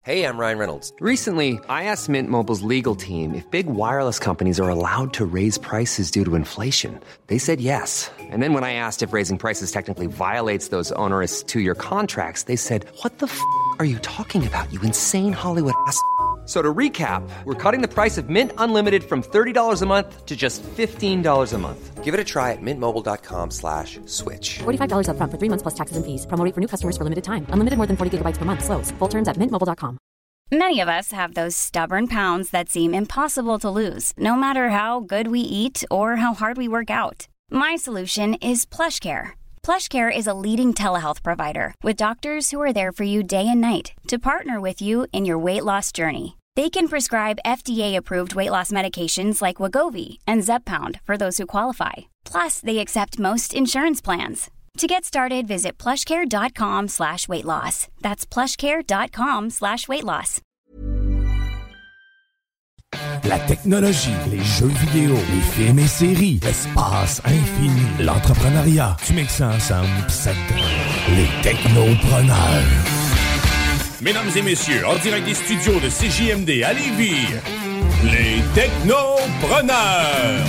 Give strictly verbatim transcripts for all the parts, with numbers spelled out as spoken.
Hey, I'm Ryan Reynolds. Recently, I asked Mint Mobile's legal team if big wireless companies are allowed to raise prices due to inflation. They said yes. And then when I asked if raising prices technically violates those onerous two-year contracts, they said, what the f*** are you talking about, you insane Hollywood ass f- So to recap, we're cutting the price of Mint Unlimited from thirty dollars a month to just fifteen dollars a month. Give it a try at mintmobile.com slash switch. forty-five dollars up front for three months plus taxes and fees. Promo rate for new customers for limited time. Unlimited more than forty gigabytes per month. Slows full terms at mint mobile dot com. Many of us have those stubborn pounds that seem impossible to lose, no matter how good we eat or how hard we work out. My solution is PlushCare. PlushCare is a leading telehealth provider with doctors who are there for you day and night to partner with you in your weight loss journey. They can prescribe F D A-approved weight loss medications like Wegovy and Zepbound for those who qualify. Plus, they accept most insurance plans. To get started, visit plushcare.com slash weight loss. That's plushcare.com slash weight loss. La technologie, les jeux vidéo, les films et séries, l'espace infini, l'entrepreneuriat. Tu mixes ça ensemble, pis ça te donne les technopreneurs. Mesdames et messieurs, en direct des studios de C J M D à Lévis, les technopreneurs.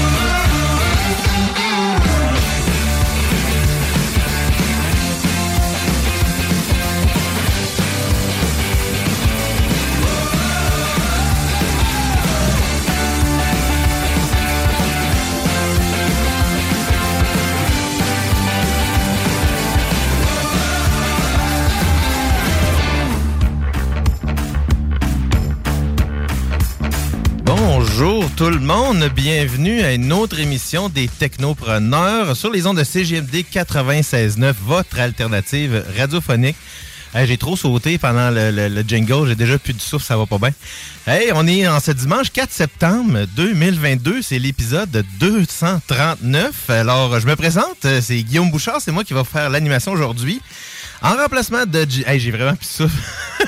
Bonjour tout le monde, bienvenue à une autre émission des Technopreneurs sur les ondes de C J M D quatre-vingt-seize neuf, votre alternative radiophonique. Hey, j'ai trop sauté pendant le, le, le jingle, j'ai déjà plus de souffle, ça va pas bien. Hey, on est en ce dimanche quatre septembre deux mille vingt-deux, c'est l'épisode deux cent trente-neuf. Alors, je me présente, c'est Guillaume Bouchard, c'est moi qui va faire l'animation aujourd'hui. En remplacement de... G... Hey, j'ai vraiment plus de souffle.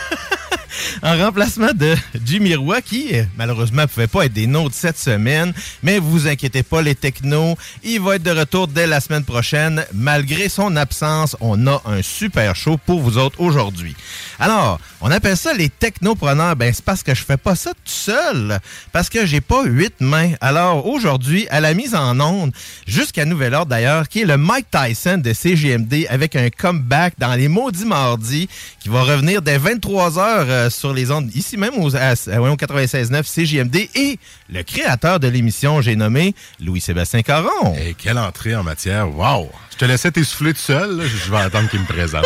En remplacement de Jimmy Roy, qui malheureusement ne pouvait pas être des nôtres cette semaine, mais vous inquiétez pas les technos, il va être de retour dès la semaine prochaine. Malgré son absence, on a un super show pour vous autres aujourd'hui. Alors, on appelle ça les technopreneurs, ben c'est parce que je fais pas ça tout seul, parce que j'ai pas huit mains. Alors aujourd'hui, à la mise en onde, jusqu'à nouvel ordre d'ailleurs, qui est le Mike Tyson de C J M D avec un comeback dans les maudits mardis, qui va revenir dès vingt-trois heures euh, sur les ondes, ici même aux, à, à, au quatre-vingt-seize neuf C J M D, et le créateur de l'émission, j'ai nommé Louis-Sébastien Caron. Et quelle entrée en matière, wow! Je te laissais t'essouffler tout seul, là. Je vais attendre qu'il me présente.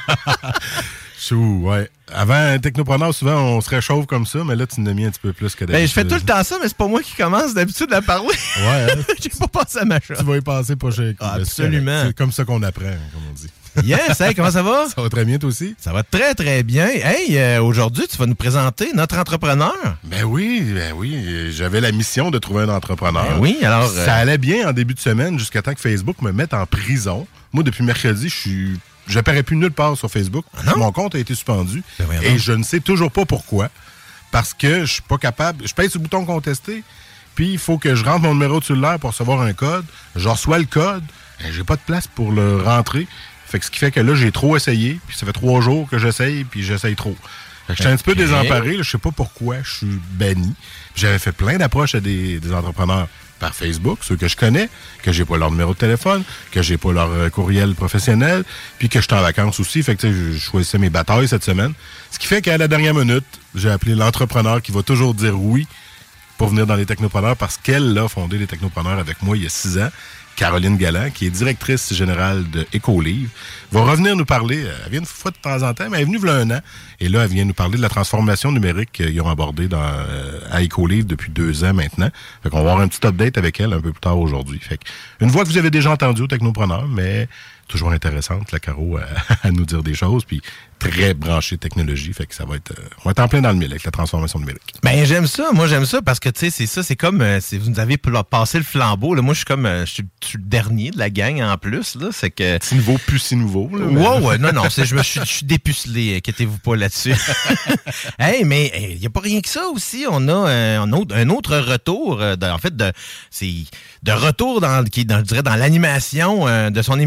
Chou, ouais. Avant, un technopreneur, souvent, on se réchauffe comme ça, mais là, tu n'as mis un petit peu plus que d'habitude. Ben, je fais tout le temps ça, mais c'est pas moi qui commence d'habitude à parler. Ouais. Hein? J'ai pas passé à ma chose. Tu vas y passer pas chez ah, absolument. C'est, c'est comme ça qu'on apprend, comme on dit. Yes, hey, comment ça va? Ça va très bien, toi aussi? Ça va très, très bien. Hey, euh, aujourd'hui, tu vas nous présenter notre entrepreneur. Ben oui, ben oui. J'avais la mission de trouver un entrepreneur. Ben oui, alors... Ça euh... allait bien en début de semaine jusqu'à temps que Facebook me mette en prison. Moi, depuis mercredi, je suis... Je n'apparais plus nulle part sur Facebook. Ah Mon compte a été suspendu. Ben oui, et je ne sais toujours pas pourquoi. Parce que je suis pas capable... Je pèse sur le bouton contester, puis il faut que je rentre mon numéro de cellulaire pour recevoir un code. Je reçois le code. Et j'ai pas de place pour le rentrer. Fait que ce qui fait que là, j'ai trop essayé, puis ça fait trois jours que j'essaye, puis j'essaye trop. Fait que j'étais okay. un petit peu désemparé, là, je sais pas pourquoi je suis banni. J'avais fait plein d'approches à des, des entrepreneurs par Facebook, ceux que je connais, que j'ai pas leur numéro de téléphone, que j'ai pas leur euh, courriel professionnel, puis que je suis en vacances aussi. Fait que tu sais, je choisissais mes batailles cette semaine. Ce qui fait qu'à la dernière minute, j'ai appelé l'entrepreneur qui va toujours dire oui pour venir dans les technopreneurs parce qu'elle a fondé les technopreneurs avec moi il y a six ans. Caroline Galland, qui est directrice générale de Écolivre, va revenir nous parler. Elle vient une fois de temps en temps, mais elle est venue il y a un an. Et là, elle vient nous parler de la transformation numérique qu'ils ont abordée dans, euh, à Écolivre depuis deux ans maintenant. Fait qu'on va avoir un petit update avec elle un peu plus tard aujourd'hui. Fait que, une voix que vous avez déjà entendue au Technopreneur, mais toujours intéressante, la Caro, à, à nous dire des choses. Puis très branché technologie, fait que ça va être, euh, on va être en plein dans le mille avec la transformation numérique. Ben j'aime ça, moi j'aime ça parce que tu sais c'est ça, c'est comme euh, c'est, vous nous avez passé le flambeau. Là. Moi je suis comme, euh, je suis le dernier de la gang en plus là, c'est que si nouveau plus si nouveau. Là, mais... Ouais ouais non non, c'est je me suis je suis dépucelé, inquiétez-vous pas là-dessus. Hey mais il hey, y a pas rien que ça aussi, on a euh, un autre un autre retour, euh, de, en fait de c'est de retour dans qui dans je dirais dans l'animation euh, de son émission du week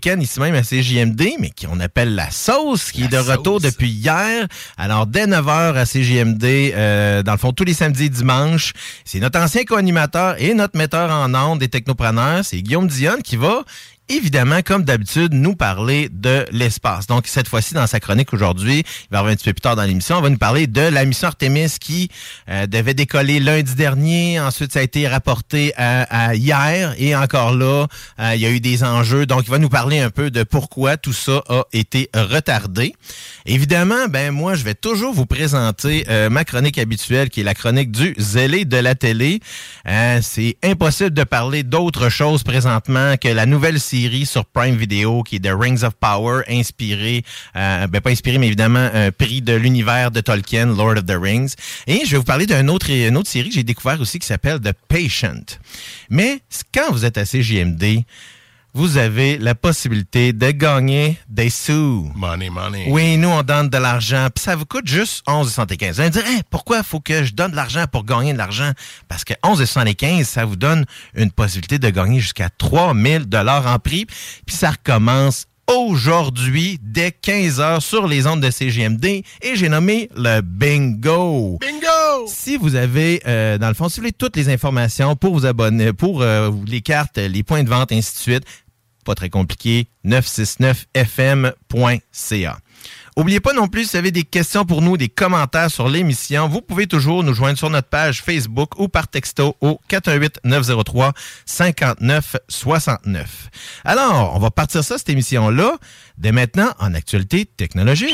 week-end ici même à C J M D, mais qu'on appelle La Sauce, qui La est de retour sauce. depuis hier. Alors, dès neuf heures à C J M D, euh, dans le fond, tous les samedis et dimanches. C'est notre ancien co-animateur et notre metteur en ondes des technopreneurs, c'est Guillaume Dionne, qui va évidemment, comme d'habitude, nous parler de l'espace. Donc, cette fois-ci, dans sa chronique aujourd'hui, il va y avoir un petit peu plus tard dans l'émission, on va nous parler de la mission Artemis qui euh, devait décoller lundi dernier. Ensuite, ça a été rapporté à, à hier. Et encore là, euh, il y a eu des enjeux. Donc, il va nous parler un peu de pourquoi tout ça a été retardé. Évidemment, ben moi, je vais toujours vous présenter euh, ma chronique habituelle, qui est la chronique du zélé de la télé. Euh, c'est impossible de parler d'autre chose présentement que la nouvelle série sur Prime Video, qui est The Rings of Power, inspiré, euh, ben pas inspiré, mais évidemment un prix de l'univers de Tolkien, Lord of the Rings. Et je vais vous parler d'une autre, une autre série que j'ai découvert aussi qui s'appelle The Patient. Mais quand vous êtes à C J M D, vous avez la possibilité de gagner des sous. Money, money. Oui, nous, on donne de l'argent, puis ça vous coûte juste onze soixante-quinze. Vous allez me dire, hey, pourquoi il faut que je donne de l'argent pour gagner de l'argent? Parce que onze soixante-quinze, ça vous donne une possibilité de gagner jusqu'à trois mille dollars en prix, puis ça recommence aujourd'hui, dès quinze heures, sur les ondes de C J M D, et j'ai nommé le Bingo. Bingo! Si vous avez, euh, dans le fond, si vous voulez toutes les informations pour vous abonner, pour euh, les cartes, les points de vente, ainsi de suite, pas très compliqué, neuf cent soixante-neuf f m point c a. N'oubliez pas non plus, si vous avez des questions pour nous, des commentaires sur l'émission, vous pouvez toujours nous joindre sur notre page Facebook ou par texto au quatre un huit neuf zéro trois cinq neuf six neuf. Alors, on va partir ça, cette émission-là, dès maintenant en actualité technologique.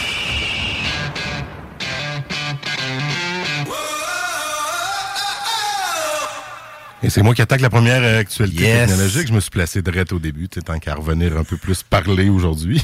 Et c'est moi qui attaque la première euh, actualité Yes. technologique. Je me suis placé direct au début, tu sais, tant qu'à revenir un peu plus parler aujourd'hui.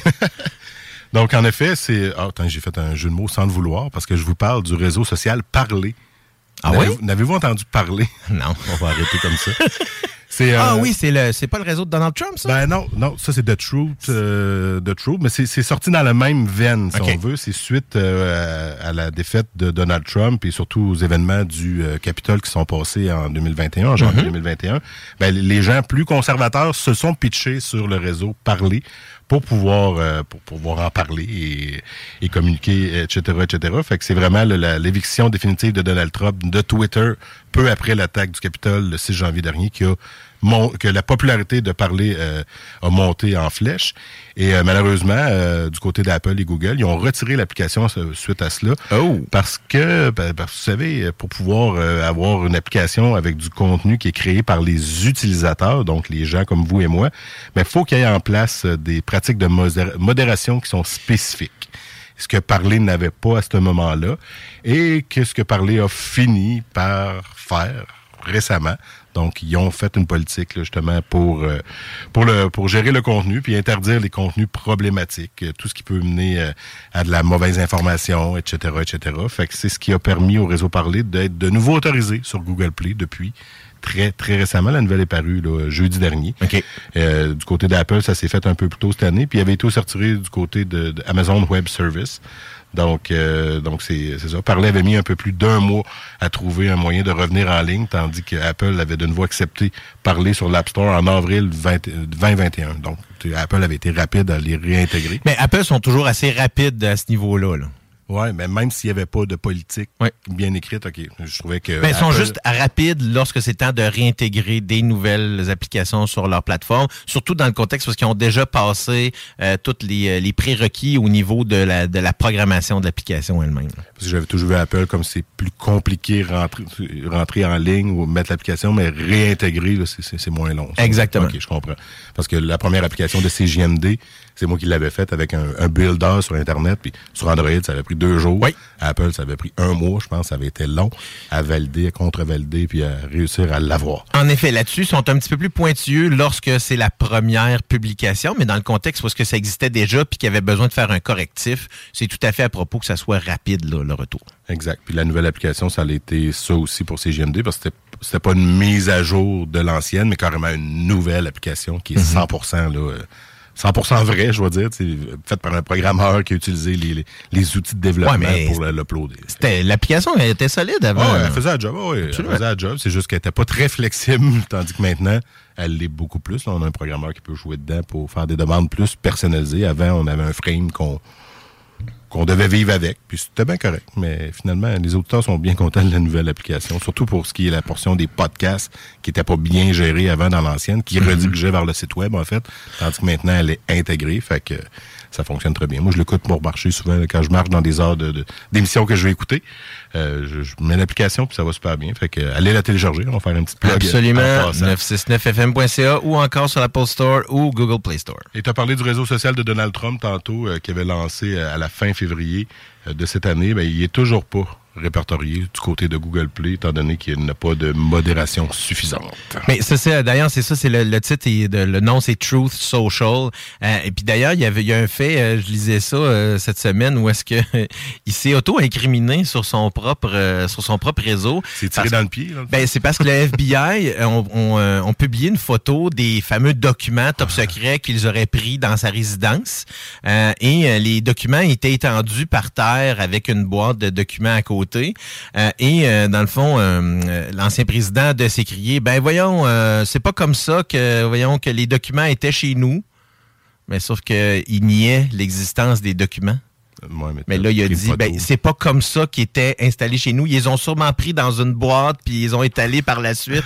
Donc, en effet, c'est... Ah, attends, j'ai fait un jeu de mots sans le vouloir, parce que je vous parle du réseau social Parler. Ah N'avez- oui? N'avez-vous entendu parler? Non. On va arrêter comme ça. C'est, euh, Ah oui, c'est le, c'est pas le réseau de Donald Trump, ça? Ben non, non, ça c'est The Truth, euh, The Truth, mais c'est, c'est sorti dans la même veine, si Okay. on veut. C'est suite euh, à, à la défaite de Donald Trump et surtout aux événements du euh, Capitole qui sont passés en deux mille vingt et un, en janvier Mm-hmm. deux mille vingt et un. Ben, les gens plus conservateurs se sont pitchés sur le réseau Parler pour pouvoir euh, pour pouvoir en parler et, et communiquer, et cetera, et cetera. Fait que c'est vraiment le- la, l'éviction définitive de Donald Trump de Twitter peu après l'attaque du Capitole le six janvier dernier qui a mon, que la popularité de Parler euh, a monté en flèche. Et euh, malheureusement, euh, du côté d'Apple et Google, ils ont retiré l'application euh, suite à cela. Oh. Parce que, ben, parce que vous savez, pour pouvoir euh, avoir une application avec du contenu qui est créé par les utilisateurs, donc les gens comme vous et moi, ben, il faut qu'il y ait en place euh, des pratiques de modér- modération qui sont spécifiques. Ce que Parler n'avait pas à ce moment-là et que ce que Parler a fini par faire récemment. Donc, ils ont fait une politique là, justement pour euh, pour le pour gérer le contenu puis interdire les contenus problématiques, euh, tout ce qui peut mener euh, à de la mauvaise information, et cetera, et cetera. Fait que c'est ce qui a permis au réseau Parler d'être de nouveau autorisé sur Google Play depuis très très récemment. La nouvelle est parue là, jeudi dernier. OK. Euh, du côté d'Apple, ça s'est fait un peu plus tôt cette année, puis il avait été aussi retiré du côté de, de Amazon Web Service. Donc, euh, donc c'est, c'est ça. Parler avait mis un peu plus d'un mois à trouver un moyen de revenir en ligne, tandis que Apple avait de nouveau accepté Parler sur l'App Store en avril vingt vingt et un. Donc, Apple avait été rapide à les réintégrer. Mais Apple sont toujours assez rapides à ce niveau-là, là. Ouais, mais même s'il n'y avait pas de politique Ouais. bien écrite, OK, je trouvais que... Ben, ils sont Apple- juste rapides lorsque c'est temps de réintégrer des nouvelles applications sur leur plateforme, surtout dans le contexte parce qu'ils ont déjà passé euh, tous les, les prérequis au niveau de la, de la programmation de l'application elle-même. Parce que j'avais toujours vu Apple comme c'est plus compliqué rentrer, rentrer en ligne ou mettre l'application, mais réintégrer, là, c'est, c'est, c'est moins long. Ça. Exactement. OK, je comprends. Parce que la première application de C J M D, c'est moi qui l'avais faite avec un, un builder sur Internet, puis sur Android, ça avait pris deux jours. Oui. Apple, ça avait pris un mois, je pense. Ça avait été long à valider, à contre-valider, puis à réussir à l'avoir. En effet, là-dessus, ils sont un petit peu plus pointueux lorsque c'est la première publication, mais dans le contexte où est-ce que ça existait déjà puis qu'il y avait besoin de faire un correctif, c'est tout à fait à propos que ça soit rapide, là, le retour. Exact. Puis la nouvelle application, ça a été ça aussi pour C J M D, parce que c'était, c'était pas une mise à jour de l'ancienne, mais carrément une nouvelle application qui est cent pour cent là, euh, cent pour cent vrai, je dois dire, fait par un programmeur qui a utilisé les, les, les outils de développement ouais, pour l'uploader. C'était, l'application elle était solide avant. Oh, elle faisait la job, oui. Elle faisait la job. C'est juste qu'elle n'était pas très flexible, tandis que maintenant, elle l'est beaucoup plus. Là, on a un programmeur qui peut jouer dedans pour faire des demandes plus personnalisées. Avant, on avait un frame qu'on qu'on devait vivre avec, puis c'était bien correct. Mais finalement, les auditeurs sont bien contents de la nouvelle application, surtout pour ce qui est la portion des podcasts qui n'était pas bien gérée avant dans l'ancienne, qui mm-hmm. redirigeait vers le site web, en fait, tandis que maintenant, elle est intégrée, fait que ça fonctionne très bien. Moi, je l'écoute pour marcher souvent, là, quand je marche dans des heures de, de, d'émissions que je vais écouter. Euh, je, je mets l'application, puis ça va super bien. Fait que allez la télécharger, on va faire un petit plug. Absolument, neuf cent soixante-neuf F M point C A ou encore sur l'Apple Store ou Google Play Store. Et tu as parlé du réseau social de Donald Trump tantôt, euh, qui avait lancé euh, à la fin février euh, de cette année. Ben, il est toujours pas répertorié du côté de Google Play, étant donné qu'il n'a pas de modération suffisante. Mais ça, c'est d'ailleurs, c'est ça, c'est le, le titre et de, le nom, c'est Truth Social. Euh, et puis d'ailleurs, il y avait, il y a un fait, euh, je lisais ça euh, cette semaine, où est-ce que il s'est auto-incriminé sur son propre, euh, sur son propre réseau. C'est tiré dans le pied. Là, le ben c'est parce que le F B I ont on, euh, on publié une photo des fameux documents top secrets qu'ils auraient pris dans sa résidence, euh, et euh, les documents étaient étendus par terre avec une boîte de documents à côté. Euh, et euh, dans le fond, euh, l'ancien président de s'écrier, ben voyons, euh, c'est pas comme ça que voyons que les documents étaient chez nous, mais sauf que il niait l'existence des documents. Ouais, mais, mais là, il a dit, ben c'est pas comme ça qu'ils étaient installés chez nous. Ils les ont sûrement pris dans une boîte puis ils ont étalé par la suite.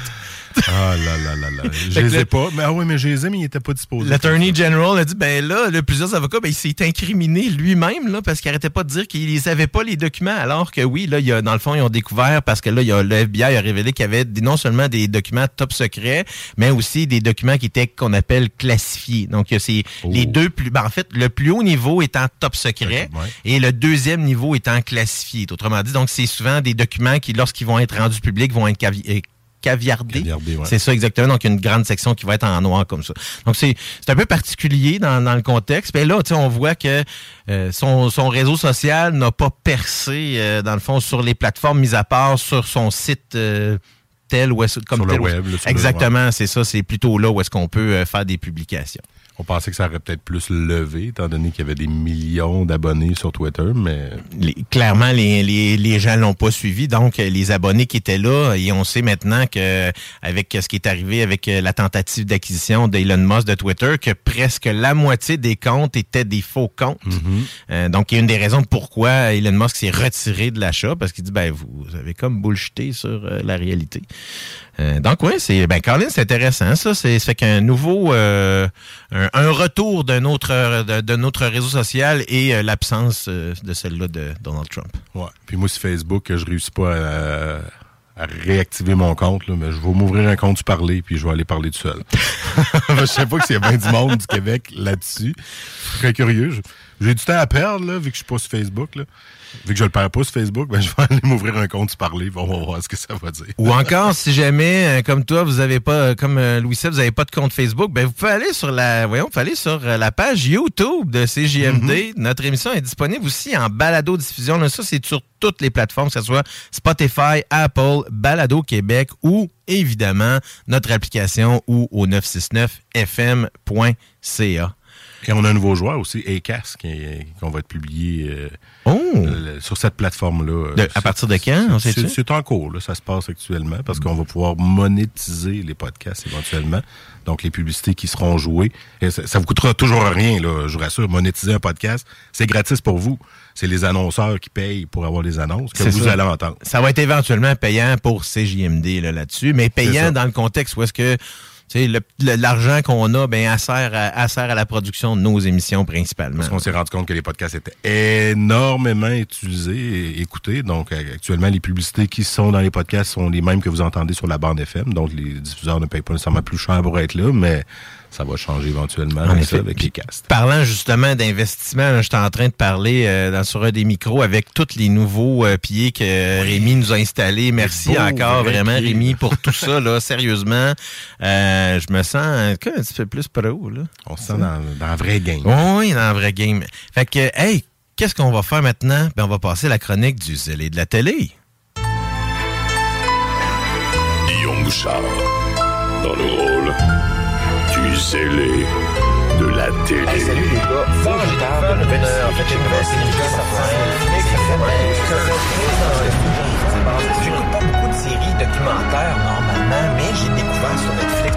Ah là là là là. Je les ai pas. Mais ah oui, mais je les ai, mais il n'était pas disposé. L'Attorney General a dit, ben là, là plusieurs avocats, ben il s'est incriminé lui-même, là, parce qu'il arrêtait pas de dire qu'il les avait pas les documents, alors que oui, là, il y a, dans le fond, ils ont découvert, parce que là, il y a, le F B I a révélé qu'il y avait des, non seulement des documents top secrets, mais aussi des documents qui étaient, qu'on appelle classifiés. Donc, c'est oh. les deux plus, ben en fait, le plus haut niveau étant top secret, ouais. et le deuxième niveau étant classifié. Autrement dit, donc, c'est souvent des documents qui, lorsqu'ils vont être rendus publics, vont être cavi- caviardé. caviardé ouais. C'est ça exactement. Donc, il y a une grande section qui va être en noir comme ça. Donc, c'est, c'est un peu particulier dans, dans le contexte. Mais là, tu sais, on voit que euh, son, son réseau social n'a pas percé, euh, dans le fond, sur les plateformes, mis à part sur son site euh, tel ou est-ce, comme sur tel. Le web, ou, exactement, le, c'est ça. C'est plutôt là où est-ce qu'on peut euh, faire des publications. On pensait que ça aurait peut-être plus levé, étant donné qu'il y avait des millions d'abonnés sur Twitter, mais... Les, clairement, les, les, les gens l'ont pas suivi. Donc, les abonnés qui étaient là, et on sait maintenant que avec ce qui est arrivé avec la tentative d'acquisition d'Elon Musk de Twitter, que presque la moitié des comptes étaient des faux comptes. Mm-hmm. Euh, donc, il y a une des raisons pourquoi Elon Musk s'est retiré de l'achat, parce qu'il dit, ben, vous avez comme bullshité sur euh, la réalité. Euh, donc, oui, c'est, ben, Colin, c'est intéressant, ça. C'est, ça fait qu'un nouveau, euh, un, un retour d'un autre, d'un autre réseau social et euh, l'absence euh, de celle-là de Donald Trump. Ouais. Puis moi, sur Facebook, je réussis pas à, à réactiver mon compte, là, mais je vais m'ouvrir un compte du parler, puis je vais aller parler tout seul. Je sais pas que s'il y a bien du monde du Québec là-dessus. Je suis très curieux. Je, j'ai du temps à perdre, là, vu que je suis pas sur Facebook, là. Vu que je le perds pas sur Facebook, ben je vais aller m'ouvrir un compte parler, on va voir ce que ça va dire. Ou encore, si jamais, comme toi, vous avez pas, comme Louis Sepp, vous avez pas de compte Facebook, ben vous pouvez aller sur la, voyons, vous pouvez aller sur la page YouTube de C J M D. Mm-hmm. Notre émission est disponible aussi en balado-diffusion. Là, ça, c'est sur toutes les plateformes, que ce soit Spotify, Apple, Balado Québec ou, évidemment, notre application ou au neuf cent soixante-neuf F M point C A. Et on a un nouveau joueur aussi, Acast, qui, qu'on va être publié euh, oh. euh, sur cette plateforme-là. De, à partir de quand? On sait c'est, c'est en cours, là, ça se passe actuellement, parce qu'on va pouvoir monétiser les podcasts éventuellement. Donc, les publicités qui seront jouées. Et ça, ça vous coûtera toujours rien, là, je vous rassure. Monétiser un podcast, c'est gratis pour vous. C'est les annonceurs qui payent pour avoir les annonces que c'est vous ça. allez entendre. Ça va être éventuellement payant pour C J M D là, là-dessus, mais payant dans le contexte où est-ce que tu sais, le, le, l'argent qu'on a, ben, sert à, sert à la production de nos émissions principalement. Parce qu'on s'est rendu compte que les podcasts étaient énormément utilisés et écoutés. Donc, actuellement, les publicités qui sont dans les podcasts sont les mêmes que vous entendez sur la bande F M. Donc, les diffuseurs ne payent pas nécessairement plus cher pour être là, mais ça va changer éventuellement avec, ça, avec les casts. Parlant justement d'investissement, là, j'étais en train de parler euh, dans, sur un des micros avec tous les nouveaux euh, pieds que oui. Rémi nous a installés. Merci beau, encore vraiment pied. Rémi pour tout ça, là, sérieusement. Euh, je me sens un petit peu plus pro. Là. On se sent dans, dans un vrai game. Oui, dans un vrai game. Fait que, hey, qu'est-ce qu'on va faire maintenant? Ben, on va passer à la chronique du zélé de la télé. Guillaume Bouchard, dans le rôle du zélé de la télé. Hey, salut les gars. Ça, je parle de nouvelle série. En fait, j'ai une nouvelle série qui sort. J'écoute pas beaucoup de séries documentaires normalement, mais j'ai découvert sur Netflix.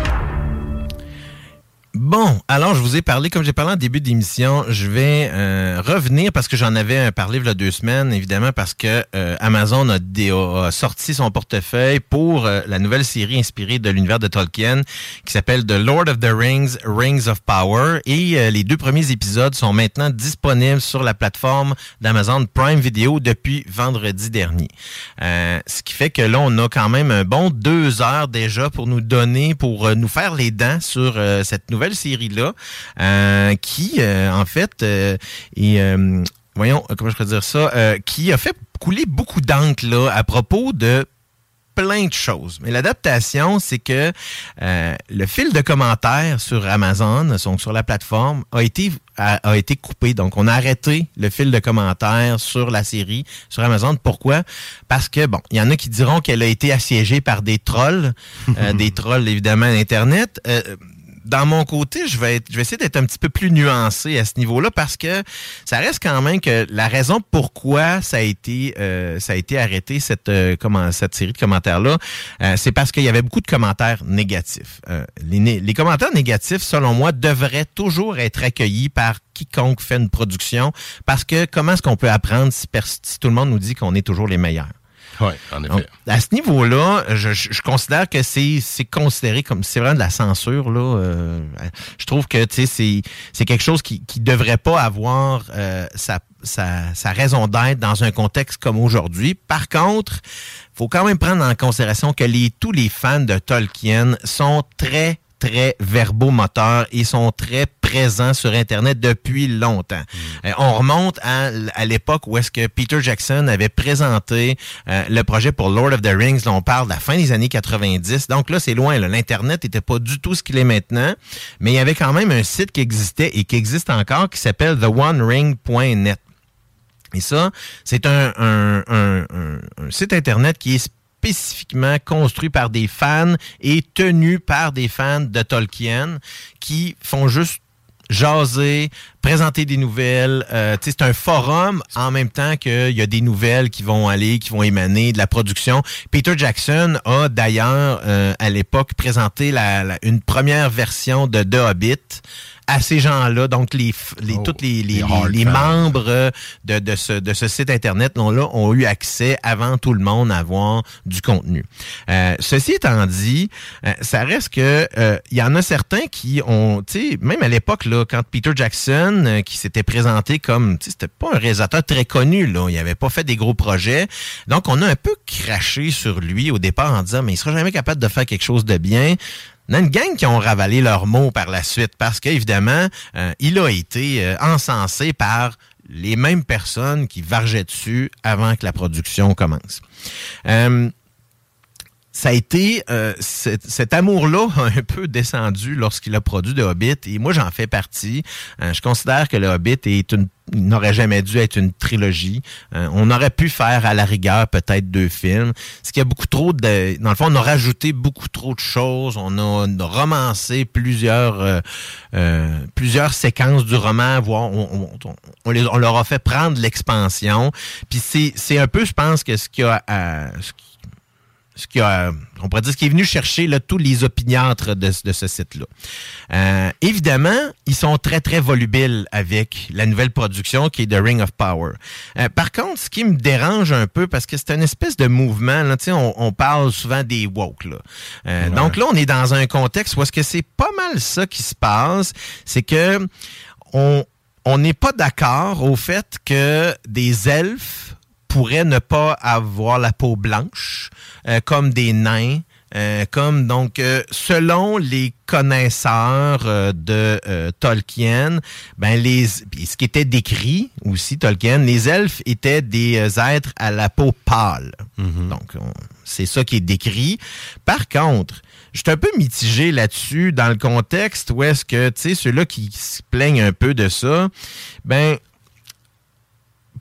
Bon, alors je vous ai parlé, comme j'ai parlé en début d'émission, je vais euh, revenir parce que j'en avais parlé il y a deux semaines, évidemment, parce que euh, Amazon a, dé- a sorti son portefeuille pour euh, la nouvelle série inspirée de l'univers de Tolkien qui s'appelle The Lord of the Rings, Rings of Power. Et euh, les deux premiers épisodes sont maintenant disponibles sur la plateforme d'Amazon Prime Video depuis vendredi dernier. Euh, ce qui fait que là, on a quand même un bon deux heures déjà pour nous donner, pour euh, nous faire les dents sur euh, cette nouvelle série-là, euh, qui, euh, en fait, euh, est, euh, voyons, comment je peux dire ça, euh, qui a fait couler beaucoup d'encre là, à propos de plein de choses. Mais l'adaptation, c'est que euh, le fil de commentaires sur Amazon, donc sur la plateforme, a été a, a été coupé. Donc, on a arrêté le fil de commentaires sur la série, sur Amazon. Pourquoi? Parce que, bon, il y en a qui diront qu'elle a été assiégée par des trolls, euh, des trolls, évidemment, d'Internet. Euh, Dans mon côté, je vais être, je vais essayer d'être un petit peu plus nuancé à ce niveau-là parce que ça reste quand même que la raison pourquoi ça a été, euh, ça a été arrêté cette, euh, comment, cette série de commentaires-là, euh, c'est parce qu'il y avait beaucoup de commentaires négatifs. Euh, les, les commentaires négatifs, selon moi, devraient toujours être accueillis par quiconque fait une production parce que comment est-ce qu'on peut apprendre si, pers- si tout le monde nous dit qu'on est toujours les meilleurs? Oui, en effet. Donc, à ce niveau-là, je, je, je considère que c'est, c'est considéré comme c'est vraiment de la censure là. Euh, je trouve que tu sais c'est c'est quelque chose qui qui devrait pas avoir euh, sa sa sa raison d'être dans un contexte comme aujourd'hui. Par contre, faut quand même prendre en considération que les tous les fans de Tolkien sont très très verbomoteurs et sont très présents sur Internet depuis longtemps. Mmh. Euh, on remonte à, à l'époque où est-ce que Peter Jackson avait présenté euh, le projet pour Lord of the Rings. Là, on parle de la fin des années quatre-vingt-dix. Donc là, c'est loin. Là. L'Internet n'était pas du tout ce qu'il est maintenant. Mais il y avait quand même un site qui existait et qui existe encore qui s'appelle the one ring point net. Et ça, c'est un, un, un, un, un site Internet qui est spécifiquement construit par des fans et tenu par des fans de Tolkien qui font juste jaser, présenter des nouvelles. Euh, tu sais, c'est un forum en même temps qu'il y a des nouvelles qui vont aller, qui vont émaner de la production. Peter Jackson a d'ailleurs, euh, à l'époque, présenté la, la, une première version de The Hobbit à ces gens-là, donc les, les oh, tous les, les, les, les membres de, de, ce, de ce site Internet là, ont eu accès avant tout le monde à avoir du contenu. Euh, ceci étant dit, euh, ça reste que euh, il y en a certains qui ont, tu sais, même à l'époque, là, quand Peter Jackson, euh, qui s'était présenté comme, tu sais, c'était pas un réalisateur très connu, là, il avait pas fait des gros projets, donc on a un peu craché sur lui au départ en disant, mais il sera jamais capable de faire quelque chose de bien. Il y a une gang qui ont ravalé leurs mots par la suite parce qu'évidemment, euh, il a été euh, encensé par les mêmes personnes qui vargeaient dessus avant que la production commence. Euh, ça a été, euh, cet, cet amour-là a un peu descendu lorsqu'il a produit The Hobbit et moi j'en fais partie. Euh, je considère que The Hobbit est une n'aurait jamais dû être une trilogie. Euh, on aurait pu faire à la rigueur peut-être deux films. Ce qu'il y a beaucoup trop de... Dans le fond, on a rajouté beaucoup trop de choses. On a, on a romancé plusieurs euh, euh, plusieurs séquences du roman, voire on, on, on, on, les, on leur a fait prendre l'expansion. Puis c'est, c'est un peu, je pense, que ce qu'il y a à... Ce qui, ce qui a, on pourrait dire ce qui est venu chercher là, tous les opiniâtres de, de ce site-là. Euh, évidemment, ils sont très, très volubiles avec la nouvelle production qui est The Ring of Power. Euh, par contre, ce qui me dérange un peu, parce que c'est une espèce de mouvement, là, on, on parle souvent des woke. Là. Euh, ouais. Donc là, on est dans un contexte où est-ce que c'est pas mal ça qui se passe, c'est que on on n'est pas d'accord au fait que des elfes pourraient ne pas avoir la peau blanche, euh, comme des nains, euh, comme donc euh, selon les connaisseurs euh, de euh, Tolkien, ben les ce qui était décrit aussi Tolkien, les elfes étaient des euh, êtres à la peau pâle. Mm-hmm. Donc on, c'est ça qui est décrit. Par contre, je suis un peu mitigé là-dessus dans le contexte où est-ce que tu sais ceux-là qui se plaignent un peu de ça, ben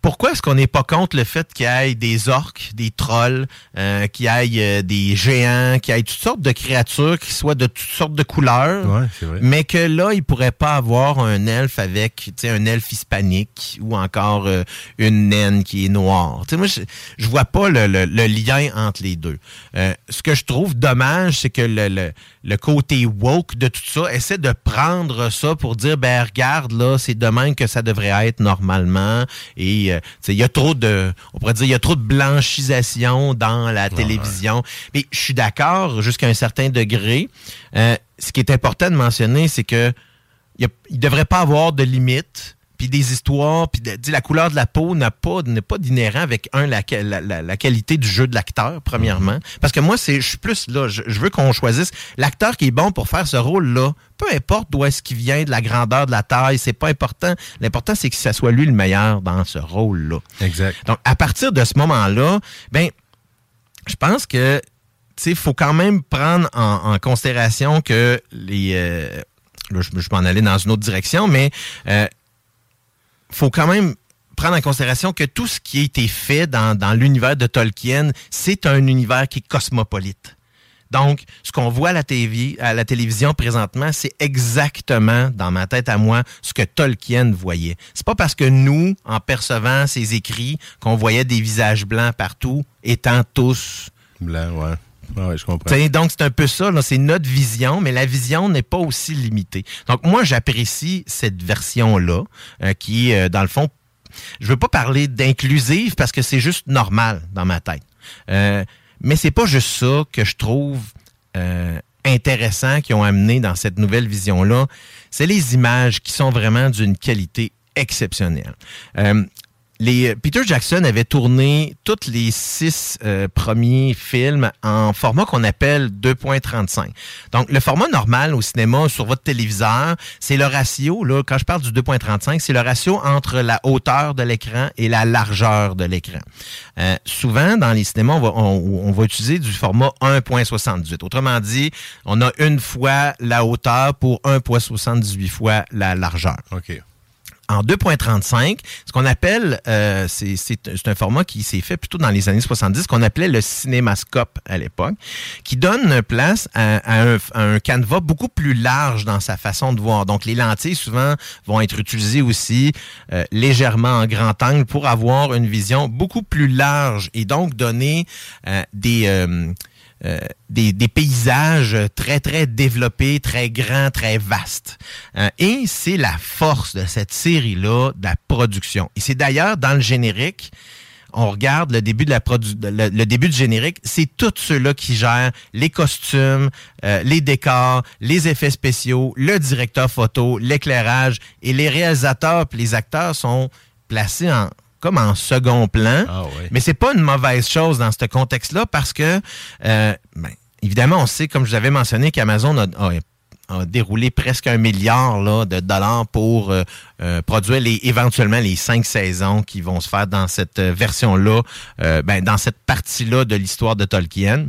pourquoi est-ce qu'on n'est pas contre le fait qu'il y ait des orques, des trolls, euh, qu'il y ait euh, des géants, qu'il y ait toutes sortes de créatures qui soient de toutes sortes de couleurs, ouais, c'est vrai. mais que là, il ne pourrait pas avoir un elfe avec, tu sais, un elfe hispanique ou encore euh, une naine qui est noire. Tu sais, moi, je, je vois pas le, le, le lien entre les deux. Euh, ce que je trouve dommage, c'est que le, le, le côté woke de tout ça essaie de prendre ça pour dire, ben regarde, là, c'est de même que ça devrait être normalement. Et, euh, tu sais, il y a trop de, on pourrait dire, il y a trop de blanchisation dans la télévision. Ouais. Mais je suis d'accord jusqu'à un certain degré. Euh, ce qui est important de mentionner, c'est que il ne devrait pas avoir de limite. Puis des histoires, puis de, la couleur de la peau n'a pas, n'est pas d'inhérent avec, un, la, la, la, la qualité du jeu de l'acteur, premièrement. Mm-hmm. Parce que moi, c'est, je suis plus là, je, je veux qu'on choisisse l'acteur qui est bon pour faire ce rôle-là. Peu importe d'où est-ce qu'il vient, de la grandeur, de la taille, c'est pas important. L'important, c'est que ça soit lui le meilleur dans ce rôle-là. Exact. Donc, à partir de ce moment-là, ben, je pense que, tu sais, il faut quand même prendre en, en considération que les... Euh, là, je, je m'en allais dans une autre direction, mais... Euh, faut quand même prendre en considération que tout ce qui a été fait dans, dans l'univers de Tolkien, c'est un univers qui est cosmopolite. Donc, ce qu'on voit à la, T V, à la télévision présentement, c'est exactement, dans ma tête à moi, ce que Tolkien voyait. C'est pas parce que nous, en percevant ses écrits, qu'on voyait des visages blancs partout, étant tous... Blancs, ouais. Ah oui, je comprends. T'sais, donc, c'est un peu ça, là, c'est notre vision, mais la vision n'est pas aussi limitée. Donc, moi, j'apprécie cette version-là, euh, qui est, euh, dans le fond, je veux pas parler d'inclusive parce que c'est juste normal dans ma tête. Euh, mais c'est pas juste ça que je trouve euh, intéressant qu'ils ont amené dans cette nouvelle vision-là. C'est les images qui sont vraiment d'une qualité exceptionnelle. Euh, Les, Peter Jackson avait tourné tous les six euh, premiers films en format qu'on appelle deux point trente-cinq. Donc, le format normal au cinéma sur votre téléviseur, c'est le ratio, là, quand je parle du deux point trente-cinq, c'est le ratio entre la hauteur de l'écran et la largeur de l'écran. Euh, souvent, dans les cinémas, on va, on, on va utiliser du format un point soixante-dix-huit. Autrement dit, on a une fois la hauteur pour un point soixante-dix-huit fois la largeur. OK. En deux point trente-cinq, ce qu'on appelle, euh, c'est, c'est, c'est un format qui s'est fait plutôt dans les années soixante-dix, qu'on appelait le cinémascope à l'époque, qui donne place à, à, un, à un canevas beaucoup plus large dans sa façon de voir. Donc, les lentilles, souvent, vont être utilisées aussi euh, légèrement en grand angle pour avoir une vision beaucoup plus large et donc donner euh, des... Euh, Euh, des, des paysages très, très développés, très grands, très vastes. Euh, et c'est la force de cette série-là, de la production. Et c'est d'ailleurs dans le générique, on regarde le début de la produ- le, le début du générique, c'est tous ceux-là qui gèrent les costumes, euh, les décors, les effets spéciaux, le directeur photo, l'éclairage, et les réalisateurs puis les acteurs sont placés en comme en second plan. Ah ouais. Mais c'est pas une mauvaise chose dans ce contexte-là parce que, euh, ben, évidemment, on sait, comme je l'avais mentionné, qu'Amazon a, a, a déroulé presque un milliard là, de dollars pour euh, euh, produire les, éventuellement les cinq saisons qui vont se faire dans cette version-là, euh, ben, dans cette partie-là de l'histoire de Tolkien.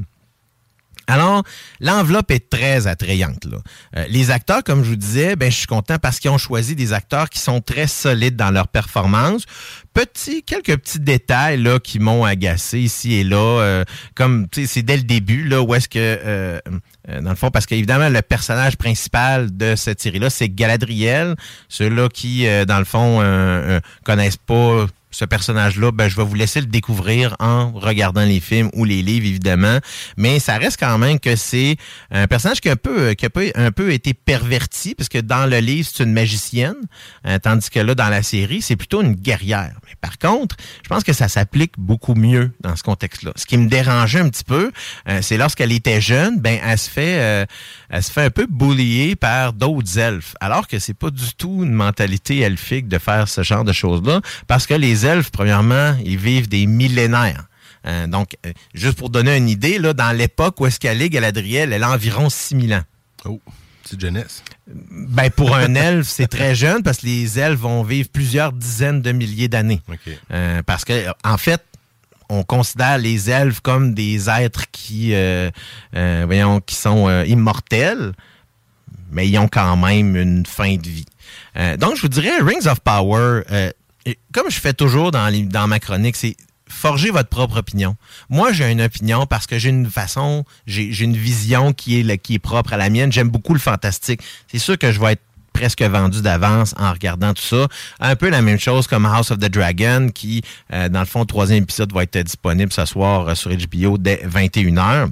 Alors, l'enveloppe est très attrayante, là. Euh, les acteurs, comme je vous disais, ben, je suis content parce qu'ils ont choisi des acteurs qui sont très solides dans leur performance. Petit, quelques petits détails, là, qui m'ont agacé ici et là, euh, comme, tu sais, c'est dès le début, là, où est-ce que, euh, euh, dans le fond, parce qu'évidemment, le personnage principal de cette série-là, c'est Galadriel. Ceux-là qui, euh, dans le fond, euh, euh, connaissent pas ce personnage-là, ben, je vais vous laisser le découvrir en regardant les films ou les livres, évidemment. Mais ça reste quand même que c'est un personnage qui a un peu, qui a un peu été perverti, parce que dans le livre, c'est une magicienne, euh, tandis que là, dans la série, c'est plutôt une guerrière. Mais par contre, je pense que ça s'applique beaucoup mieux dans ce contexte-là. Ce qui me dérangeait un petit peu, euh, c'est lorsqu'elle était jeune, ben, elle se fait, euh, elle se fait un peu bullier par d'autres elfes, alors que c'est pas du tout une mentalité elfique de faire ce genre de choses-là, parce que les elfes, premièrement, ils vivent des millénaires. Euh, donc, euh, juste pour donner une idée, là, dans l'époque où est-ce qu'elle est, Galadriel, elle a environ six mille ans. Oh, petite jeunesse. Ben, pour un elfe, c'est très jeune, parce que les elfes vont vivre plusieurs dizaines de milliers d'années. Okay. Euh, parce que, en fait, on considère les elfes comme des êtres qui, euh, euh, voyons, qui sont euh, immortels, mais ils ont quand même une fin de vie. Euh, donc, je vous dirais, Rings of Power... Euh, Et comme je fais toujours dans, les, dans ma chronique, c'est forger votre propre opinion. Moi, j'ai une opinion parce que j'ai une façon, j'ai, j'ai une vision qui est, qui est propre à la mienne. J'aime beaucoup le fantastique. C'est sûr que je vais être presque vendu d'avance en regardant tout ça. Un peu la même chose comme House of the Dragon qui, euh, dans le fond, le troisième épisode va être disponible ce soir euh, sur H B O dès vingt et une heures.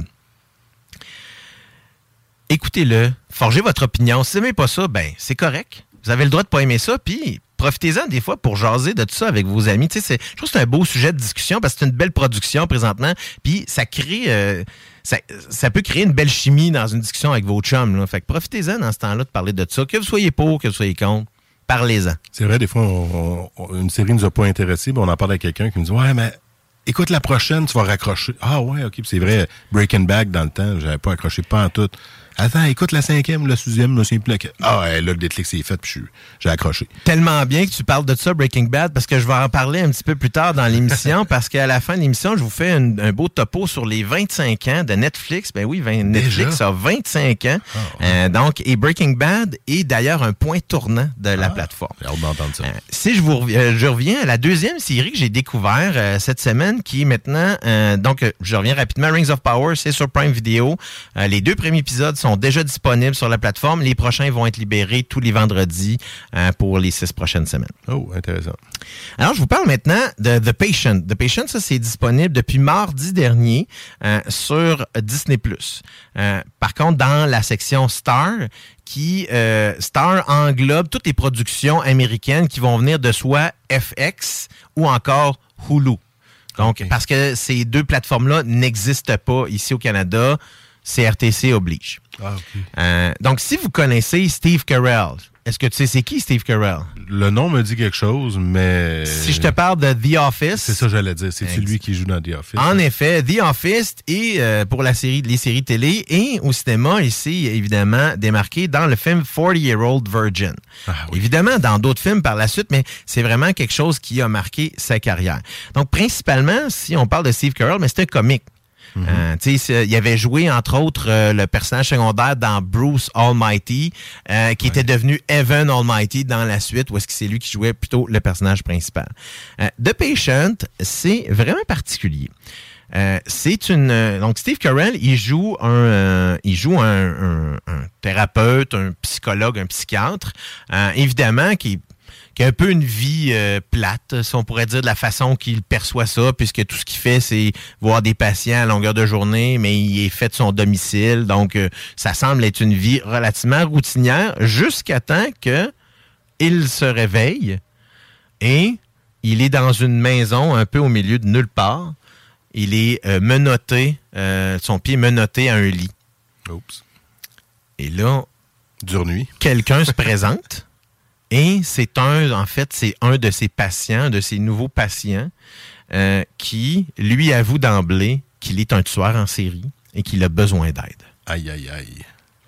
Écoutez-le, forgez votre opinion. Si vous n'aimez pas ça, ben c'est correct. Vous avez le droit de pas aimer ça, puis profitez-en des fois pour jaser de tout ça avec vos amis. Tu sais, c'est, je trouve que c'est un beau sujet de discussion parce que c'est une belle production présentement, puis ça crée... Euh, Ça, ça peut créer une belle chimie dans une discussion avec vos chums. Là. Fait que profitez-en dans ce temps-là de parler de ça. Que vous soyez pour, que vous soyez contre, parlez-en. C'est vrai, des fois, on, on, une série ne nous a pas intéressés, on en parle à quelqu'un qui nous dit « Ouais, mais écoute la prochaine, tu vas raccrocher. » Ah ouais, OK. Puis c'est vrai, Breaking Bad, dans le temps, j'avais pas accroché, pas en tout. Attends, écoute la cinquième ou la sixième, là, c'est plus laquelle. Ah ouais, là, le déclic s'est fait, puis j'ai accroché. Tellement bien que tu parles de ça, Breaking Bad, parce que je vais en parler un petit peu plus tard dans l'émission, parce qu'à la fin de l'émission, je vous fais un, un beau topo sur les vingt-cinq ans de Netflix. Ben oui, vingt, Netflix Déjà? a vingt-cinq ans. Oh, ouais. euh, donc, et Breaking Bad est d'ailleurs un point tournant de la ah, plateforme. J'ai hâte d'entendre ça. Euh, si je vous rev- euh, je reviens à la deuxième série que j'ai découvert euh, cette semaine, qui est maintenant, euh, donc, euh, je reviens rapidement, Rings of Power, c'est sur Prime Video. Euh, les deux premiers épisodes sont déjà disponibles sur la plateforme. Les prochains vont être libérés tous les vendredis euh, pour les six prochaines semaines. Oh, intéressant. Alors, je vous parle maintenant de The Patient. The Patient, ça, c'est disponible depuis mardi dernier euh, sur Disney plus. Euh, par contre, dans la section Star, qui euh, Star englobe toutes les productions américaines qui vont venir de soit F X ou encore Hulu. Donc, okay. Parce que ces deux plateformes-là n'existent pas ici au Canada, C R T C oblige. Ah, okay. euh, donc, si vous connaissez Steve Carell, est-ce que tu sais c'est qui Steve Carell? Le nom me dit quelque chose, mais... Si je te parle de The Office... C'est ça que j'allais dire. C'est celui qui joue dans The Office. En effet, The Office et euh, pour la série, les séries télé et au cinéma, ici, évidemment, démarqué dans le film forty-Year-Old Virgin. Ah, oui. Évidemment, dans d'autres films par la suite, mais c'est vraiment quelque chose qui a marqué sa carrière. Donc, principalement, si on parle de Steve Carell, mais c'est un comique. Mm-hmm. Euh, tu sais, il avait joué entre autres euh, le personnage secondaire dans Bruce Almighty, euh, qui ouais. était devenu Evan Almighty dans la suite, où est-ce que c'est lui qui jouait plutôt le personnage principal. Euh, The Patient, c'est vraiment particulier. Euh, c'est une euh, donc Steve Carell, il joue un euh, il joue un, un, un thérapeute, un psychologue, un psychiatre, euh, évidemment qui qui a un peu une vie euh, plate, si on pourrait dire, de la façon qu'il perçoit ça, puisque tout ce qu'il fait, c'est voir des patients à longueur de journée, mais il est fait de son domicile, donc euh, ça semble être une vie relativement routinière, jusqu'à temps que il se réveille et il est dans une maison un peu au milieu de nulle part. Il est euh, menotté, euh, son pied menotté à un lit. Oups. Et là, dure nuit. Quelqu'un se présente. Et c'est un, en fait, c'est un de ses patients, un de ses nouveaux patients, euh, qui lui avoue d'emblée qu'il est un tueur en série et qu'il a besoin d'aide. Aïe, aïe, aïe.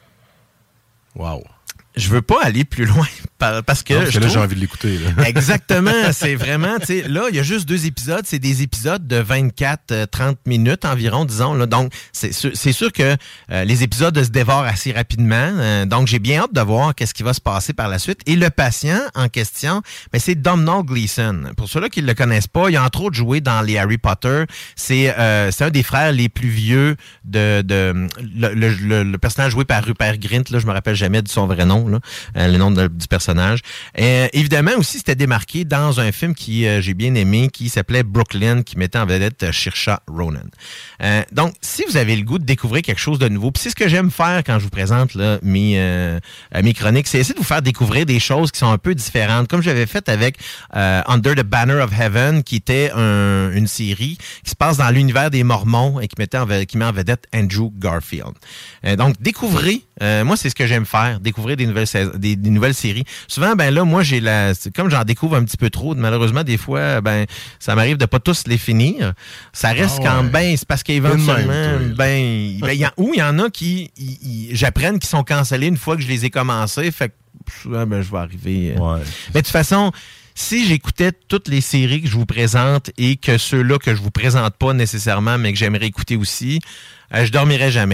Wow. Je veux pas aller plus loin parce que, non, parce que je là, trouve... j'ai envie de l'écouter. Là. Exactement. C'est vraiment, tu sais, là, il y a juste deux épisodes. C'est des épisodes de vingt-quatre à trente minutes environ, disons. Là. Donc, c'est sûr, c'est sûr que euh, les épisodes se dévorent assez rapidement. Euh, donc, j'ai bien hâte de voir qu'est-ce qui va se passer par la suite. Et le patient en question, ben, c'est Domhnall Gleeson. Pour ceux-là qui ne le connaissent pas, il a entre autres joué dans les Harry Potter. C'est, euh, c'est un des frères les plus vieux de, de le, le, le, le personnage joué par Rupert Grint. Là, je me rappelle jamais de son vrai nom. Là, euh, le nom de, du personnage. Euh, évidemment aussi, c'était démarqué dans un film qui euh, j'ai bien aimé, qui s'appelait Brooklyn, qui mettait en vedette euh, Saoirse Ronan. Euh, donc, si vous avez le goût de découvrir quelque chose de nouveau, puis c'est ce que j'aime faire quand je vous présente là, mes, euh, mes chroniques, c'est essayer de vous faire découvrir des choses qui sont un peu différentes, comme j'avais fait avec euh, Under the Banner of Heaven, qui était un, une série qui se passe dans l'univers des Mormons et qui mettait en, qui met en vedette Andrew Garfield. Euh, donc, découvrez, euh, moi c'est ce que j'aime faire, découvrir des nouvelles Des, des nouvelles séries. Souvent, ben là, moi, j'ai la. Comme j'en découvre un petit peu trop, malheureusement, des fois, ben, ça m'arrive de pas tous les finir. Ça reste ah ouais. quand ben, c'est parce qu'éventuellement, ben, ben y a, ou il y en a qui, y, y, j'apprenne qu'ils sont cancellés une fois que je les ai commencés. Fait que souvent, ben, je vais arriver. Ouais. Mais de toute façon, si j'écoutais toutes les séries que je vous présente et que ceux-là que je vous présente pas nécessairement, mais que j'aimerais écouter aussi, euh, je dormirais jamais.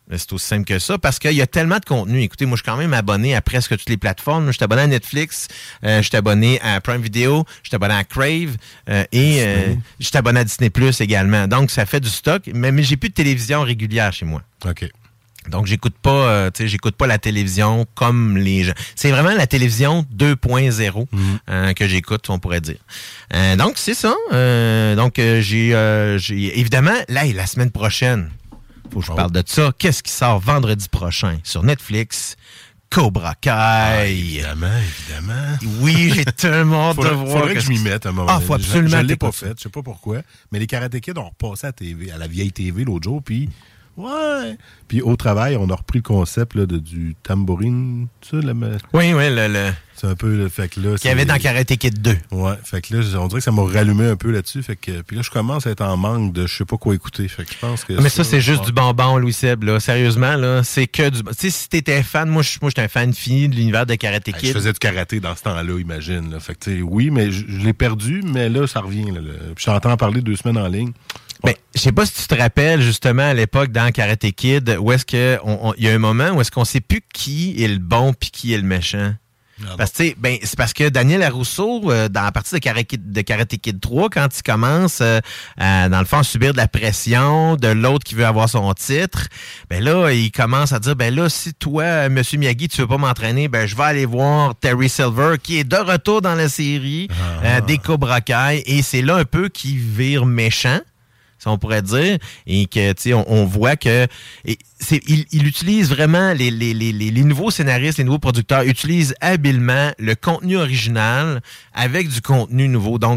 C'est aussi simple que ça, parce qu'il y a tellement de contenu. Écoutez, moi, je suis quand même abonné à presque toutes les plateformes. Je suis abonné à Netflix, euh, je suis abonné à Prime Video, je suis abonné à Crave euh, et euh, je suis abonné à Disney Plus également. Donc, ça fait du stock, mais, mais j'ai plus de télévision régulière chez moi. OK. Donc, j'écoute pas, euh, tu sais, j'écoute pas la télévision comme les gens. C'est vraiment la télévision deux point zéro mmh. euh, que j'écoute, on pourrait dire. Euh, donc, c'est ça. Euh, donc, euh, j'ai, euh, j'ai... Évidemment, là, la semaine prochaine, faut que je oh. parle de ça. Qu'est-ce qui sort vendredi prochain sur Netflix? Cobra Kai. Ah, évidemment, évidemment. Oui, j'ai tellement hâte de voir. Faudrait que, que je m'y mette à un moment. Ah, faut absolument. Je, je l'ai pas fait, je sais pas pourquoi. Mais les Karate Kids ont repassé à la T V, à la vieille T V l'autre jour, puis ouais. Puis au travail, on a repris le concept là, de, du tambourine, tu sais, la... Oui, oui, le... le... C'est un peu le fait que là. Qu'il y avait dans Karate Kid deux. Ouais, fait que là, on dirait que ça m'a rallumé un peu là-dessus. Fait que, puis là, je commence à être en manque de je sais pas quoi écouter. Fait que je pense que. Mais ça, ça c'est juste ouais. du bonbon, Louis-Seb, là. Sérieusement, là, c'est que du. Tu sais, si t'étais fan, moi, je moi, j'étais un fan fini de l'univers de Karate Kid. Hey, je faisais du karaté dans ce temps-là, imagine. Là. Fait que, tu sais, oui, mais je, je l'ai perdu, mais là, ça revient. Là, là. Puis j'entends parler deux semaines en ligne. Ben, je sais pas si tu te rappelles justement à l'époque dans Karate Kid où est-ce que il y a un moment où est-ce qu'on sait plus qui est le bon puis qui est le méchant. Ah parce que ben c'est parce que Daniel Larousseau euh, dans la partie de Karate Kid, de Karate Kid trois quand il commence euh, à, dans le fond à subir de la pression de l'autre qui veut avoir son titre, ben là il commence à dire ben là si toi monsieur Miyagi tu veux pas m'entraîner, ben je vais aller voir Terry Silver qui est de retour dans la série ah. euh, des Cobra Kai et c'est là un peu qu'il vire méchant. On pourrait dire, et que tu sais, on, on voit que et c'est, il, il utilise vraiment les, les, les, les nouveaux scénaristes, les nouveaux producteurs utilisent habilement le contenu original avec du contenu nouveau. Donc,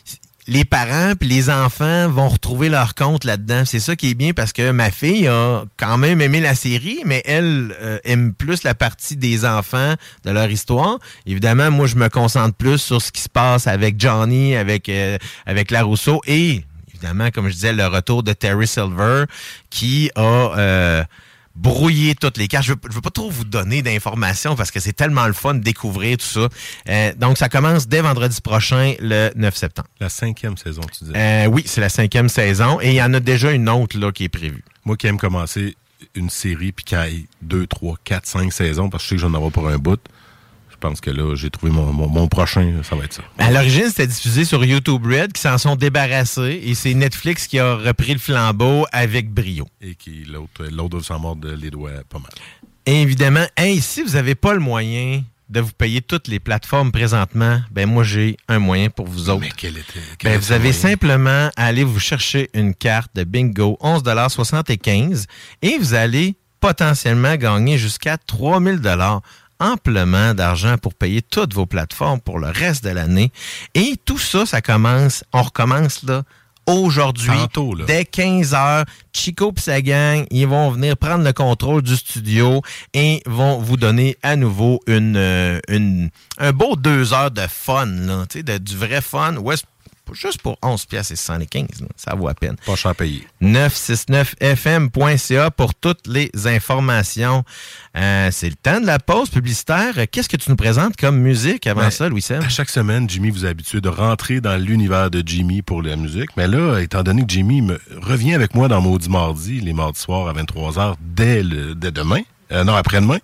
les parents puis les enfants vont retrouver leur compte là-dedans. C'est ça qui est bien parce que ma fille a quand même aimé la série, mais elle euh, aime plus la partie des enfants de leur histoire. Évidemment, moi, je me concentre plus sur ce qui se passe avec Johnny, avec euh, avec Larousseau et évidemment, comme je disais, le retour de Terry Silver qui a euh, brouillé toutes les cartes. Je ne veux, veux pas trop vous donner d'informations parce que c'est tellement le fun de découvrir tout ça. Euh, donc, ça commence dès vendredi prochain, le neuf septembre. La cinquième saison, tu disais? Euh, oui, c'est la cinquième saison et il y en a déjà une autre là qui est prévue. Moi qui aime commencer une série puis qu'il y ait deux, trois, quatre, cinq saisons parce que je sais que j'en aurai pour un bout. Je pense que là, j'ai trouvé mon, mon, mon prochain, ça va être ça. À l'origine, c'était diffusé sur YouTube Red, qui s'en sont débarrassés, et c'est Netflix qui a repris le flambeau avec brio. Et qui, l'autre, l'autre s'en mordre les doigts pas mal. Et évidemment, hey, si vous n'avez pas le moyen de vous payer toutes les plateformes présentement, ben moi, j'ai un moyen pour vous autres. Mais quel était, quel ben, vous avez moyen? Simplement à aller vous chercher une carte de bingo, onze dollars soixante-quinze, et vous allez potentiellement gagner jusqu'à trois mille dollars. Amplement d'argent pour payer toutes vos plateformes pour le reste de l'année. Et tout ça, ça commence, on recommence là aujourd'hui, Tantôt, là. dès quinze heures. Chico et sa gang, ils vont venir prendre le contrôle du studio et vont vous donner à nouveau une, une un beau deux heures de fun, là, tu sais, de, du vrai fun. Ouais, juste pour onze piastres et soixante-quinze, là, ça vaut à peine. Pas cher payé. neuf cent soixante-neuf F M point C A pour toutes les informations. Euh, c'est le temps de la pause publicitaire. Qu'est-ce que tu nous présentes comme musique avant ben, ça, Louis-Seb? À chaque semaine, Jimmy vous a habitué de rentrer dans l'univers de Jimmy pour la musique. Mais là, étant donné que Jimmy me revient avec moi dans Maudit Mardi, les mardis soirs à vingt-trois heures, dès, le, dès demain, euh, non, après-demain,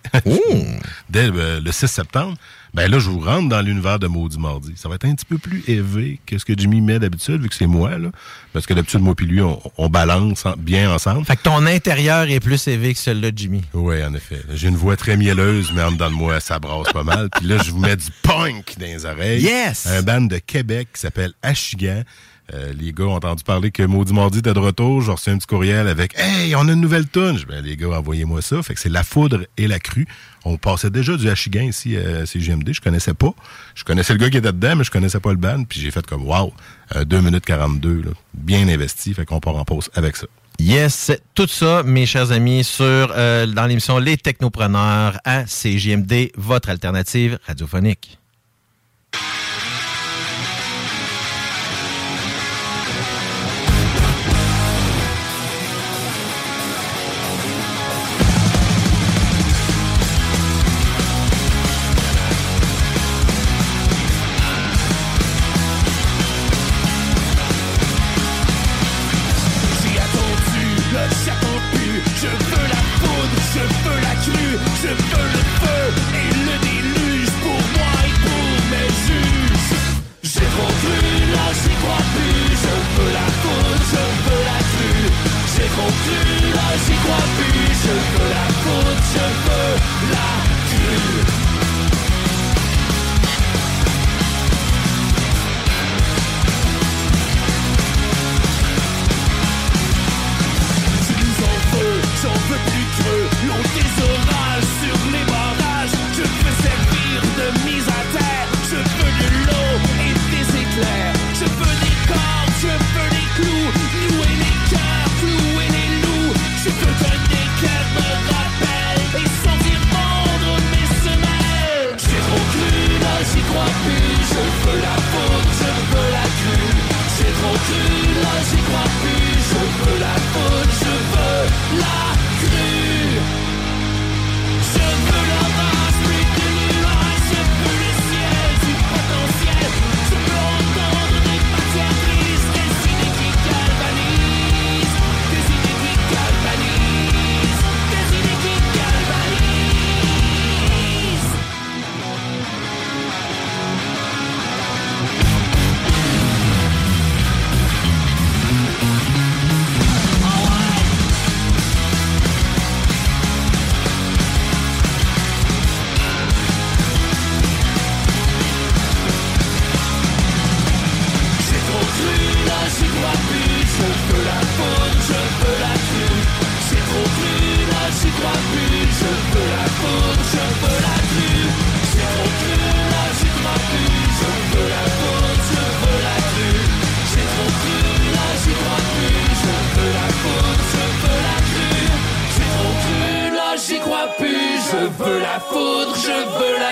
dès le, le six septembre, ben là, je vous rentre dans l'univers de Maudit Mardi. Ça va être un petit peu plus élevé que ce que Jimmy met d'habitude, vu que c'est moi, là. Parce que d'habitude, moi puis lui, on, on balance bien ensemble. Fait que ton intérieur est plus élevé que celui-là de Jimmy. Oui, en effet. J'ai une voix très mielleuse, mais en dedans de moi, ça brasse pas mal. Puis là, je vous mets du punk dans les oreilles. Yes! Un band de Québec qui s'appelle Achigan. Euh, les gars ont entendu parler que Maudit Mardi était de retour. J'ai reçu un petit courriel avec « Hey, on a une nouvelle toune! » Ben, les gars, envoyez-moi ça. Fait que c'est La Foudre et la Crue. On passait déjà du Achigan ici à C G M D. Je connaissais pas. Je connaissais le gars qui était dedans, mais je connaissais pas le band. Puis j'ai fait comme « Wow! Euh, deux minutes quarante-deux, là, bien investi. » Fait qu'on part en pause avec ça. Yes, tout ça, mes chers amis, sur euh, dans l'émission Les Technopreneurs à C G M D, votre alternative radiophonique. Je veux la peau.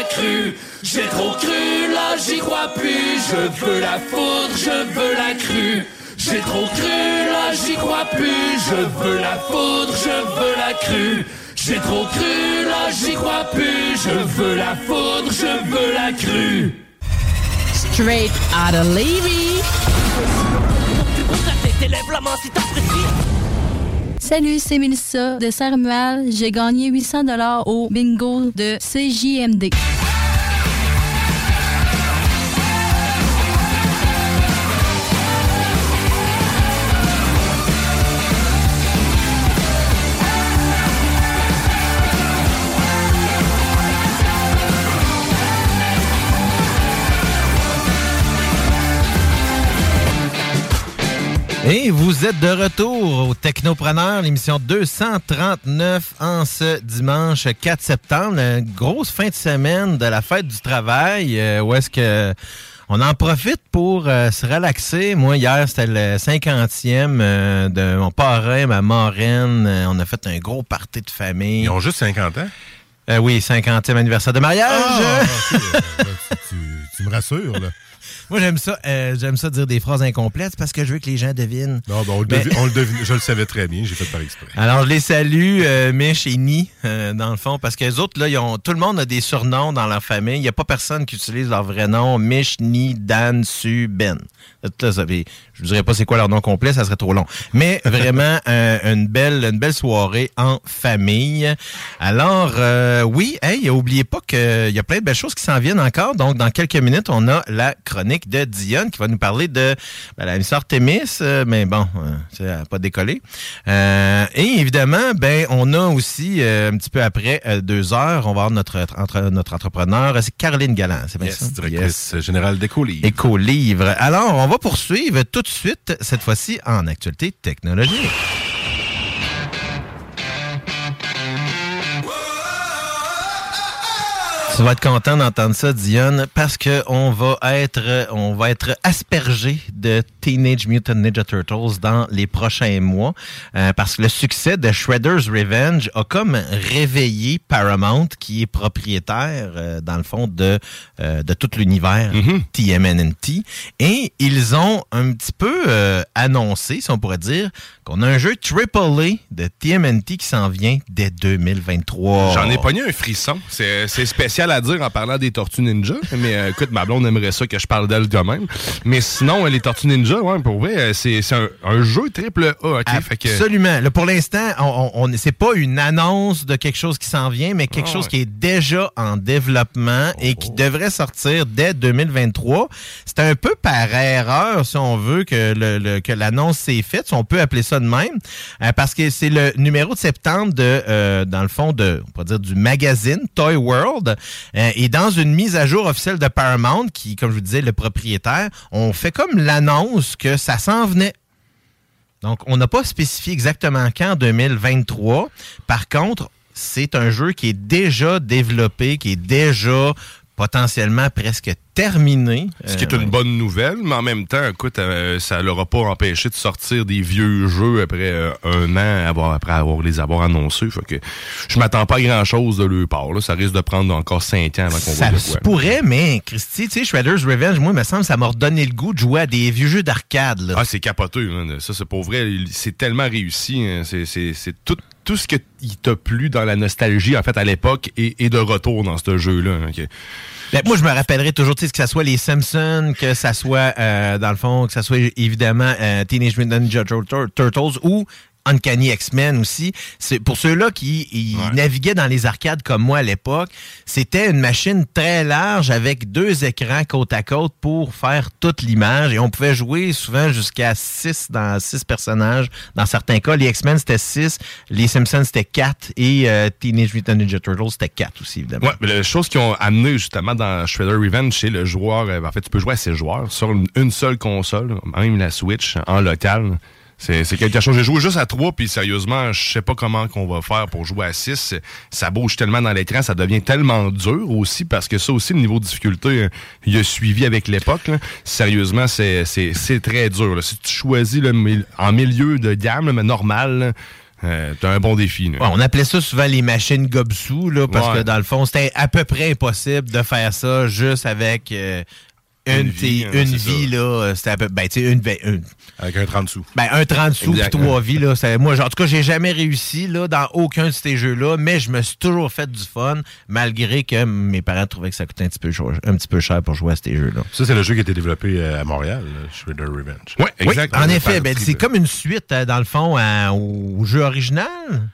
cru. J'ai trop cru, là j'y crois plus. Je veux la foudre, je veux la crue. J'ai trop cru, là j'y crois plus. Je veux la foudre, je veux la crue. J'ai trop cru, là j'y crois plus. Je veux la foudre, je veux la crue. Straight out of Levy. Salut, c'est Mélissa de Saint-Romuald. J'ai gagné huit cents dollars au bingo de C J M D. Et vous êtes de retour au Technopreneur, l'émission deux cent trente-neuf en ce dimanche quatre septembre. Une grosse fin de semaine de la fête du travail, euh, où est-ce que on en profite pour euh, se relaxer. Moi, hier, c'était le cinquantième euh, de mon parrain, ma marraine. Euh, on a fait un gros party de famille. Ils ont juste cinquante ans? Euh, oui, cinquantième anniversaire de mariage. Ah, okay. tu, tu, tu me rassures, là. Moi, j'aime ça euh, j'aime ça dire des phrases incomplètes parce que je veux que les gens devinent. Non, ben on, le Mais... devine, on le devine. Je le savais très bien. J'ai fait par exprès. Alors, je les salue, euh, Mich et Ni, euh, dans le fond, parce que les autres, là, ils ont, tout le monde a des surnoms dans leur famille. Il n'y a pas personne qui utilise leur vrai nom. Mich, Ni, Dan, Su, Ben. Là, ça, je ne dirais pas c'est quoi leur nom complet, ça serait trop long. Mais vraiment, euh, une belle une belle soirée en famille. Alors, euh, oui, hey, n'oubliez pas qu'il y a plein de belles choses qui s'en viennent encore. Donc, dans quelques minutes, on a la chronique de Dionne qui va nous parler de ben, la Miss Artemis, euh, mais bon, euh, ça n'a pas décollé. Euh, et évidemment, ben on a aussi, euh, un petit peu après euh, deux heures, on va avoir notre, entre, notre entrepreneur, c'est Caroline Galland, c'est bien yes, ça? Directrice yes. générale d'Écolivre. Écolivre. Alors, on va poursuivre tout de suite, cette fois-ci, en actualité technologique. Tu vas être content d'entendre ça, Dionne, parce que on va être, on va être aspergé de Teenage Mutant Ninja Turtles dans les prochains mois, euh, parce que le succès de Shredder's Revenge a comme réveillé Paramount, qui est propriétaire, euh, dans le fond, de euh, de tout l'univers mm-hmm. T M N T, et ils ont un petit peu euh, annoncé, si on pourrait dire, qu'on a un jeu triple A de T M N T qui s'en vient dès deux mille vingt-trois. J'en ai pogné un frisson. C'est, c'est spécial à dire en parlant des Tortues Ninja, mais euh, écoute, ma blonde aimerait ça que je parle d'elle quand même. Mais sinon, les Tortues Ninja, ouais, pour vrai, c'est, c'est un, un jeu triple A. Okay? Absolument. Fait que... Là, pour l'instant, on, on, on, c'est pas une annonce de quelque chose qui s'en vient, mais quelque oh, chose ouais. qui est déjà en développement oh, et qui oh. devrait sortir dès deux mille vingt-trois. C'est un peu par erreur, si on veut, que, le, le, que l'annonce s'est faite, si on peut appeler ça de même, euh, parce que c'est le numéro de septembre de, euh, dans le fond, de, on va dire, du magazine Toy World. Euh, et dans une mise à jour officielle de Paramount, qui, comme je vous disais, le propriétaire, on fait comme l'annonce que ça s'en venait. Donc, on n'a pas spécifié exactement quand, deux mille vingt-trois. Par contre, c'est un jeu qui est déjà développé, qui est déjà potentiellement presque terminé. Ce qui est une bonne nouvelle, mais en même temps, écoute, euh, ça l'aura pas empêché de sortir des vieux jeux après euh, un an avoir, après avoir les avoir annoncés. Fait que je m'attends pas à grand-chose de leur part. Là. Ça risque de prendre encore cinq ans avant qu'on voit le Ça pourrait, mais Christy, tu sais, Shredder's Revenge, moi, il me semble ça m'a redonné le goût de jouer à des vieux jeux d'arcade. Là. Ah, c'est capoteux. Hein. Ça, c'est pour vrai. C'est tellement réussi. Hein. C'est, c'est, c'est tout... Tout ce qui t'a plu dans la nostalgie, en fait, à l'époque, est, est de retour dans ce jeu-là. Okay. Ben, moi, je me rappellerai toujours, tu sais, que ça soit les Simpsons, que ça soit, euh, dans le fond, que ça soit évidemment euh, Teenage Mutant Ninja Turtles ou Uncanny X-Men aussi. C'est pour ceux-là qui ils ouais. naviguaient dans les arcades comme moi à l'époque, c'était une machine très large avec deux écrans côte à côte pour faire toute l'image et on pouvait jouer souvent jusqu'à six dans six personnages. Dans certains cas, les X-Men c'était six, les Simpsons c'était quatre et euh, Teenage Mutant Ninja Turtles c'était quatre aussi évidemment. Ouais, mais la chose qu'ils ont amené justement dans Shredder Revenge, c'est le joueur. En fait, tu peux jouer à ces joueurs sur une, une seule console, même la Switch en local. C'est, c'est quelque chose. J'ai joué juste à trois, puis sérieusement, je sais pas comment qu'on va faire pour jouer à six. Ça bouge tellement dans l'écran, ça devient tellement dur aussi, parce que ça aussi, le niveau de difficulté, il a suivi avec l'époque. Là. Sérieusement, c'est, c'est, c'est très dur. Là. Si tu choisis là, en milieu de gamme, là, mais normal, là, euh, t'as un bon défi. Là. Ouais, on appelait ça souvent les machines Gobsou, là, parce ouais. que dans le fond, c'était à peu près impossible de faire ça juste avec euh, une, une vie. Hein, une vie là, c'était à peu ben, tu sais, une, une. Avec un trente sous. Ben, un trente sous puis trois vies, là. Ça, moi, genre, en tout cas, j'ai jamais réussi, là, dans aucun de ces jeux-là, mais je me suis toujours fait du fun, malgré que mes parents trouvaient que ça coûtait un petit peu, un petit peu cher pour jouer à ces jeux-là. Ça, c'est le jeu qui a été développé à Montréal, Shredder Revenge. Ouais, exact. Oui, en effet, ben, c'est comme une suite, dans le fond, à, au jeu original.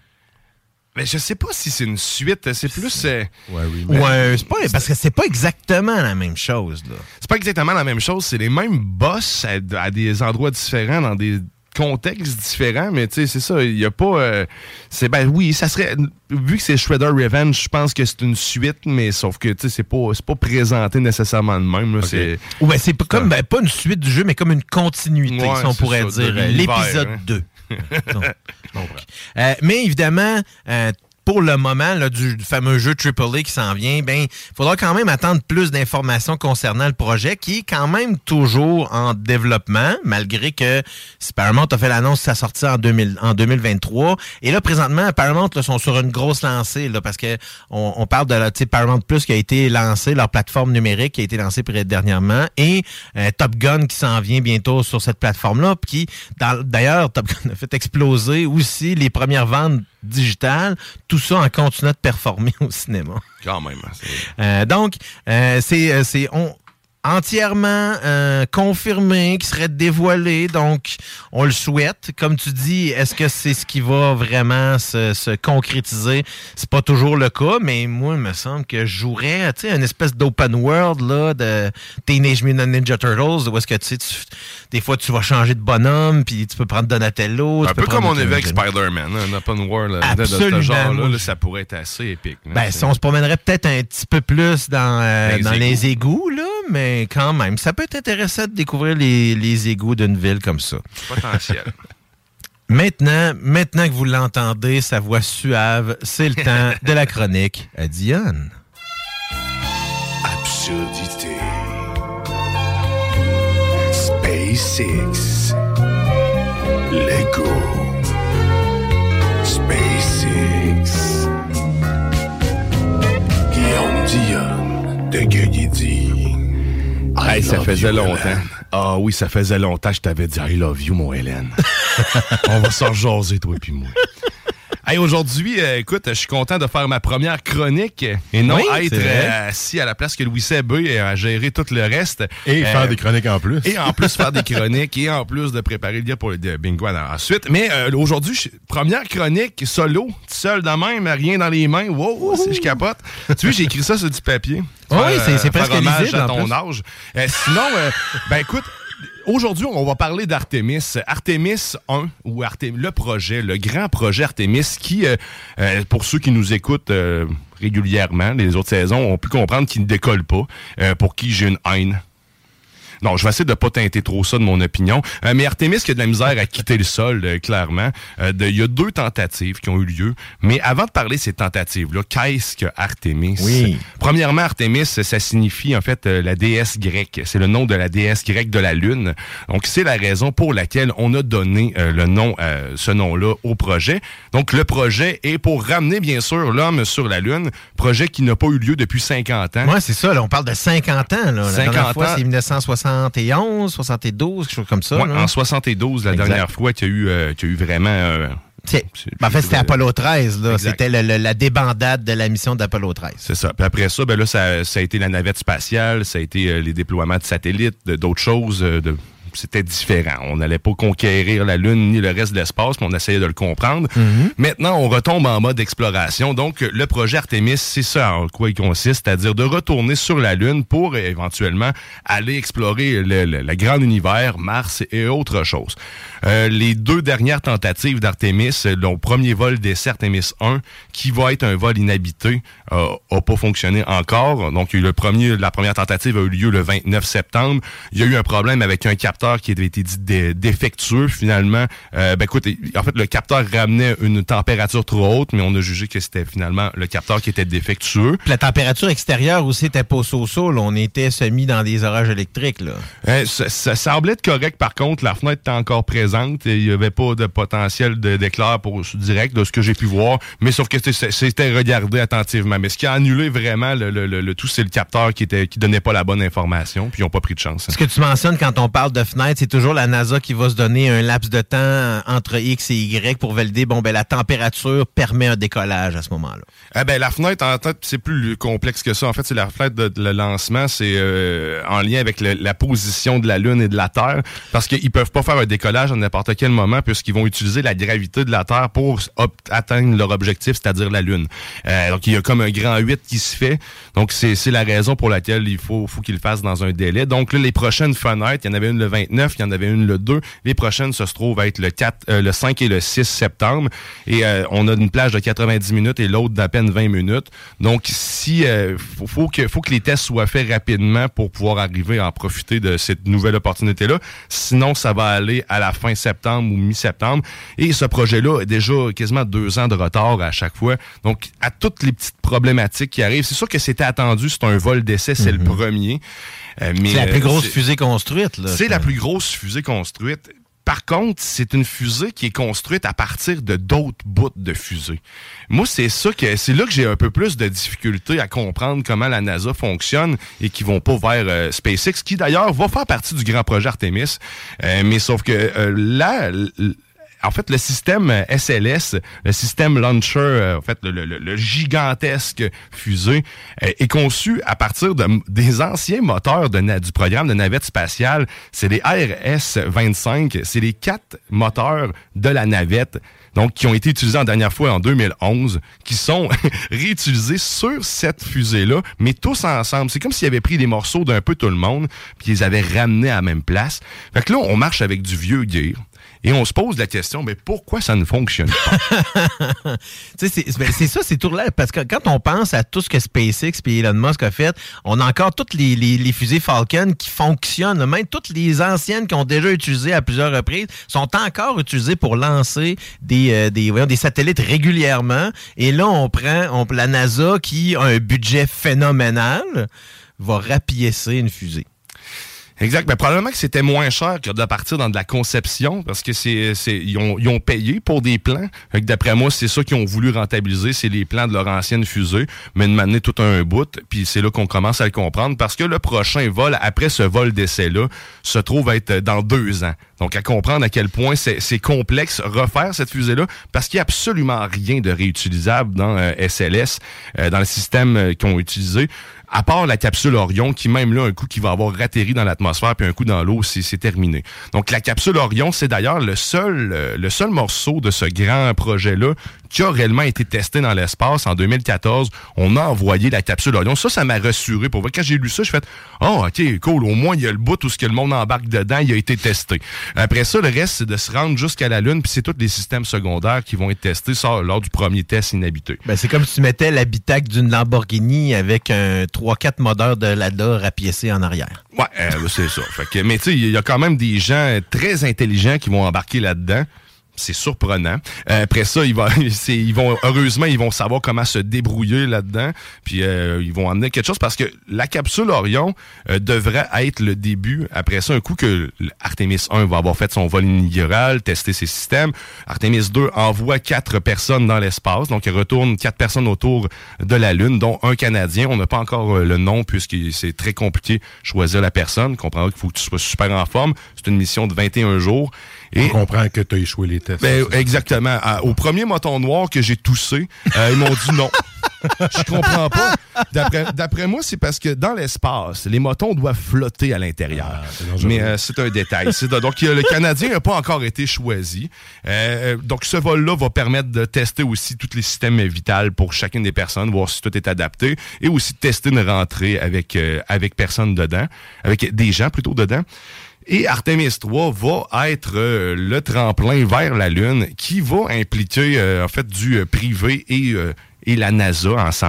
Mais je sais pas si c'est une suite, c'est plus... Euh... Ouais, oui, mais... ouais, c'est pas, parce que c'est pas exactement la même chose, là. C'est pas exactement la même chose, c'est les mêmes boss à, à des endroits différents, dans des contextes différents, mais tu sais, c'est ça, il y a pas... Euh, c'est ben oui, ça serait... Vu que c'est Shredder Revenge, je pense que c'est une suite, mais sauf que, tu sais, c'est pas, c'est pas présenté nécessairement de même, là, okay. c'est... Ouais, ben, c'est comme, ben, pas une suite du jeu, mais comme une continuité, ouais, si on pourrait ça, dire, l'épisode hein. deux. Donc, donc, euh, mais évidemment, euh, pour le moment là, du, du fameux jeu triple A qui s'en vient, ben, il faudra quand même attendre plus d'informations concernant le projet qui est quand même toujours en développement, malgré que si Paramount a fait l'annonce de sa sortie en, deux mille, en deux mille vingt-trois. Et là, présentement, Paramount là, sont sur une grosse lancée là, parce que on, on parle de la Paramount Plus qui a été lancée, leur plateforme numérique qui a été lancée dernièrement, et euh, Top Gun qui s'en vient bientôt sur cette plateforme-là. Qui, dans, d'ailleurs, Top Gun a fait exploser aussi les premières ventes digitales. Tout ça en continuant de performer au cinéma. Quand même. Euh, donc, euh, c'est, c'est on, entièrement euh, confirmé, qui serait dévoilé. Donc, on le souhaite. Comme tu dis, est-ce que c'est ce qui va vraiment se, se concrétiser? C'est pas toujours le cas, mais moi, il me semble que je jouerais, tu sais, une espèce d'open world là, de Teenage Mutant Ninja Turtles, où est-ce que tu sais, tu, des fois, tu vas changer de bonhomme, puis tu peux prendre Donatello. Un tu peu peux comme on est avait avec Spider-Man, hein, un open world de, de ce genre-là, là, ça pourrait être assez épique. Là, ben, si on se promènerait peut-être un petit peu plus dans, euh, dans les égouts, là, mais quand même, ça peut être intéressant de découvrir les, les égouts d'une ville comme ça. Potentiel. Maintenant, maintenant que vous l'entendez, sa voix suave, c'est le temps de la chronique à Dionne. Absurdité. SpaceX. Lego. SpaceX. Guillaume Dionne de Gueugui. Hey, ça faisait longtemps. Ah oui, ça faisait longtemps que je t'avais dit I love you, mon Hélène. On va s'en jaser, toi et puis moi. Hey, aujourd'hui, euh, écoute, je suis content de faire ma première chronique et non oui, être euh, assis à la place que Louis Seb et à gérer tout le reste. Et euh, faire des chroniques en plus. Et en plus faire des chroniques et en plus de préparer le gars pour le bingo ensuite. Mais euh, aujourd'hui, première chronique solo, seul de même, rien dans les mains. Wow, je capote. Tu vois, j'ai écrit ça sur du papier. Oui, c'est, c'est presque lisible à en ton plus. âge. Euh, sinon, euh, ben écoute... Aujourd'hui, on va parler d'Artemis. Artemis un, ou Artemis, le projet, le grand projet Artemis qui, euh, euh, pour ceux qui nous écoutent euh, régulièrement, les autres saisons, ont pu comprendre qu'il ne décolle pas, euh, pour qui j'ai une haine. Non, je vais essayer de pas teinter trop ça de mon opinion. Euh, mais Artemis qui a de la misère à quitter le sol, euh, clairement. Euh, de, il y a deux tentatives qui ont eu lieu. Mais avant de parler de ces tentatives-là, qu'est-ce que Artemis? Oui. Premièrement, Artemis, ça signifie en fait euh, la déesse grecque. C'est le nom de la déesse grecque de la Lune. Donc, c'est la raison pour laquelle on a donné euh, le nom, euh, ce nom-là au projet. Donc, le projet est pour ramener, bien sûr, l'homme sur la Lune. Projet qui n'a pas eu lieu depuis cinquante ans. Oui, c'est ça. Là, on parle de cinquante ans. Là. La cinquante dernière fois, ans. c'est dix-neuf cent soixante-et-onze, soixante-douze, quelque chose comme ça. Ouais, là. en soixante-douze, la exact. dernière fois qu'il y a eu, euh, qu'il y a eu vraiment... Euh, c'est, ben en fait, c'était Apollo treize. Là. C'était le, le, la débandade de la mission d'Apollo treize. C'est ça. Puis après ça, ben là, ça, ça a été la navette spatiale, ça a été euh, les déploiements de satellites, de, d'autres choses, euh, de... C'était différent. On n'allait pas conquérir la Lune ni le reste de l'espace, mais on essayait de le comprendre. Mm-hmm. Maintenant, on retombe en mode exploration. Donc, le projet Artemis, c'est ça en quoi il consiste, c'est-à-dire de retourner sur la Lune pour éventuellement aller explorer le, le, le grand univers, Mars et autre chose. Euh, les deux dernières tentatives d'Artemis, le premier vol d'essai Artemis un, qui va être un vol inhabité, euh, a pas fonctionné encore. Donc, le premier, la première tentative a eu lieu le vingt-neuf septembre. Il y a eu un problème avec un capteur capteur qui avait été dit dé- défectueux. Finalement, euh, ben écoute, en fait, le capteur ramenait une température trop haute, mais on a jugé que c'était finalement le capteur qui était défectueux. Puis la température extérieure aussi était pas so-so, là. On était semi dans des orages électriques, là. Euh, ça, ça semblait être correct, par contre. La fenêtre était encore présente. Et il n'y avait pas de potentiel de, d'éclair pour direct, de ce que j'ai pu voir. Mais sauf que c'était, c'était regardé attentivement. Mais ce qui a annulé vraiment le, le, le, le tout, c'est le capteur qui était qui donnait pas la bonne information. Puis ils n'ont pas pris de chance. Hein. Ce que tu mentionnes quand on parle de fenêtre, c'est toujours la NASA qui va se donner un laps de temps entre X et Y pour valider, bon, ben la température permet un décollage à ce moment-là. Eh ben, la fenêtre, en fait, c'est plus complexe que ça. En fait, c'est la fenêtre de, de le lancement. C'est euh, en lien avec le, la position de la Lune et de la Terre. Parce qu'ils peuvent pas faire un décollage à n'importe quel moment puisqu'ils vont utiliser la gravité de la Terre pour op- atteindre leur objectif, c'est-à-dire la Lune. Euh, donc, il y a comme un grand huit qui se fait. Donc, c'est, c'est la raison pour laquelle il faut, faut qu'ils le fassent dans un délai. Donc, là, les prochaines fenêtres, il y en avait une le vingt-neuf, il y en avait une le deux. Les prochaines, ça se trouve être le quatre, euh, le cinq et le six septembre. Et euh, on a une plage de quatre-vingt-dix minutes et l'autre d'à peine vingt minutes. Donc, si euh, faut, faut que faut que les tests soient faits rapidement pour pouvoir arriver à en profiter de cette nouvelle opportunité-là. Sinon, ça va aller à la fin septembre ou mi-septembre. Et ce projet-là a déjà quasiment deux ans de retard à chaque fois. Donc, à toutes les petites problématiques qui arrivent, c'est sûr que c'était attendu. C'est un vol d'essai, c'est mm-hmm. le premier. Euh, mais, c'est la plus grosse c'est, fusée construite, là. C'est la plus grosse fusée construite. Par contre, c'est une fusée qui est construite à partir de d'autres bouts de fusée. Moi, c'est ça que c'est là que j'ai un peu plus de difficulté à comprendre comment la NASA fonctionne et qui vont pas vers euh, SpaceX, qui d'ailleurs va faire partie du grand projet Artemis. Euh, mais sauf que euh, là... L- En fait, le système S L S, le système launcher, euh, en fait, le, le, le gigantesque fusée, euh, est conçu à partir de, des anciens moteurs de, du programme de navette spatiale. C'est les R S vingt-cinq, c'est les quatre moteurs de la navette, donc qui ont été utilisés la dernière fois en deux mille onze, qui sont réutilisés sur cette fusée-là, mais tous ensemble. C'est comme s'ils avaient pris des morceaux d'un peu tout le monde, puis ils les avaient ramenés à la même place. Fait que là, on marche avec du vieux gear. Et on se pose la question, mais pourquoi ça ne fonctionne pas? Tu sais, c'est, ben, c'est ça, c'est tout là. Parce que quand on pense à tout ce que SpaceX et Elon Musk a fait, on a encore toutes les, les, les fusées Falcon qui fonctionnent. Même toutes les anciennes qui ont déjà utilisé à plusieurs reprises sont encore utilisées pour lancer des, euh, des, voyons, des satellites régulièrement. Et là, on prend on, la NASA qui a un budget phénoménal, va rapiécer une fusée. Exact. Mais probablement que c'était moins cher que de partir dans de la conception parce que c'est, c'est ils ont, ils ont payé pour des plans. Fait que d'après moi, c'est ça qu'ils ont voulu rentabiliser, c'est les plans de leur ancienne fusée, mais de m'amener tout un bout. Puis c'est là qu'on commence à le comprendre parce que le prochain vol, après ce vol d'essai-là, se trouve être dans deux ans. Donc à comprendre à quel point c'est, c'est complexe refaire cette fusée-là parce qu'il n'y a absolument rien de réutilisable dans euh, S L S, euh, dans le système euh, qu'ils ont utilisé. À part la capsule Orion, qui même là, un coup qui va avoir atterri dans l'atmosphère, puis un coup dans l'eau, c'est, c'est terminé. Donc la capsule Orion, c'est d'ailleurs le seul, euh, le seul morceau de ce grand projet-là qui a réellement été testé dans l'espace. En deux mille quatorze, on a envoyé la capsule Orion. Ça, ça m'a rassuré. Pour vrai, quand j'ai lu ça, je fait « Oh, OK, cool, au moins il y a le bout où ce que le monde embarque dedans, il a été testé. » Après ça, le reste, c'est de se rendre jusqu'à la Lune, puis c'est tous les systèmes secondaires qui vont être testés ça, lors du premier test inhabité. Ben, c'est comme si tu mettais l'habitacle d'une Lamborghini avec un trois quatre moteurs de Lada rapiécés en arrière. Ouais, euh, c'est ça. Fait que, mais tu sais, il y a quand même des gens très intelligents qui vont embarquer là-dedans. C'est surprenant. Euh, après ça, ils vont, c'est, ils vont, heureusement, ils vont savoir comment se débrouiller là-dedans. Puis euh, ils vont emmener quelque chose parce que la capsule Orion euh, devrait être le début. Après ça, un coup que Artemis un va avoir fait son vol inaugural, testé ses systèmes, Artemis deux envoie quatre personnes dans l'espace. Donc, il retourne quatre personnes autour de la Lune, dont un Canadien. On n'a pas encore euh, le nom puisque c'est très compliqué de choisir la personne. On comprendra qu'il faut que tu sois super en forme. C'est une mission de vingt et un jours. Et on comprend que tu as échoué les tests. Ben, exactement. À, au premier moton noir que j'ai toussé, euh, ils m'ont dit non. Je comprends pas. D'après, d'après moi, c'est parce que dans l'espace, les motons doivent flotter à l'intérieur. Ah, mais euh, c'est un détail. C'est, donc, le Canadien n'a pas encore été choisi. Euh, donc, ce vol-là va permettre de tester aussi tous les systèmes vitaux pour chacune des personnes, voir si tout est adapté, et aussi de tester une rentrée avec, euh, avec personne dedans, avec des gens plutôt dedans. Et Artemis trois va être euh, le tremplin vers la Lune qui va impliquer euh, en fait du euh, privé et, euh, et la NASA ensemble.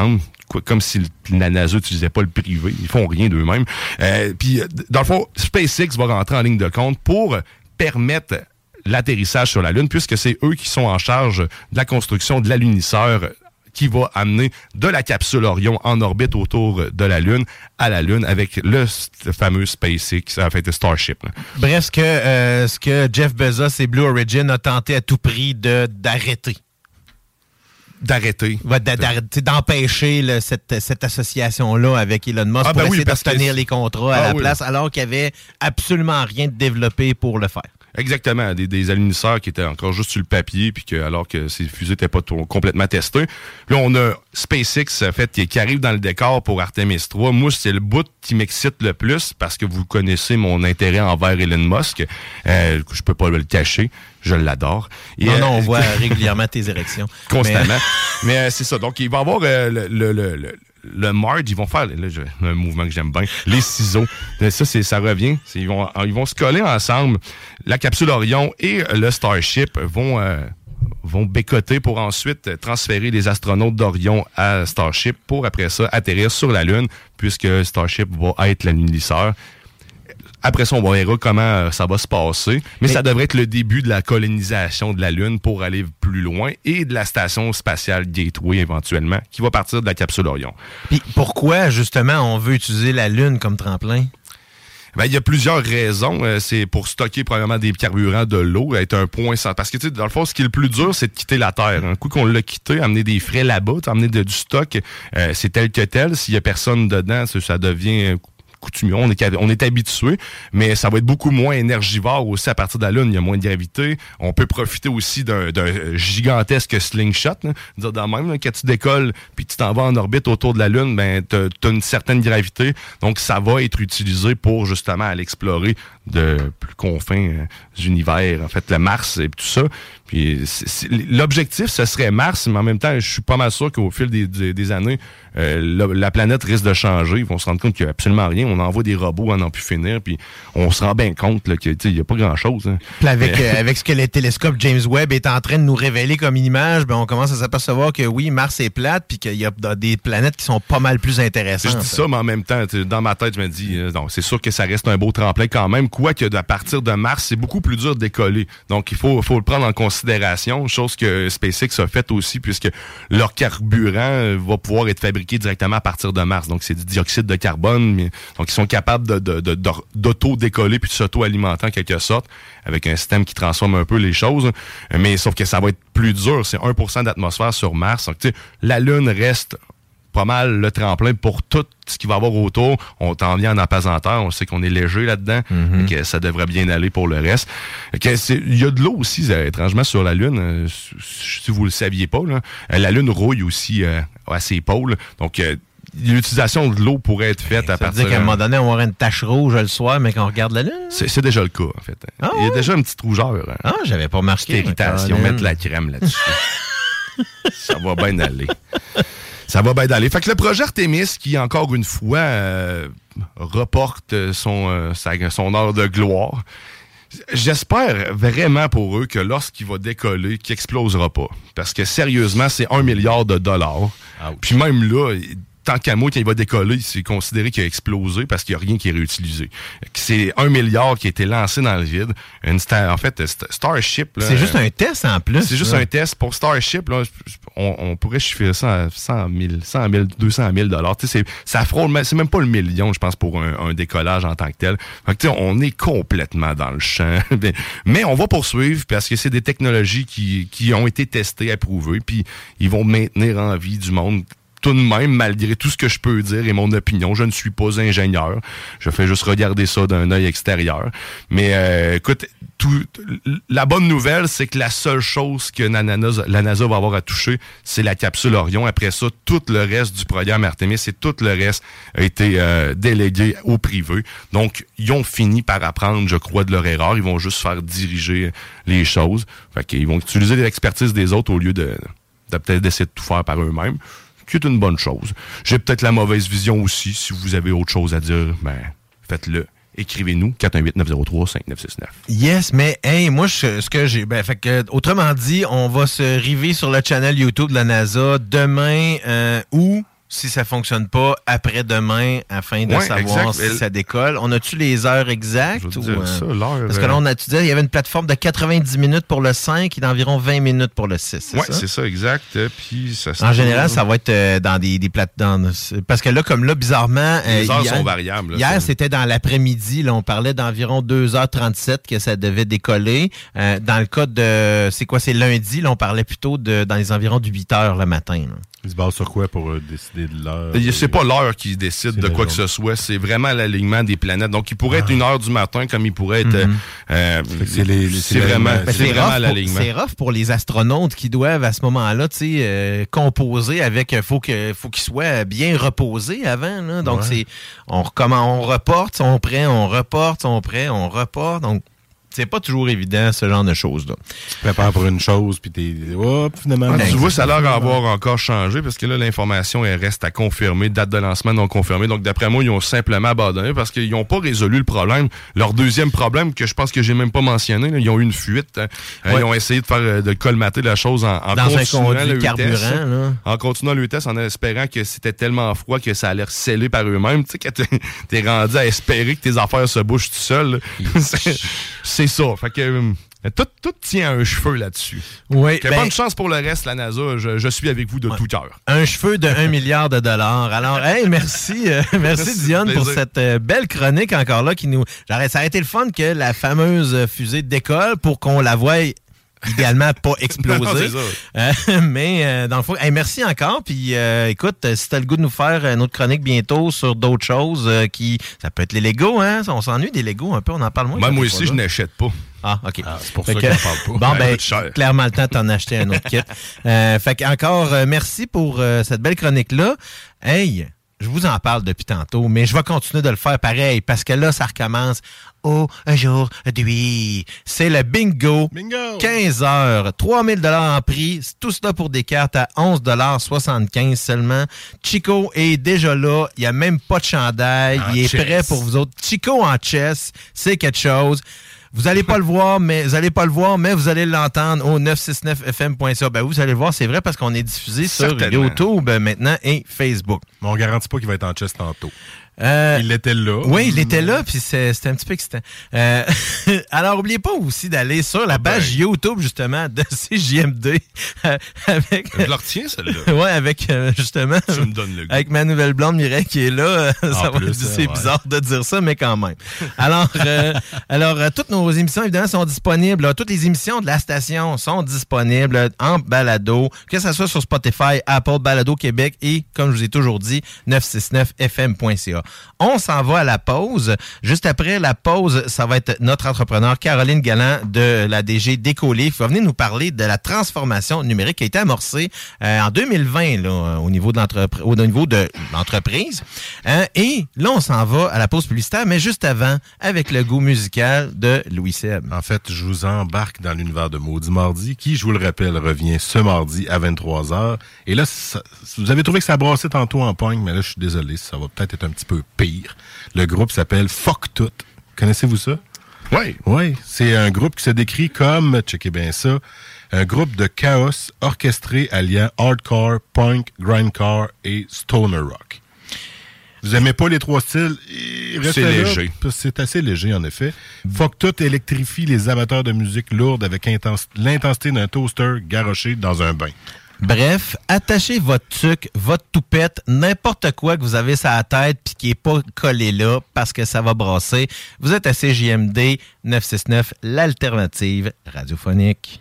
quoi, comme si la NASA n'utilisait pas le privé. Ils font rien d'eux-mêmes. Euh, puis, dans le fond, SpaceX va rentrer en ligne de compte pour permettre l'atterrissage sur la Lune, puisque c'est eux qui sont en charge de la construction de l'alunisseur qui va amener de la capsule Orion en orbite autour de la Lune à la Lune avec le, le fameux SpaceX, en fait, Starship. Là. Bref, ce que, euh, ce que Jeff Bezos et Blue Origin ont tenté à tout prix de, d'arrêter. D'arrêter. Ouais, d'arrêter, d'empêcher là, cette, cette association-là avec Elon Musk ah, pour ben essayer oui, d'obtenir que... les contrats ah, à la oui. place, alors qu'il n'y avait absolument rien de développé pour le faire. Exactement, des, des alunisseurs qui étaient encore juste sur le papier, puis que alors que ces fusées n'étaient pas t- complètement testées. Là, on a SpaceX, en fait, qui, qui arrive dans le décor pour Artemis trois. Moi, c'est le bout qui m'excite le plus, parce que vous connaissez mon intérêt envers Elon Musk. Euh, je peux pas le cacher. Je l'adore. Et, non, euh, non, on voit régulièrement tes érections. Constamment. Mais, Mais euh, c'est ça. Donc, il va y avoir euh, le... le, le, le Le merge, ils vont faire là, je, un mouvement que j'aime bien, les ciseaux. Ça, c'est, ça revient. C'est, ils, vont, ils vont se coller ensemble. La capsule Orion et le Starship vont, euh, vont bécoter pour ensuite transférer les astronautes d'Orion à Starship pour après ça atterrir sur la Lune, puisque Starship va être l'alunisseur. Après ça, on verra comment ça va se passer. Mais, Mais ça devrait être le début de la colonisation de la Lune pour aller plus loin et de la station spatiale Gateway éventuellement, qui va partir de la capsule Orion. Puis pourquoi, justement, on veut utiliser la Lune comme tremplin? Ben, il y a plusieurs raisons. Euh, c'est pour stocker probablement des carburants, de l'eau, être un point sans... Parce que, tu sais, dans le fond, ce qui est le plus dur, c'est de quitter la Terre. Un coup qu'on l'a quitté, amener des frais là-bas, amener de, du stock, euh, c'est tel que tel. S'il y a personne dedans, ça, ça devient... coutumier, on est, on est habitué, mais ça va être beaucoup moins énergivore aussi à partir de la Lune. Il y a moins de gravité. On peut profiter aussi d'un, d'un gigantesque slingshot. Là. Dire de même, là, quand tu décolles puis tu t'en vas en orbite autour de la Lune, ben t'as, t'as une certaine gravité. Donc, ça va être utilisé pour justement aller explorer de plus confins euh, univers, en fait, le Mars et tout ça. Puis c'est, c'est, l'objectif, ce serait Mars, mais en même temps, je suis pas mal sûr qu'au fil des, des, des années, euh, la, la planète risque de changer. Ils vont se rendre compte qu'il n'y a absolument rien. On envoie des robots à n'en plus finir, puis on se rend bien compte là, qu'il n'y a pas grand-chose. Hein. Puis avec, euh, avec ce que le télescope James Webb est en train de nous révéler comme une image, ben on commence à s'apercevoir que oui, Mars est plate, puis qu'il y a des planètes qui sont pas mal plus intéressantes. Je dis ça, mais en même temps, dans ma tête, je me dis, euh, non, c'est sûr que ça reste un beau tremplin quand même. Quoique, à partir de Mars, c'est beaucoup plus dur de décoller. Donc, il faut, faut le prendre en considération, chose que SpaceX a fait aussi, puisque leur carburant va pouvoir être fabriqué directement à partir de Mars. Donc, c'est du dioxyde de carbone. Mais, donc, ils sont capables de, de, de, de, d'auto-décoller puis de s'auto-alimenter en quelque sorte, avec un système qui transforme un peu les choses. Mais sauf que ça va être plus dur. C'est un pour cent d'atmosphère sur Mars. Donc, tu sais, la Lune reste pas mal le tremplin pour tout ce qu'il va y avoir autour. On t'en vient en apesanteur. On sait qu'on est léger là-dedans. Mm-hmm. Et que ça devrait bien aller pour le reste. Il y a de l'eau aussi, étrangement, sur la Lune. Euh, si vous le saviez pas, là, la Lune rouille aussi euh, à ses pôles. Donc, euh, l'utilisation de l'eau pourrait être faite ça à partir... Ça veut dire qu'à un moment donné, on va avoir une tache rouge le soir, mais qu'on regarde la Lune? C'est, c'est déjà le cas, en fait. Ah, il y a ouais? déjà une petite rougeur. Hein. Ah, j'avais pas marqué. Petite irritation. Mettre la crème là-dessus. Ça va bien aller. Ça va bien aller. Fait que le projet Artemis, qui encore une fois euh, reporte son, euh, sa, son heure de gloire, j'espère vraiment pour eux que lorsqu'il va décoller, qu'il explosera pas. Parce que sérieusement, c'est un milliard de dollars. Ouch. Puis même là... Tant qu'à moi, quand il va décoller, c'est considéré qu'il a explosé parce qu'il n'y a rien qui est réutilisé. C'est un milliard qui a été lancé dans le vide. Une star, en fait, Starship... Là, c'est juste un test en plus. C'est juste là. un test. Pour Starship, là, on, on pourrait chiffrer ça à cent mille, deux cent mille dollars. C'est, ça frôle, c'est même pas le million, je pense, pour un, un décollage en tant que tel. Fait que, on est complètement dans le champ. Mais on va poursuivre parce que c'est des technologies qui, qui ont été testées, approuvées, puis ils vont maintenir en vie du monde tout de même, malgré tout ce que je peux dire et mon opinion. Je ne suis pas ingénieur. Je fais juste regarder ça d'un œil extérieur. Mais euh, écoute, tout, la bonne nouvelle, c'est que la seule chose que la NASA, la NASA va avoir à toucher, c'est la capsule Orion. Après ça, tout le reste du programme Artemis et tout le reste a été euh, délégué au privé. Donc, ils ont fini par apprendre, je crois, de leur erreur. Ils vont juste faire diriger les choses. Fait qu'ils vont utiliser l'expertise des autres au lieu de, de peut-être d'essayer de tout faire par eux-mêmes. Qui est une bonne chose. J'ai peut-être la mauvaise vision aussi. Si vous avez autre chose à dire, ben, faites-le. Écrivez-nous, quatre un huit neuf zéro trois cinq neuf six neuf. Yes, mais hey, moi, je, ce que j'ai... Ben, fait que, autrement dit, on va se river sur le channel YouTube de la NASA demain euh, ou si ça fonctionne pas après-demain afin de Ouais, savoir exact. si Elle- ça décolle. On a-tu les heures exactes? Je veux ou, dire euh, ça, l'heure, Parce que là, euh, on a, tu disais, il y avait une plateforme de quatre-vingt-dix minutes pour le cinq et d'environ vingt minutes pour le six, c'est Oui, ça? c'est ça, exact. Euh, Puis ça se En trouve- général, ça va être euh, dans des, des plates... Dans, parce que là, comme là, bizarrement... Les euh, heures hier, sont variables, là, hier, ça. c'était dans l'après-midi. Là, on parlait d'environ deux heures trente-sept que ça devait décoller. Euh, dans le cas de... C'est quoi? C'est lundi. Là, on parlait plutôt de dans les environs de huit heures le matin. Là. Il se base sur quoi pour euh, décider de l'heure? Euh, C'est pas l'heure qui décide C'est de la quoi que journée. ce soit, c'est vraiment l'alignement des planètes. Donc, il pourrait être une heure du matin comme il pourrait être... Mhm. euh, Fait que c'est les- les- c'est c'est vraiment, l'alignement. Ben, c'est vraiment rough pour- l'alignement. C'est rough pour les astronautes qui doivent à ce moment-là, tu sais, euh, composer avec. Il faut que, faut qu'ils soient bien reposés avant. Là. Donc Ouais. c'est, on recommence, on reporte, on prêt, on reporte, on prêt, on reporte. Donc c'est pas toujours évident ce genre de choses là. Tu te prépares pour une chose, puis t'es... Hop, finalement... Ah, ben, tu vois, ça a l'air finalement. d'avoir encore changé parce que là, l'information, elle reste à confirmer, date de lancement non confirmée. Donc, d'après moi, ils ont simplement abandonné parce qu'ils n'ont pas résolu le problème. Leur deuxième problème, que je pense que j'ai même pas mentionné, là, ils ont eu une fuite. hein. Euh, Ouais. Ils ont essayé de faire euh, de colmater la chose en, en Dans un continuant conduit le carburant, test. là. En continuant le test, en espérant que c'était tellement froid que ça allait sceller par eux-mêmes. Tu sais, quand t'es- t'es rendu à espérer que tes affaires se bougent tout seul, là. c'est c'est ça. Fait que euh, tout, tout tient un cheveu là-dessus. Oui, Que ben- bonne chance pour le reste, la NASA. Je, je suis avec vous de tout cœur. Un cheveu de un milliard de dollars. Alors, hey, merci, euh, merci Merci, Dionne pour plaisir. cette euh, belle chronique encore là qui nous. J'aurais- Ça aurait été le fun que la fameuse fusée décolle pour qu'on la voie idéalement pas exploser. Non, c'est ça. Euh, mais euh, dans le fond, hey, merci encore. Puis euh, écoute, euh, si t'as le goût de nous faire une autre chronique bientôt sur d'autres choses euh, qui. Ça peut être les Legos, hein? On s'ennuie des Legos un peu, on en parle moins. Moi, quand moi t'es pas aussi, je là. n'achète pas. Ah, OK. c'est pour Fait ça que- qu'on parle pas. Bon, Ça ben, coûte cher. clairement le temps de t'en acheter un autre kit. Euh, fait qu'encore, euh, merci pour euh, cette belle chronique-là. Hey, je vous en parle depuis tantôt, mais je vais continuer de le faire pareil parce que là, ça recommence aujourd'hui. C'est le bingo. Bingo! quinze heures, trois mille dollars en prix. Tout cela pour des cartes à onze dollars soixante-quinze seulement. Chico est déjà là. Il n'y a même pas de chandail. En Il est chess. prêt pour vous autres. Chico en chess, c'est quelque chose. Vous allez pas le voir, mais vous allez pas le voir, mais vous allez l'entendre au neuf cent soixante-neuf F M point C A. Ben vous allez le voir, c'est vrai parce qu'on est diffusé sur Certainement. YouTube euh, maintenant et Facebook. Mais on garantit pas qu'il va être en chess tantôt. Euh, il était là. Oui, il était là, puis c'est- c'était un petit peu excitant. Euh, alors, oubliez pas aussi d'aller sur la page YouTube, justement, de C J M D. euh, avec, Je la retiens, celle-là. ouais, avec, euh, justement, Tu me donnes le goût. avec ma nouvelle blonde Mireille qui est là. euh, ça va, plus, c'est ouais. bizarre de dire ça, mais quand même. Alors, euh, alors euh, toutes nos émissions, évidemment, sont disponibles. Toutes les émissions de la station sont disponibles en balado, que ce soit sur Spotify, Apple, Balado Québec et, comme je vous ai toujours dit, neuf cent soixante-neuf F M point C A. On s'en va à la pause. Juste après la pause, ça va être notre entrepreneur Caroline Galland de la D G d'Écolé qui va venir nous parler de la transformation numérique qui a été amorcée euh, en deux mille vingt là, au niveau de l'entreprise, au niveau de l'entreprise. Hein, et là, on s'en va à la pause publicitaire, mais juste avant, avec le goût musical de Louis Seb. En fait, je vous embarque dans l'univers de Maudit Mardi, qui, je vous le rappelle, revient ce mardi à vingt-trois heures. Et là, ça- vous avez trouvé que ça brassait tantôt en pogne, mais là, je suis désolé, ça va peut-être être un petit peu pire. Le groupe s'appelle Fuck Tout. Connaissez-vous ça? Oui. Oui, c'est un groupe qui se décrit comme, checkez bien ça, un groupe de chaos orchestré alliant hardcore, punk, grindcore et stoner rock. Vous aimez pas les trois styles? Eh, restez C'est là, léger. parce que C'est assez léger, en effet. Fuck Tout électrifie les amateurs de musique lourde avec intens- l'intensité d'un toaster garoché dans un bain. Bref, attachez votre tuque, votre toupette, n'importe quoi que vous avez sur la tête puis qui est pas collé là parce que ça va brasser. Vous êtes à C J M D neuf cent soixante-neuf, l'alternative radiophonique.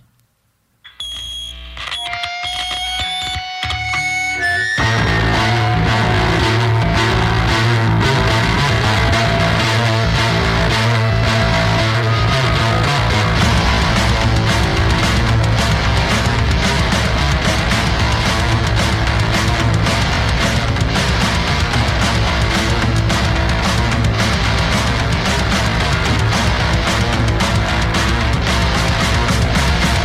Thank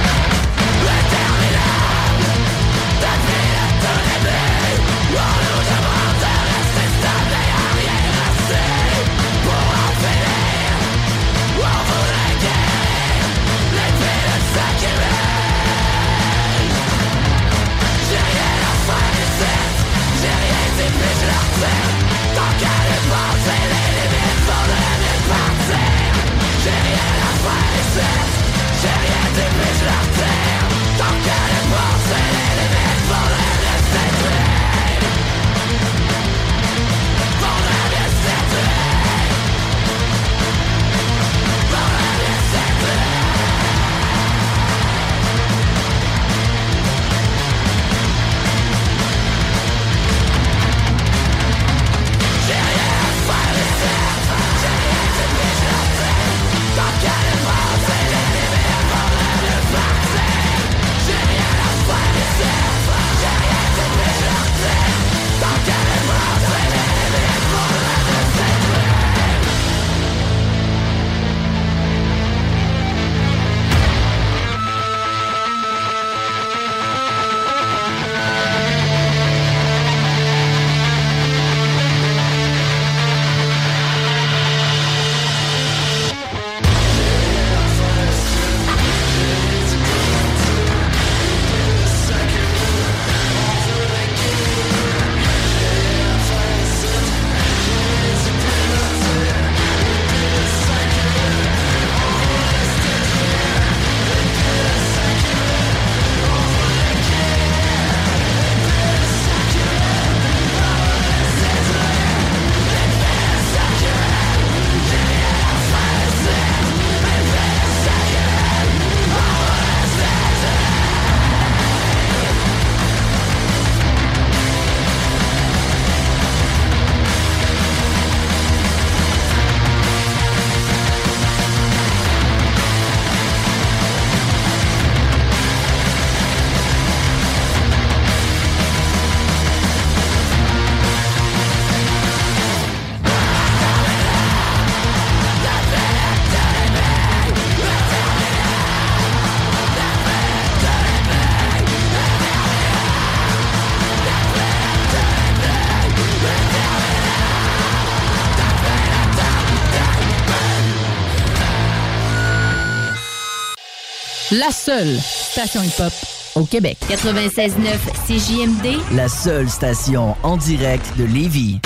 La seule station hip-hop au Québec. quatre-vingt-seize neuf C J M D. La seule station en direct de Lévis.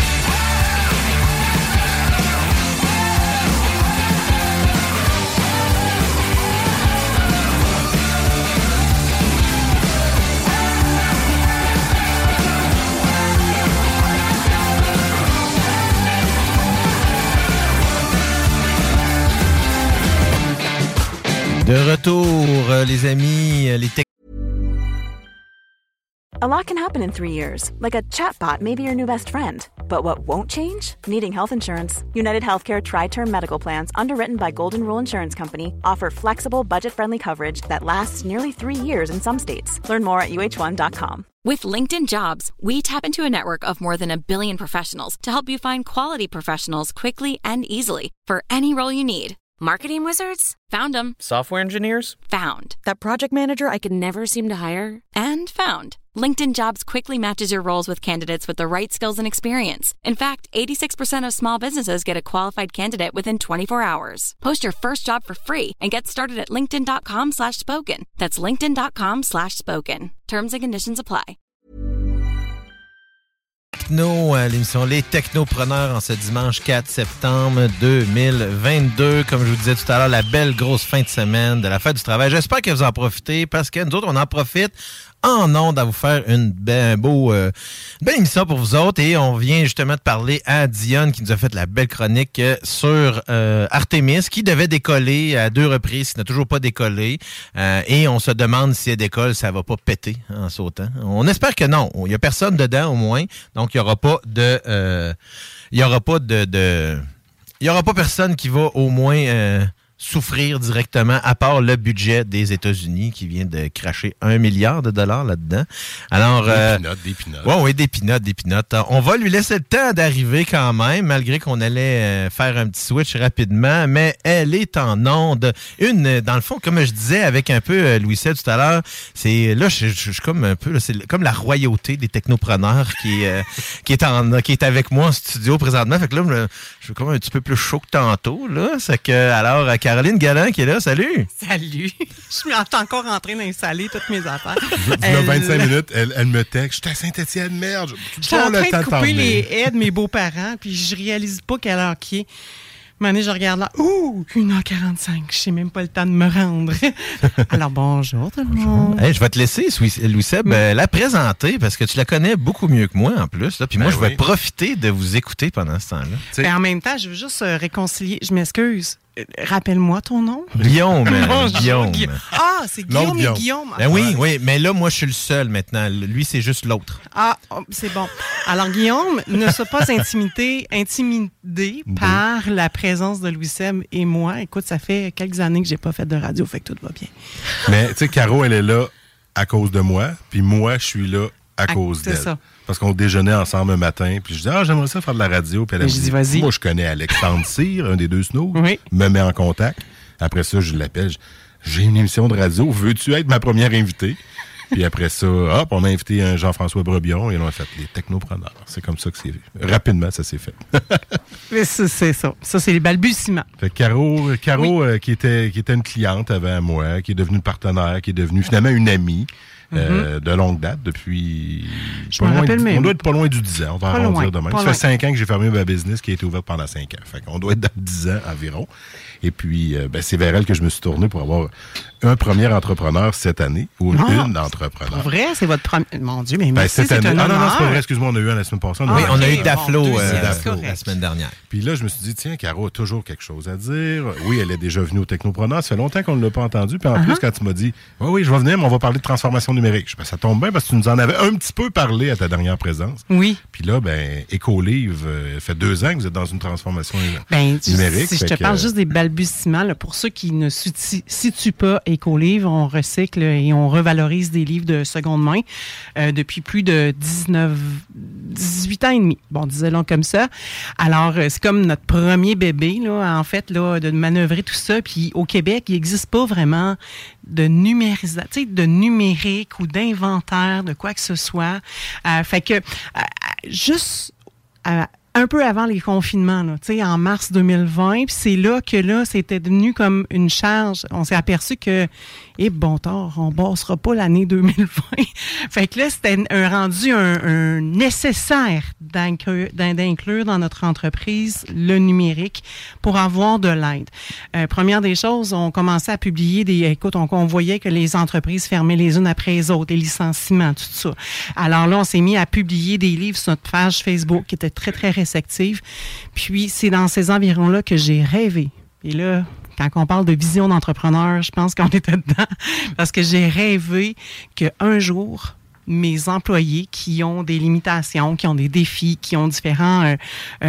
De retour, euh, les amis, les tech... A lot can happen in three years, like a chatbot may be your new best friend. But what won't change? Needing health insurance. United Healthcare Tri-Term Medical Plans, underwritten by Golden Rule Insurance Company, offer flexible, budget-friendly coverage that lasts nearly three years in some states. Learn more at U H one dot com. With LinkedIn Jobs, we tap into a network of more than a billion professionals to help you find quality professionals quickly and easily for any role you need. Marketing wizards? Found them. Software engineers? Found. That project manager I could never seem to hire? And found. LinkedIn Jobs quickly matches your roles with candidates with the right skills and experience. In fact, eighty-six percent of small businesses get a qualified candidate within twenty-four hours. Post your first job for free and get started at linkedin.com slash spoken. That's linkedin.com slash spoken. Terms and conditions apply. Techno, à l'émission Les Technopreneurs en ce dimanche quatre septembre deux mille vingt-deux. Comme je vous disais tout à l'heure, la belle grosse fin de semaine de la fête du travail. J'espère que vous en profitez parce que nous autres, on en profite en ondes à vous faire une belle, beau, euh, belle émission pour vous autres. Et on vient justement de parler à Dionne qui nous a fait la belle chronique euh, sur euh, Artemis qui devait décoller à deux reprises, qui n'a toujours pas décollé. Euh, et on se demande si elle décolle, ça va pas péter en sautant. On espère que non. Il y a personne dedans au moins. Donc, il y aura pas de... Euh, il y aura pas de... de il y aura pas personne qui va au moins... Euh, souffrir directement, à part le budget des États-Unis qui vient de cracher un milliard de dollars là-dedans. Alors, des euh, pinottes, des pinottes. Ouais, oui, des pinottes, des pinottes. On va lui laisser le temps d'arriver quand même, malgré qu'on allait euh, faire un petit switch rapidement, mais elle est en onde. Une, dans le fond, comme je disais avec un peu euh, Louis Seb tout à l'heure, c'est là, je, je, je suis comme un peu, là, c'est comme la royauté des technopreneurs qui, euh, qui est en, qui est avec moi en studio présentement. Fait que là, je, je suis comme un petit peu plus chaud que tantôt, là. C'est que, alors, Caroline Galland qui est là, salut! Salut! Je suis encore en train d'installer toutes mes affaires. Il y a vingt-cinq minutes, elle, elle me texte, je suis à Saint-Étienne, merde! Je suis en train de couper les haies de mes beaux-parents, puis je réalise pas quelle heure qui est. Un moment donné, je regarde là. Ouh, une heure quarante-cinq. Je n'ai même pas le temps de me rendre. Alors, bonjour tout le monde. Hey, je vais te laisser, Louis-Seb, Oui. euh, la présenter parce que tu la connais beaucoup mieux que moi en plus. Là. Puis moi, Ben je vais oui. profiter de vous écouter pendant ce temps-là. Ben, en même temps, je veux juste euh, réconcilier. Je m'excuse. Euh, Rappelle-moi ton nom. Guillaume, euh, Bonjour, Guillaume. Guillaume. Ah, c'est Guillaume L'autre et Guillaume. Guillaume. Ben oui, oui, mais là, moi, je suis le seul maintenant. Lui, c'est juste l'autre. Ah, oh, c'est bon. Alors, Guillaume ne soit pas intimidé, intimidé par la présence de Louis-Seb et moi. Écoute, ça fait quelques années que j'ai pas fait de radio, fait que tout va bien. Mais tu sais, Caro, elle est là à cause de moi, puis moi, je suis là à, À- cause c'est d'elle. ça. Parce qu'on déjeunait ensemble un matin, puis je dis, ah, j'aimerais ça faire de la radio. Puis elle, elle Mais me je dit, dis, vas-y. moi, je connais Alexandre Cyr, un des deux snows, Oui. me met en contact. Après ça, je l'appelle, je- j'ai une émission de radio, veux-tu être ma première invitée? Puis après ça, hop, on a invité un Jean-François Brebion et on a fait les technopreneurs. C'est comme ça que c'est. Rapidement, ça s'est fait. Mais ça, c'est ça. Ça, c'est les balbutiements. Fait que Caro, Caro euh, qui, était, qui était une cliente avant moi, qui est devenue une partenaire, qui est devenue finalement une amie euh, de longue date depuis. Je pas me loin rappelle du- même. On doit être pas loin du dix ans. On va Pas arrondir loin, demain. pas Ça loin. fait cinq ans que j'ai fermé ma business qui a été ouverte pendant cinq ans. Fait qu'on doit être dans dix ans environ. Et puis, euh, ben, c'est vers elle que je me suis tourné pour avoir un premier entrepreneur cette année ou Ah, une entrepreneur. Pour vrai, c'est votre premier. Mon Dieu, mais Ben, merci, cette c'est année. un Ah non, non, c'est pas honneur. vrai. Excuse-moi, on a eu un la semaine passée. Oui, on a eu ok, Daflo bon, euh, deuxième, la- c'est correct. la semaine dernière. Puis là, je me suis dit, tiens, Caro a toujours quelque chose à dire. Oui, elle est déjà venue au Technopreneur. Ça fait longtemps qu'on ne l'a pas entendu. Puis en Uh-huh. plus, quand tu m'as dit, oui, oui, je vais venir, mais on va parler de transformation numérique. Je dis, ben, ça tombe bien parce que tu nous en avais un petit peu parlé à ta dernière présence. Oui. Puis là, ben, Écolivre, euh, ça fait deux ans que vous êtes dans une transformation Ben, tu- numérique. si je Fait te que, parle euh, juste des balbutiements, là, pour ceux qui ne situ- situent pas Écolivre, on recycle et on revalorise des livres de seconde main euh, depuis plus de dix-neuf, dix-huit ans et demi. Bon, disons comme ça. Alors, euh, c'est comme notre premier bébé, là, en fait, là, de manœuvrer tout ça. Puis au Québec, il n'existe pas vraiment de numérisation, tu sais, de numérique ou d'inventaire, de quoi que ce soit. Euh, fait que, euh, juste... euh, un peu avant les confinements, là, tu sais, en mars deux mille vingt, puis c'est là que là, c'était devenu comme une charge. On s'est aperçu que, eh bon tard, on bossera pas l'année deux mille vingt. Fait que là, c'était un rendu un, un nécessaire d'inclure, d'inclure dans notre entreprise le numérique pour avoir de l'aide. Euh, première des choses, on commençait à publier des, écoute, on, on voyait que les entreprises fermaient les unes après les autres, les licenciements, tout ça. Alors là, on s'est mis à publier des livres sur notre page Facebook qui était très, très réceptive. Puis, c'est dans ces environs-là que j'ai rêvé. Et là, quand on parle de vision d'entrepreneur, je pense qu'on était dedans. Parce que j'ai rêvé qu'un jour, mes employés qui ont des limitations, qui ont des défis, qui ont différents euh,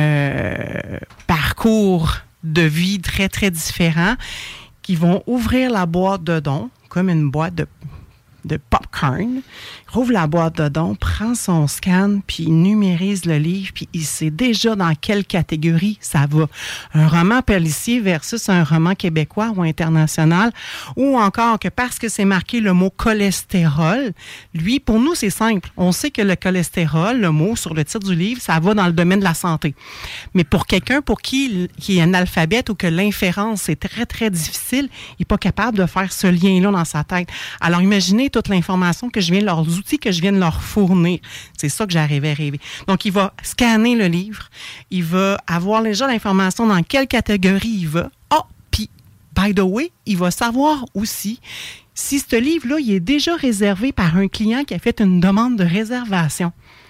euh, parcours de vie très, très différents, qui vont ouvrir la boîte de dons, comme une boîte de de popcorn, rouvre la boîte de dons, prend son scan, puis il numérise le livre, puis il sait déjà dans quelle catégorie ça va. Un roman policier versus un roman québécois ou international, ou encore que parce que c'est marqué le mot cholestérol, lui, pour nous, c'est simple. On sait que le cholestérol, le mot sur le titre du livre, ça va dans le domaine de la santé. Mais pour quelqu'un pour qui, qui est analphabète ou que l'inférence est très, très difficile, il n'est pas capable de faire ce lien-là dans sa tête. Alors, imaginez toute l'information que je viens, leurs outils que je viens de leur fournir. C'est ça que j'arrivais à rêver. Donc, il va scanner le livre. Il va avoir déjà l'information dans quelle catégorie il va. Ah, puis, by the way, il va savoir aussi si ce livre-là, il est déjà réservé par un client qui a fait une demande de réservation.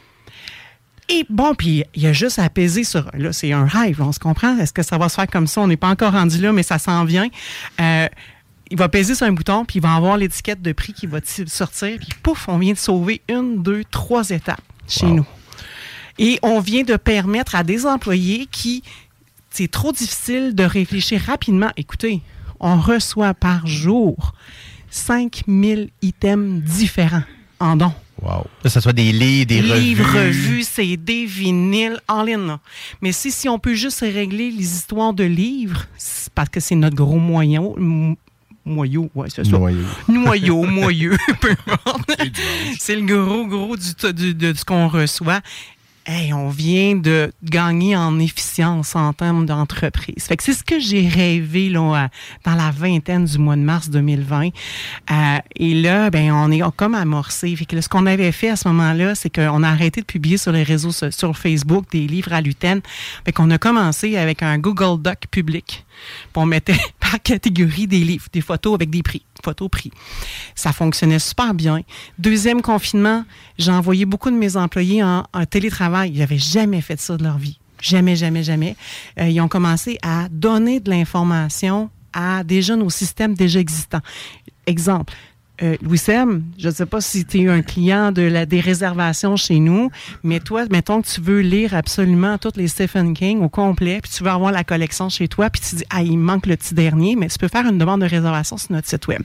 Et bon, puis il y a juste à peser sur... Là, c'est un rêve, on se comprend. Est-ce que ça va se faire comme ça? On n'est pas encore rendu là, mais ça s'en vient. Euh, il va peser sur un bouton, puis il va avoir l'étiquette de prix qui va t- sortir, puis pouf, on vient de sauver une, deux, trois étapes chez Wow. nous. Et on vient de permettre à des employés qui... C'est trop difficile de réfléchir rapidement. Écoutez, on reçoit par jour cinq mille items différents en dons. Wow. Que ce soit des livres, des Livres, revues. revues, C D, vinyles, all in. Là. Mais si, si on peut juste régler les histoires de livres, c'est parce que c'est notre gros moyen. m- Moyau, ouais, c'est ça. Noyau. Noyau, moyeu, peu importe. C'est le gros, gros du, du, de ce qu'on reçoit. hey, on vient de gagner en efficience en termes d'entreprise. Fait que c'est ce que j'ai rêvé là, dans la vingtaine du mois de mars deux mille vingt. Euh, et là, ben, on est comme amorcé. Fait que là, ce qu'on avait fait à ce moment-là, c'est qu'on a arrêté de publier sur les réseaux, sur Facebook, des livres à l'U T E N. Fait qu'on a commencé avec un Google Doc public. Puis on mettait par catégorie des livres, des photos avec des prix, photos prix. Ça fonctionnait super bien. Deuxième confinement, j'ai envoyé beaucoup de mes employés en, en télétravail. Ils n'avaient jamais fait ça de leur vie. Jamais, jamais, jamais. Euh, ils ont commencé à donner de l'information à déjà nos systèmes déjà existants. Exemple, Euh, Louis-Sem, je ne sais pas si tu es un client de la, des réservations chez nous, mais toi, mettons que tu veux lire absolument toutes les Stephen King au complet, puis tu veux avoir la collection chez toi, puis tu dis, ah, il me manque le petit dernier, mais tu peux faire une demande de réservation sur notre site web.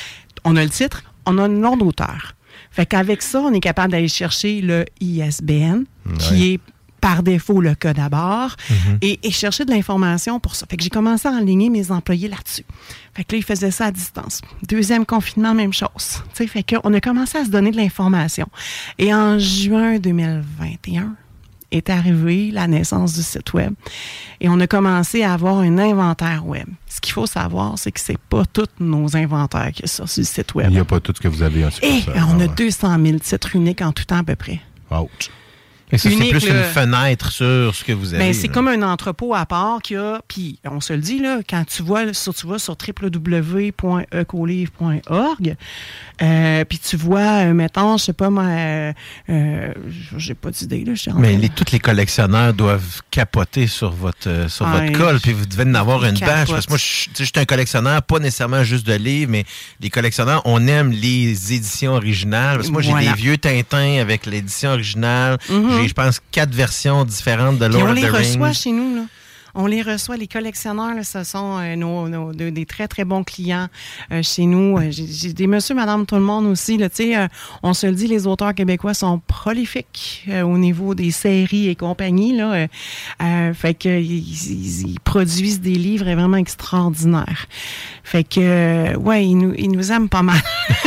On a le titre, on a le nom d'auteur. Fait qu'avec ça, on est capable d'aller chercher le I S B N, ouais. qui est par défaut le code à bord, mm-hmm. et, et chercher de l'information pour ça. Fait que j'ai commencé à enligner mes employés là-dessus. Fait que là, ils faisaient ça à distance. Deuxième confinement, même chose. T'sais, fait qu'on a commencé à se donner de l'information. Et en juin deux mille vingt et un est arrivée la naissance du site web. Et on a commencé à avoir un inventaire web. Ce qu'il faut savoir, c'est que c'est pas tous nos inventaires qui sont sur le site web. Il n'y a pas tout ce que vous avez en Et on a deux cent mille titres uniques en tout temps à peu près. Ouch. Et ça, Unique, c'est plus là, une fenêtre sur ce que vous avez. Ben, c'est là. comme un entrepôt à part qu'il y a, puis on se le dit, là, quand tu vois sur, tu vas sur w w w point ecolivre point org, euh, puis tu vois, euh, mettons, je sais pas, moi, euh, euh, j'ai pas d'idée, là. Je Mais les, tous les collectionneurs doivent capoter sur votre, euh, sur ah, votre colle, puis vous devez en avoir une capote. bâche. Parce que moi, je, je suis un collectionneur, pas nécessairement juste de livres, mais les collectionneurs, on aime les éditions originales. Parce que moi, j'ai Voilà. des vieux Tintins avec l'édition originale. Mm-hmm. J'ai, je pense, quatre versions différentes de Puis Lord on of the les Rings. reçoit chez nous, là. On les reçoit, les collectionneurs, là, ce sont euh, nos, nos, de, des très, très bons clients euh, chez nous. Euh, j'ai, j'ai des monsieur, madame, tout le monde aussi. Là, euh, on se le dit, les auteurs québécois sont prolifiques euh, au niveau des séries et compagnie. Là, euh, euh, fait que ils, ils, ils produisent des livres vraiment extraordinaires. Fait que, euh, ouais, ils nous, ils nous aiment pas mal.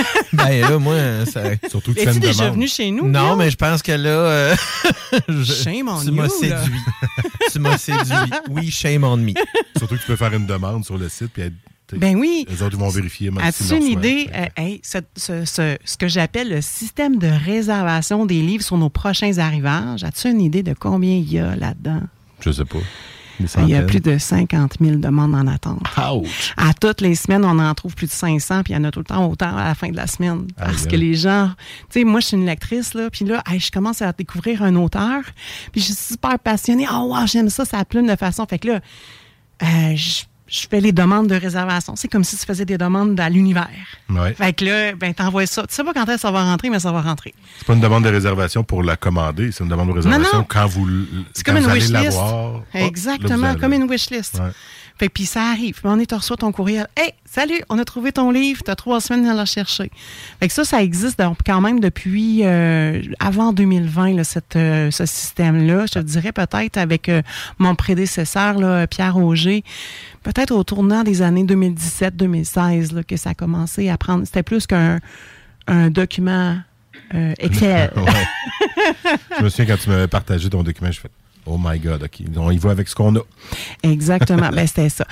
Ben là, moi, ça... Surtout que Es-tu déjà venu chez nous? Non, Guillaume? mais je pense que là... Euh... je... Shame on tu you, m'as là. séduit. Tu m'as séduit. Oui, shame on me. Surtout que tu peux faire une demande sur le site, puis être... Ben oui. Les autres vont vérifier. As-tu une idée, euh, hey, ce, ce, ce, ce que j'appelle le système de réservation des livres sur nos prochains arrivages, as-tu une idée de combien il y a là-dedans? Je sais pas. Il y a plus de cinquante mille demandes en attente. Ouch. À toutes les semaines, on en trouve plus de cinq cents, puis il y en a tout le temps autant à la fin de la semaine. Parce aïe, que aïe. les gens... Tu sais, moi, je suis une lectrice, là, puis là, hey, je commence à découvrir un auteur, puis je suis super passionnée. Oh, wow, j'aime ça, ça plume de façon. Fait que là, euh, je... je fais les demandes de réservation. C'est comme si tu faisais des demandes à l'univers. Ouais. Fait que là, ben, t'envoies ça. Tu sais pas quand est-ce que ça va rentrer, mais ça va rentrer. C'est pas une demande de réservation pour la commander, c'est une demande de réservation Non, non. quand vous, l- C'est quand comme vous une allez wish list. l'avoir. Oh, Exactement, là, vous comme avez. une wish list. Ouais. Fait que puis ça arrive. On est, tu reçois ton courriel. Hey, salut, on a trouvé ton livre. T'as trois semaines à le chercher. Fait que ça, ça existe donc quand même depuis euh, avant deux mille vingt, là, cette, euh, ce système-là. Je te dirais peut-être avec euh, mon prédécesseur, là, Pierre Auger, peut-être au tournant des années deux mille dix-sept deux mille seize là, que ça a commencé à prendre. C'était plus qu'un un document euh, Excel. Ouais. Je me souviens quand tu m'avais partagé ton document, je fais oh my God, OK. On y va avec ce qu'on a. Exactement. Ben, c'était ça.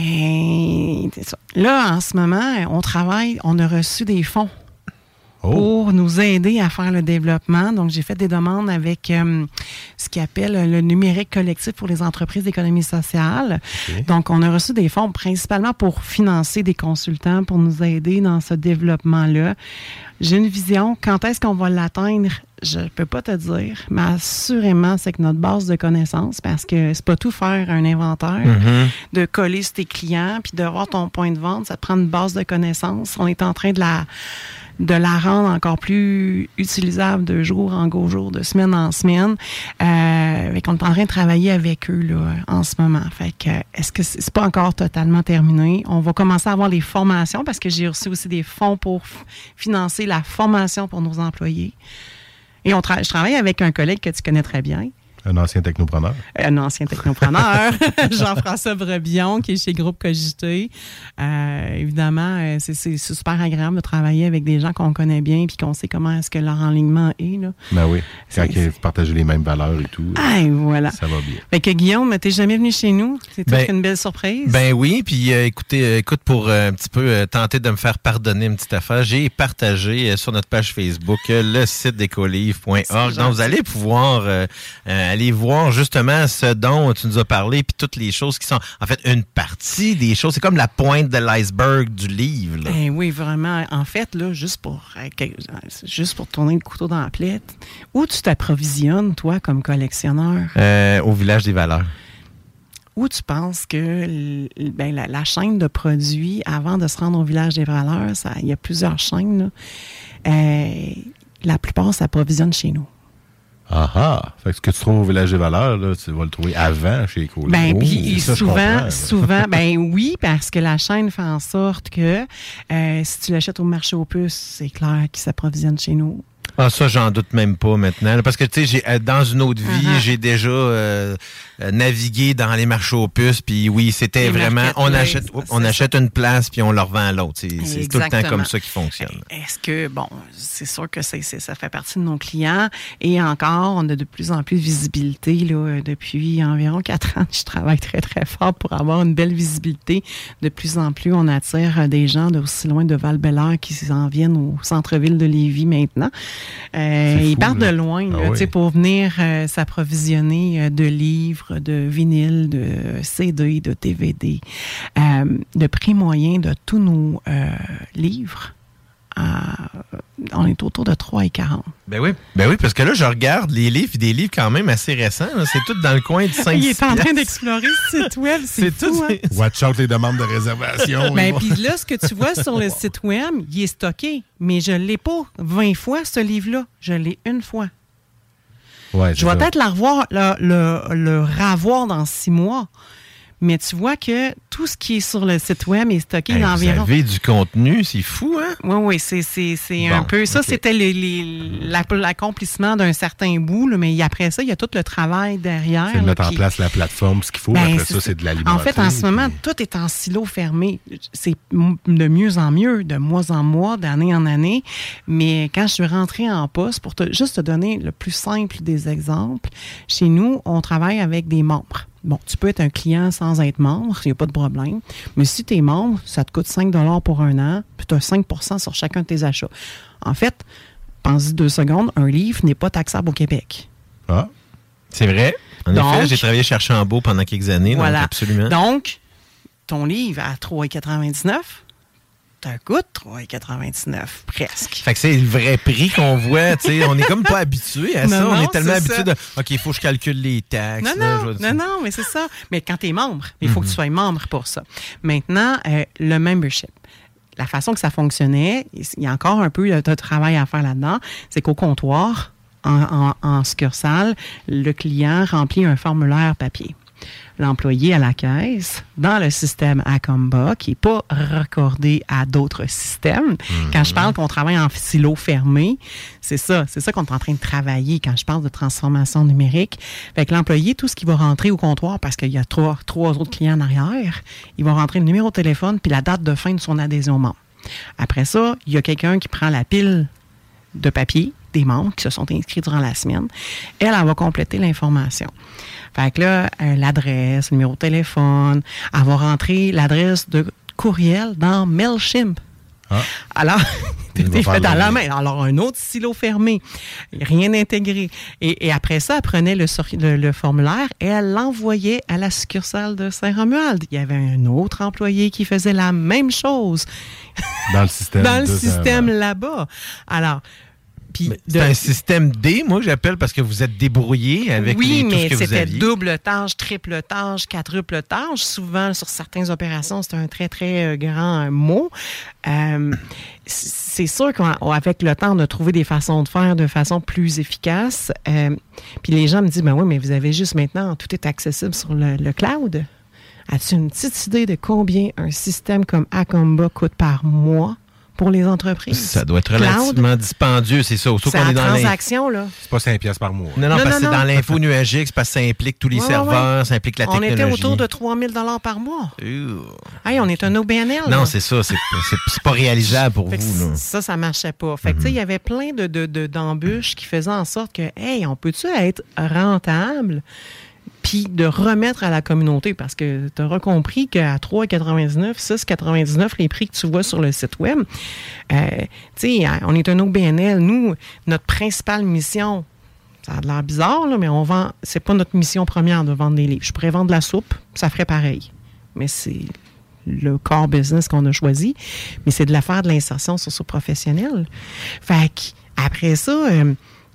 Ben, c'est ça. Là, en ce moment, on travaille, on a reçu des fonds oh. pour nous aider à faire le développement. Donc, j'ai fait des demandes avec euh, ce qu'ils appelle le numérique collectif pour les entreprises d'économie sociale. Okay. Donc, on a reçu des fonds principalement pour financer des consultants, pour nous aider dans ce développement-là. J'ai une vision. Quand est-ce qu'on va l'atteindre? Je ne peux pas te dire, mais assurément, c'est que notre base de connaissances, parce que c'est pas tout faire un inventaire, Mm-hmm. de coller sur tes clients, puis de voir ton point de vente, ça te prend une base de connaissances. On est en train de la de la rendre encore plus utilisable de jour en jour, de semaine en semaine. Euh, fait qu'on est en train de travailler avec eux là, en ce moment. Fait que est-ce que c'est, c'est pas encore totalement terminé? On va commencer à avoir les formations parce que j'ai reçu aussi des fonds pour f- financer la formation pour nos employés. Et on tra- je travaille avec un collègue que tu connais très bien. Un ancien technopreneur. Un ancien technopreneur, Jean-François Brebillon, qui est chez Groupe Cogité. Euh, évidemment, euh, c'est, c'est super agréable de travailler avec des gens qu'on connaît bien puis qu'on sait comment est-ce que leur enlignement est. Là. Ben oui, quand c'est, ils partagent les mêmes valeurs et tout, ah, voilà. Ça va bien. Fait que Guillaume, t'es jamais venu chez nous? C'est ben, une belle surprise. Ben oui, puis euh, écoutez, euh, écoute, pour euh, un petit peu euh, tenter de me faire pardonner une petite affaire, j'ai partagé euh, sur notre page Facebook euh, le site d'écolivre point org. Donc, vous allez pouvoir euh, euh, aller voir justement ce dont tu nous as parlé, puis toutes les choses qui sont, en fait, une partie des choses. C'est comme la pointe de l'iceberg du livre. Là. Ben oui, vraiment. En fait, là, juste pour, juste pour tourner le couteau dans la plaie, où tu t'approvisionnes, toi, comme collectionneur? Euh, au Village des Valeurs. Où tu penses que ben, la, la chaîne de produits, avant de se rendre au Village des Valeurs, ça, il y a plusieurs chaînes, là, euh, la plupart s'approvisionnent chez nous. Ah ah! Fait que ce que tu trouves au Village des Valeurs, là, tu vas le trouver avant chez Écolivre. Ben, oh, puis ça, souvent, souvent, ben oui, parce que la chaîne fait en sorte que euh, si tu l'achètes au marché aux puces, c'est clair qu'il s'approvisionne chez nous. Ah, ça, j'en doute même pas maintenant. Là, parce que, tu sais, dans une autre vie, uh-huh. j'ai déjà euh, navigué dans les marchés aux puces. Puis oui, c'était les vraiment, on achète, on achète une place puis on le revend à l'autre. C'est, c'est tout le temps comme ça qui fonctionne. Est-ce que, bon, c'est sûr que c'est, c'est, ça fait partie de nos clients. Et encore, on a de plus en plus de visibilité. Là, depuis environ quatre ans, je travaille très, très fort pour avoir une belle visibilité. De plus en plus, on attire des gens d'aussi loin de Val-Bélair qui s'en viennent au centre-ville de Lévis maintenant. Euh, ils partent de loin là, ah oui. pour venir euh, s'approvisionner euh, de livres, de vinyles, de C D, de D V D. Euh, le prix moyen de tous nos euh, livres, euh, on est autour de trois dollars quarante. Ben oui, ben oui, parce que là, je regarde les livres, des livres quand même assez récents. Là, c'est tout dans le coin de cinq. Il est en train d'explorer ce site web, c'est, c'est fou. Tout, hein? Watch out les demandes de réservation. Ben puis là, ce que tu vois sur le site web, il est stocké, mais je ne l'ai pas vingt fois, ce livre-là. Je l'ai une fois. Ouais, je vais ça. peut-être la revoir, le, le, le ravoir dans six mois. Mais tu vois que tout ce qui est sur le site web est stocké hey, d'environ... Vous avez du contenu, c'est fou, hein? Oui, oui, c'est, c'est, c'est bon, un peu... Ça, okay. C'était les, les, l'accomplissement d'un certain bout, là, mais après ça, il y a tout le travail derrière. C'est de mettre là, en qui... place la plateforme, ce qu'il faut. Ben, après ça, c'est de l'alimenter. En fait, en ce moment, puis... tout est en silo fermé. C'est de mieux en mieux, de mois en mois, d'année en année. Mais quand je suis rentrée en poste, pour te, juste te donner le plus simple des exemples, chez nous, on travaille avec des membres. Bon, tu peux être un client sans être membre, il n'y a pas de problème. Mais si tu es membre, ça te coûte cinq dollars pour un an, puis tu as cinq pour cent sur chacun de tes achats. En fait, pense-y deux secondes, un livre n'est pas taxable au Québec. Ah, c'est vrai. En donc, effet, j'ai travaillé chez Archambault pendant quelques années, voilà. donc absolument. Donc, ton livre à trois dollars quatre-vingt-dix-neuf, ça coûte trois dollars quatre-vingt-dix-neuf, presque. Fait que c'est le vrai prix qu'on voit, tu sais. On est comme pas habitué à ça. Non, on est tellement habitué de, OK, il faut que je calcule les taxes. Non, là, non, non, non, mais c'est ça. Mais quand tu es membre, il faut mm-hmm. que tu sois membre pour ça. Maintenant, euh, le membership. La façon que ça fonctionnait, il y a encore un peu de travail à faire là-dedans, c'est qu'au comptoir, en, en, en succursale, le client remplit un formulaire papier. L'employé à la caisse, dans le système Acomba, qui n'est pas raccordé à d'autres systèmes. Mm-hmm. Quand je parle qu'on travaille en silo fermé, c'est ça, c'est ça qu'on est en train de travailler quand je parle de transformation numérique. Fait que l'employé, tout ce qui va rentrer au comptoir, parce qu'il y a trois, trois autres clients en arrière, il va rentrer le numéro de téléphone puis la date de fin de son adhésion membre. Après ça, il y a quelqu'un qui prend la pile de papier des membres qui se sont inscrits durant la semaine. Elle, elle va compléter l'information. Fait que là, euh, l'adresse, le numéro de téléphone, elle va rentrer l'adresse de courriel dans MailChimp. Ah. Alors, tout est fait à la main. Alors, un autre silo fermé, rien intégré. Et, et après ça, elle prenait le, le, le formulaire et elle l'envoyait à la succursale de Saint-Romuald. Il y avait un autre employé qui faisait la même chose. Dans le système. Dans le système là-bas. Alors, Puis c'est de... un système D, moi, que j'appelle, parce que vous êtes débrouillé avec oui, les, tout ce que vous aviez. Oui, mais c'était double tâche, triple tâche, quadruple tâche. Souvent, sur certaines opérations, c'est un très, très euh, grand euh, mot. Euh, c'est sûr qu'avec le temps, on a trouvé des façons de faire de façon plus efficace. Euh, puis les gens me disent, ben oui, mais vous avez juste maintenant, tout est accessible sur le, le cloud. As-tu une petite idée de combien un système comme Acomba coûte par mois pour les entreprises. Ça doit être Cloud, relativement dispendieux, c'est ça. Surtout c'est qu'on la est dans transaction, là. C'est pas cinq piastres par mois. Non, non, Non, parce que non, c'est non. dans l'info nuagique, c'est parce que ça implique tous les Ouais, serveurs, ouais. ça implique la On technologie. était autour de trois mille dollars par mois. Ouh. Hey, on est un O B N L. Non, là. c'est ça. C'est, c'est, c'est pas réalisable pour Fait que vous. Là. ça, ça marchait pas. Fait que, tu sais, il y avait plein de, de, de, d'embûches qui faisaient en sorte que, hey, on peut-tu être rentable puis de remettre à la communauté? Parce que tu auras compris qu'à trois quatre-vingt-dix-neuf, six quatre-vingt-dix-neuf, les prix que tu vois sur le site web, euh, tu sais, on est un O B N L. Nous, notre principale mission, ça a l'air bizarre, là, mais on vend, c'est pas notre mission première de vendre des livres. Je pourrais vendre de la soupe, ça ferait pareil. Mais c'est le core business qu'on a choisi, mais c'est de la faire de l'insertion socio-professionnelle. Fait qu'après ça, euh,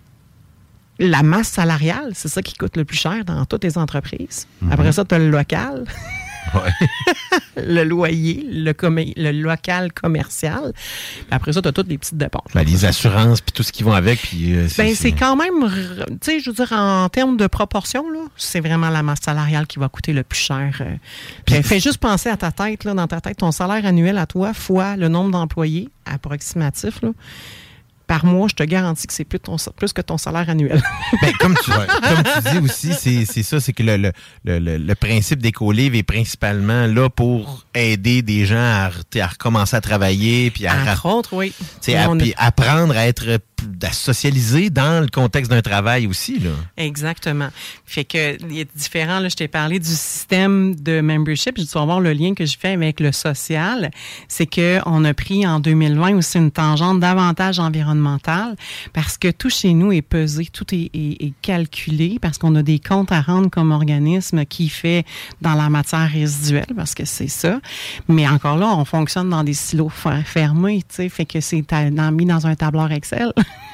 la masse salariale, c'est ça qui coûte le plus cher dans toutes les entreprises. Mm-hmm. Après ça, tu as le local, ouais. le loyer, le, com- le local commercial. Puis après ça, tu as toutes les petites dépenses. Ben, les assurances, puis tout ce qui va avec. Puis, euh, c'est, ben, c'est... c'est quand même, tu sais, je veux dire, en termes de proportion, là, c'est vraiment la masse salariale qui va coûter le plus cher. Euh. Puis, fais juste penser à ta tête, là, dans ta tête, ton salaire annuel à toi, fois le nombre d'employés approximatif, là. Par mois, je te garantis que c'est plus, ton, plus que ton salaire annuel. Ben, comme, tu, comme tu dis aussi, c'est, c'est ça, c'est que le, le, le, le principe d'Écolivre est principalement là pour aider des gens à, à recommencer à travailler. Puis à, Entre autres, oui. À, puis a... apprendre à être à socialiser dans le contexte d'un travail aussi. Là. Exactement. Fait que il est différent. Là, je t'ai parlé du système de membership. Je dois voir le lien que je fais avec le social. C'est qu'on a pris en deux mille vingt aussi une tangente davantage environnementale parce que tout chez nous est pesé, tout est, est, est calculé parce qu'on a des comptes à rendre comme organisme qui fait dans la matière résiduelle parce que c'est ça. Mais encore là, on fonctionne dans des silos fermés, tu sais, fait que c'est mis dans un tableur Excel.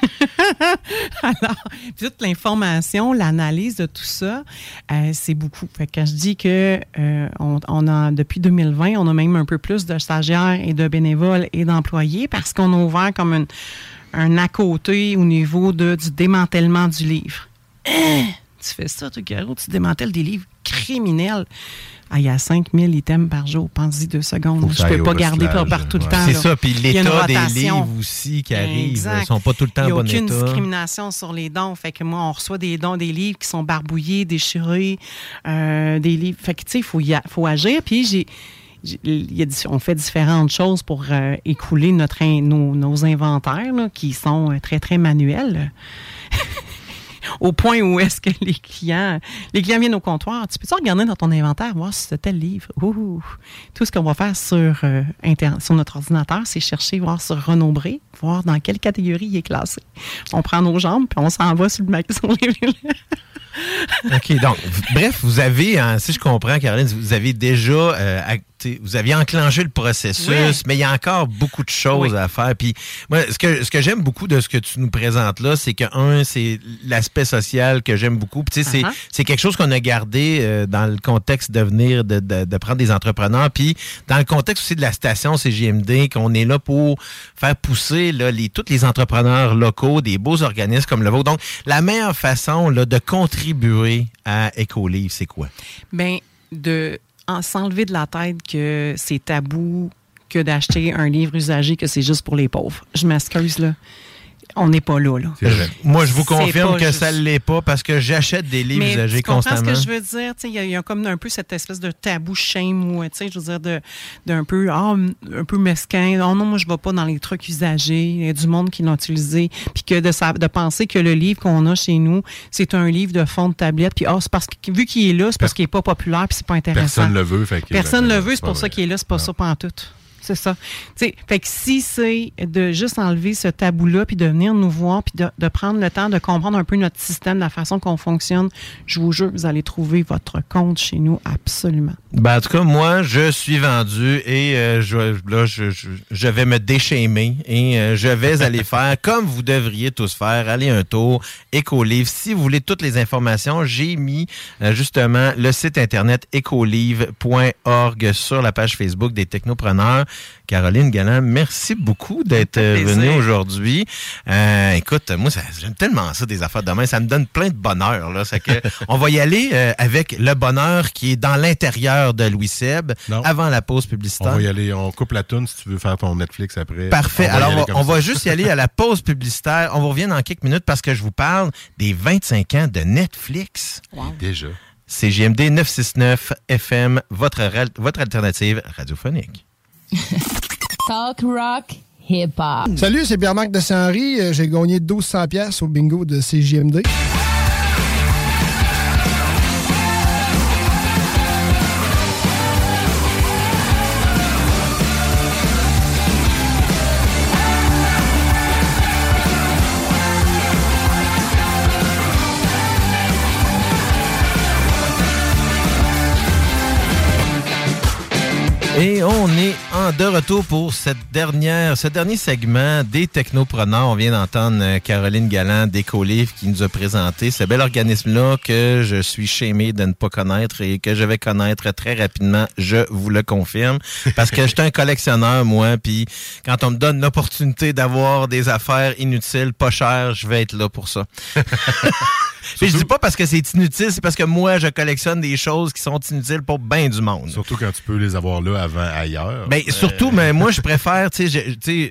Alors, toute l'information, l'analyse de tout ça, euh, c'est beaucoup. Fait que quand je dis que euh, on, on a depuis deux mille vingt, on a même un peu plus de stagiaires et de bénévoles et d'employés parce qu'on a ouvert comme une, un à côté au niveau de, du démantèlement du livre. Hein? Tu fais ça, toi, Caro, tu démantèles des livres criminels. Ah, il y a cinq mille items par jour. Pense-y deux secondes. Je ne peux pas garder par, par tout le ouais. temps. C'est là. ça. Puis l'état des livres aussi qui arrivent. Exact. Ils ne sont pas tout le temps en bon état. Il n'y a aucune discrimination sur les dons. Fait que moi, on reçoit des dons, des livres qui sont barbouillés, déchirés, euh, des livres. Fait que, tu sais, il faut, faut agir. Puis, j'ai. Il y a, on fait différentes choses pour euh, écouler notre, nos, nos inventaires là, qui sont très, très manuels. Au point où est-ce que les clients les clients viennent au comptoir. Tu peux-tu regarder dans ton inventaire, voir si c'est tel livre? Ouh. Tout ce qu'on va faire sur, euh, inter- sur notre ordinateur, c'est chercher, voir sur Renaud Bré, voir dans quelle catégorie il est classé. On prend nos jambes, puis on s'en va sur le magasin. OK, donc, bref, vous avez, hein, si je comprends, Caroline, vous avez déjà, euh, acté, vous aviez enclenché le processus, oui. Mais il y a encore beaucoup de choses oui. à faire. Puis, moi, ce que, ce que j'aime beaucoup de ce que tu nous présentes là, c'est que, un, c'est l'aspect social que j'aime beaucoup. Puis, tu sais, uh-huh. c'est, c'est quelque chose qu'on a gardé euh, dans le contexte de venir, de, de, de prendre des entrepreneurs. Puis, dans le contexte aussi de la station C J M D, qu'on est là pour faire pousser là, les, tous les entrepreneurs locaux, des beaux organismes comme le vôtre. Donc, la meilleure façon là, de contribuer à Écolivre, c'est quoi? Bien, de en, s'enlever de la tête que c'est tabou que d'acheter un livre usagé, que c'est juste pour les pauvres. Je m'excuse, là. On n'est pas là, là. Moi, je vous confirme que juste... ça ne l'est pas parce que j'achète des livres mais usagés tu comprends constamment. Ce que je veux dire? Il y, y a comme un peu cette espèce de tabou shame ou, je veux dire, de, d'un peu, ah, un peu mesquin. Oh non, moi, je ne vais pas dans les trucs usagés. Il y a du monde qui l'ont utilisé. Puis que de, de penser que le livre qu'on a chez nous, c'est un livre de fond de tablette. Puis, oh, c'est parce que, vu qu'il est là, c'est parce qu'il n'est pas populaire puis c'est pas intéressant. Personne ne le veut. Fait que Personne ne le veut, c'est pour ça qu'il est là. C'est pas non. ça pantoute. C'est ça. T'sais, fait que si c'est de juste enlever ce tabou-là, puis de venir nous voir, puis de, de prendre le temps de comprendre un peu notre système, la façon qu'on fonctionne, je vous jure, vous allez trouver votre compte chez nous absolument. Ben, en tout cas, moi, je suis vendu et euh, je, là, je, je, je vais me déchaîner et euh, je vais aller faire comme vous devriez tous faire, aller un tour, Écolivre. Si vous voulez toutes les informations, j'ai mis euh, justement le site internet écolivre point org sur la page Facebook des technopreneurs. Caroline Galland, merci beaucoup d'être venue aujourd'hui. Euh, écoute, moi, ça, j'aime tellement ça, des affaires de main. Ça me donne plein de bonheur. Là. C'est que on va y aller euh, avec le bonheur qui est dans l'intérieur de Louis Seb, non. avant la pause publicitaire. On va y aller, on coupe la toune si tu veux faire ton Netflix après. Parfait. On Alors, on, on va ça. juste y aller à la pause publicitaire. On vous revient dans quelques minutes parce que je vous parle des vingt-cinq ans de Netflix. Wow. Déjà. C J M D neuf cent soixante-neuf F M, votre, votre alternative radiophonique. Talk rock hip-hop. Salut, c'est Pierre-Marc de Saint-Henri. J'ai gagné douze cents dollars au bingo de C J M D. Et on est en de retour pour cette dernière, ce dernier segment des Technopreneurs. On vient d'entendre Caroline Galland d'Écolivre qui nous a présenté ce bel organisme-là que je suis shamé de ne pas connaître et que je vais connaître très rapidement, je vous le confirme. Parce que je suis un collectionneur, moi, puis quand on me donne l'opportunité d'avoir des affaires inutiles, pas chères, je vais être là pour ça. Puis je dis pas parce que c'est inutile, c'est parce que moi, je collectionne des choses qui sont inutiles pour bien du monde. Surtout quand tu peux les avoir là avant ailleurs. Ben, euh... surtout, mais moi, je préfère, tu sais,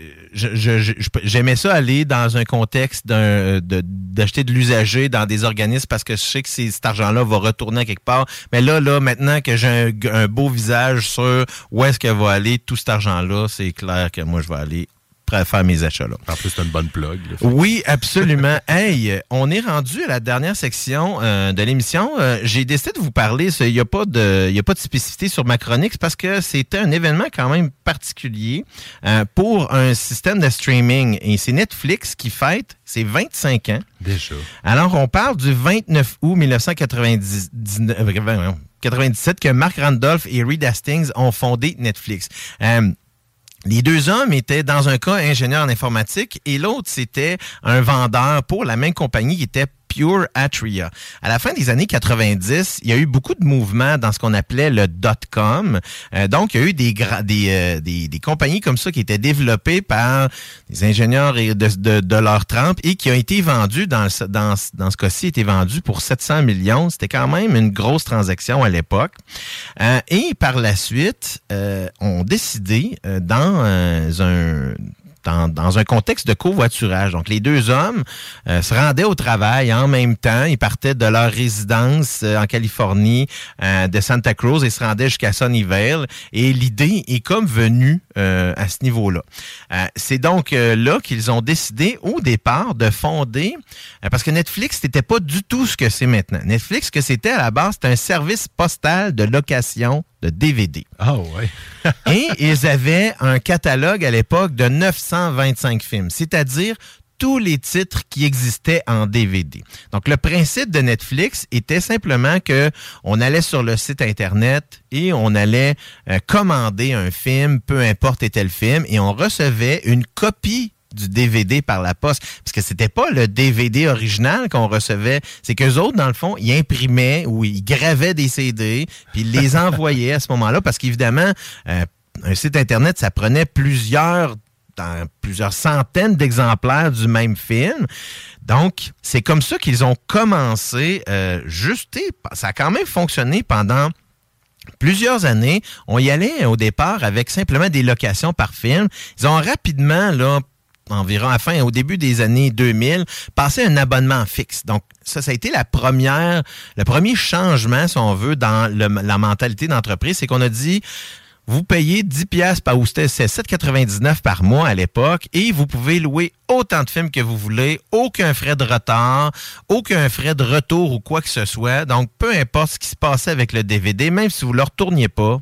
j'aimais ça aller dans un contexte d'un, de, d'acheter de l'usager dans des organismes parce que je sais que c'est, cet argent-là va retourner à quelque part. Mais là, là, maintenant que j'ai un, un beau visage sur où est-ce que va aller tout cet argent-là, c'est clair que moi, je vais aller à faire mes achats là. En plus, c'est une bonne plug. Là. Oui, absolument. Hey, on est rendu à la dernière section euh, de l'émission. Euh, j'ai décidé de vous parler. Il n'y a pas de, il y a pas de spécificité sur ma chronique parce que c'était un événement quand même particulier euh, pour un système de streaming. Et c'est Netflix qui fête ses vingt-cinq ans. Déjà. Alors, on parle du vingt-neuf août mille neuf cent quatre-vingt-dix-neuf, euh, quatre-vingt-dix-sept que Mark Randolph et Reed Hastings ont fondé Netflix. Euh, Les deux hommes étaient, dans un cas, ingénieurs en informatique et l'autre, c'était un vendeur pour la même compagnie qui était Pure Atria. À la fin des années quatre-vingt-dix, il y a eu beaucoup de mouvements dans ce qu'on appelait le dot-com. Euh, donc, il y a eu des, gra- des, euh, des, des compagnies comme ça qui étaient développées par des ingénieurs de, de, de leur trempe et qui ont été vendues, dans, le, dans, dans ce cas-ci, étaient vendues pour sept cents millions. C'était quand même une grosse transaction à l'époque. Euh, et par la suite, euh, ont décidé, euh, dans euh, un... Dans, dans un contexte de covoiturage. Donc, les deux hommes euh, se rendaient au travail en même temps. Ils partaient de leur résidence euh, en Californie, euh, de Santa Cruz, et se rendaient jusqu'à Sunnyvale. Et l'idée est comme venue euh, à ce niveau-là. Euh, c'est donc euh, là qu'ils ont décidé au départ de fonder, euh, parce que Netflix n'était pas du tout ce que c'est maintenant. Netflix, ce que c'était à la base, c'était un service postal de location de D V D. Ah oh, ouais. Et ils avaient un catalogue à l'époque de neuf cent vingt-cinq films, c'est-à-dire tous les titres qui existaient en D V D. Donc, le principe de Netflix était simplement que on allait sur le site Internet et on allait euh, commander un film, peu importe était le film, et on recevait une copie du D V D par la poste. Parce que c'était pas le D V D original qu'on recevait. C'est qu'eux autres, dans le fond, ils imprimaient ou ils gravaient des C D puis ils les envoyaient à ce moment-là parce qu'évidemment, euh, un site Internet, ça prenait plusieurs dans plusieurs centaines d'exemplaires du même film. Donc, c'est comme ça qu'ils ont commencé euh, juste... Ça a quand même fonctionné pendant plusieurs années. On y allait au départ avec simplement des locations par film. Ils ont rapidement, là, environ à fin, au début des années deux mille, passé un abonnement fixe. Donc, ça, ça a été la première, le premier changement, si on veut, dans le, la mentalité d'entreprise. C'est qu'on a dit, vous payez dix piastres par, ou c'était sept dollars quatre-vingt-dix-neuf par mois à l'époque, et vous pouvez louer autant de films que vous voulez, aucun frais de retard, aucun frais de retour ou quoi que ce soit. Donc, peu importe ce qui se passait avec le D V D, même si vous ne le retourniez pas,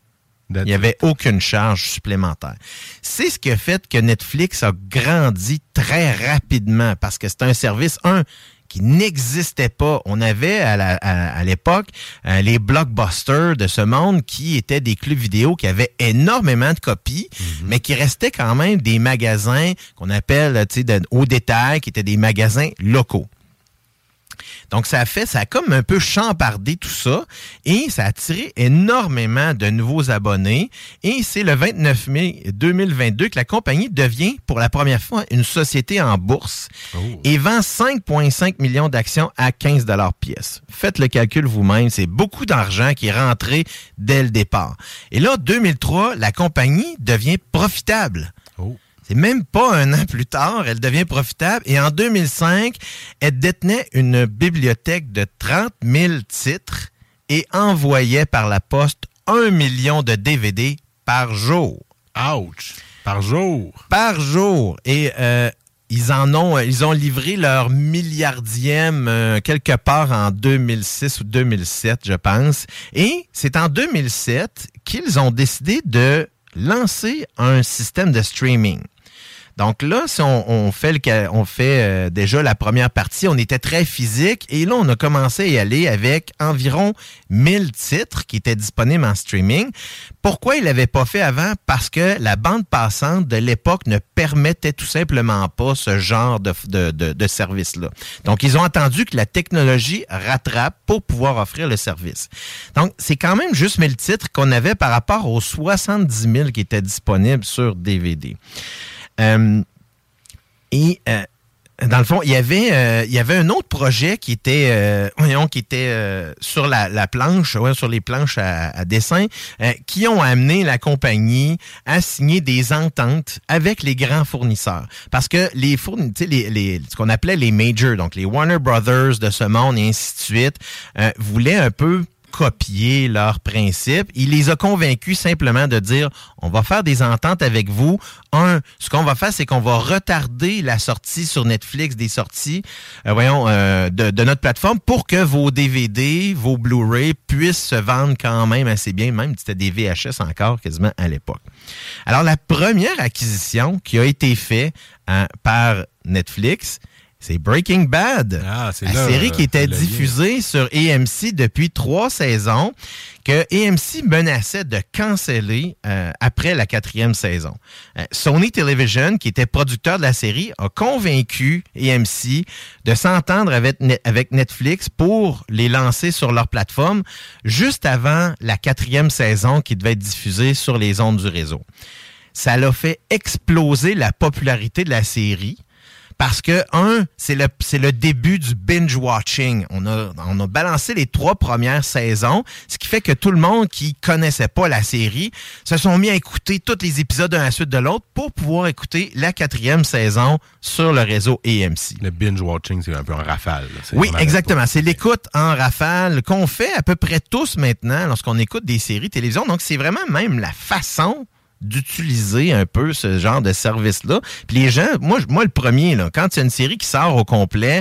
il n'y avait aucune charge supplémentaire. C'est ce qui a fait que Netflix a grandi très rapidement parce que c'est un service, un, qui n'existait pas. On avait à, la, à, à l'époque euh, les blockbusters de ce monde qui étaient des clubs vidéo qui avaient énormément de copies, mm-hmm. mais qui restaient quand même des magasins qu'on appelle, tu sais, de haut détail, qui étaient des magasins locaux. Donc, ça a fait, ça a comme un peu chambardé tout ça et ça a attiré énormément de nouveaux abonnés. Et c'est le vingt-neuf mai deux mille vingt-deux que la compagnie devient pour la première fois une société en bourse oh. et vend cinq virgule cinq millions d'actions à quinze dollars pièce. Faites le calcul vous-même, c'est beaucoup d'argent qui est rentré dès le départ. Et là, deux mille trois, la compagnie devient profitable. Oh. C'est même pas un an plus tard, elle devient profitable. Et en deux mille cinq, elle détenait une bibliothèque de trente mille titres et envoyait par la poste un million de D V D par jour. Ouch! Par jour? Par jour. Et euh, ils en ont, ils ont livré leur milliardième euh, quelque part en deux mille six ou deux mille sept, je pense. Et c'est en deux mille sept qu'ils ont décidé de lancer un système de streaming. Donc là, si on, on fait, le, on fait euh, déjà la première partie, on était très physique et là, on a commencé à y aller avec environ mille titres qui étaient disponibles en streaming. Pourquoi ils l'avaient pas fait avant? Parce que la bande passante de l'époque ne permettait tout simplement pas ce genre de, de, de, de service-là. Donc, ils ont attendu que la technologie rattrape pour pouvoir offrir le service. Donc, c'est quand même juste mille titres qu'on avait par rapport aux soixante-dix mille qui étaient disponibles sur D V D. Euh, et euh, dans le fond, il y avait euh, il y avait un autre projet qui était euh, voyons, qui était euh, sur la, la planche, ouais, sur les planches à, à dessin, euh, qui ont amené la compagnie à signer des ententes avec les grands fournisseurs. Parce que les fournisseurs, les, les ce qu'on appelait les majors, donc les Warner Brothers de ce monde et ainsi de suite, euh, voulaient un peu copier leurs principes. Il les a convaincus simplement de dire, on va faire des ententes avec vous. Un, ce qu'on va faire, c'est qu'on va retarder la sortie sur Netflix des sorties, euh, voyons, euh, de, de notre plateforme pour que vos D V D, vos Blu-ray puissent se vendre quand même assez bien, même si c'était des V H S encore quasiment à l'époque. Alors, la première acquisition qui a été faite hein, par Netflix, c'est Breaking Bad, ah, c'est la là, série qui était diffusée sur A M C depuis trois saisons, que A M C menaçait de canceller euh, après la quatrième saison. Euh, Sony Television, qui était producteur de la série, a convaincu A M C de s'entendre avec, avec Netflix pour les lancer sur leur plateforme juste avant la quatrième saison qui devait être diffusée sur les ondes du réseau. Ça l'a fait exploser la popularité de la série. Parce que, un, c'est le, c'est le début du binge-watching. On a, on a balancé les trois premières saisons, ce qui fait que tout le monde qui connaissait pas la série se sont mis à écouter tous les épisodes d'un à la suite de l'autre pour pouvoir écouter la quatrième saison sur le réseau A M C. Le binge-watching, c'est un peu en rafale. Oui, exactement. C'est l'écoute en rafale qu'on fait à peu près tous maintenant lorsqu'on écoute des séries télévision. Donc, c'est vraiment même la façon d'utiliser un peu ce genre de service-là. Puis les gens, moi, moi le premier, là, quand il y a une série qui sort au complet,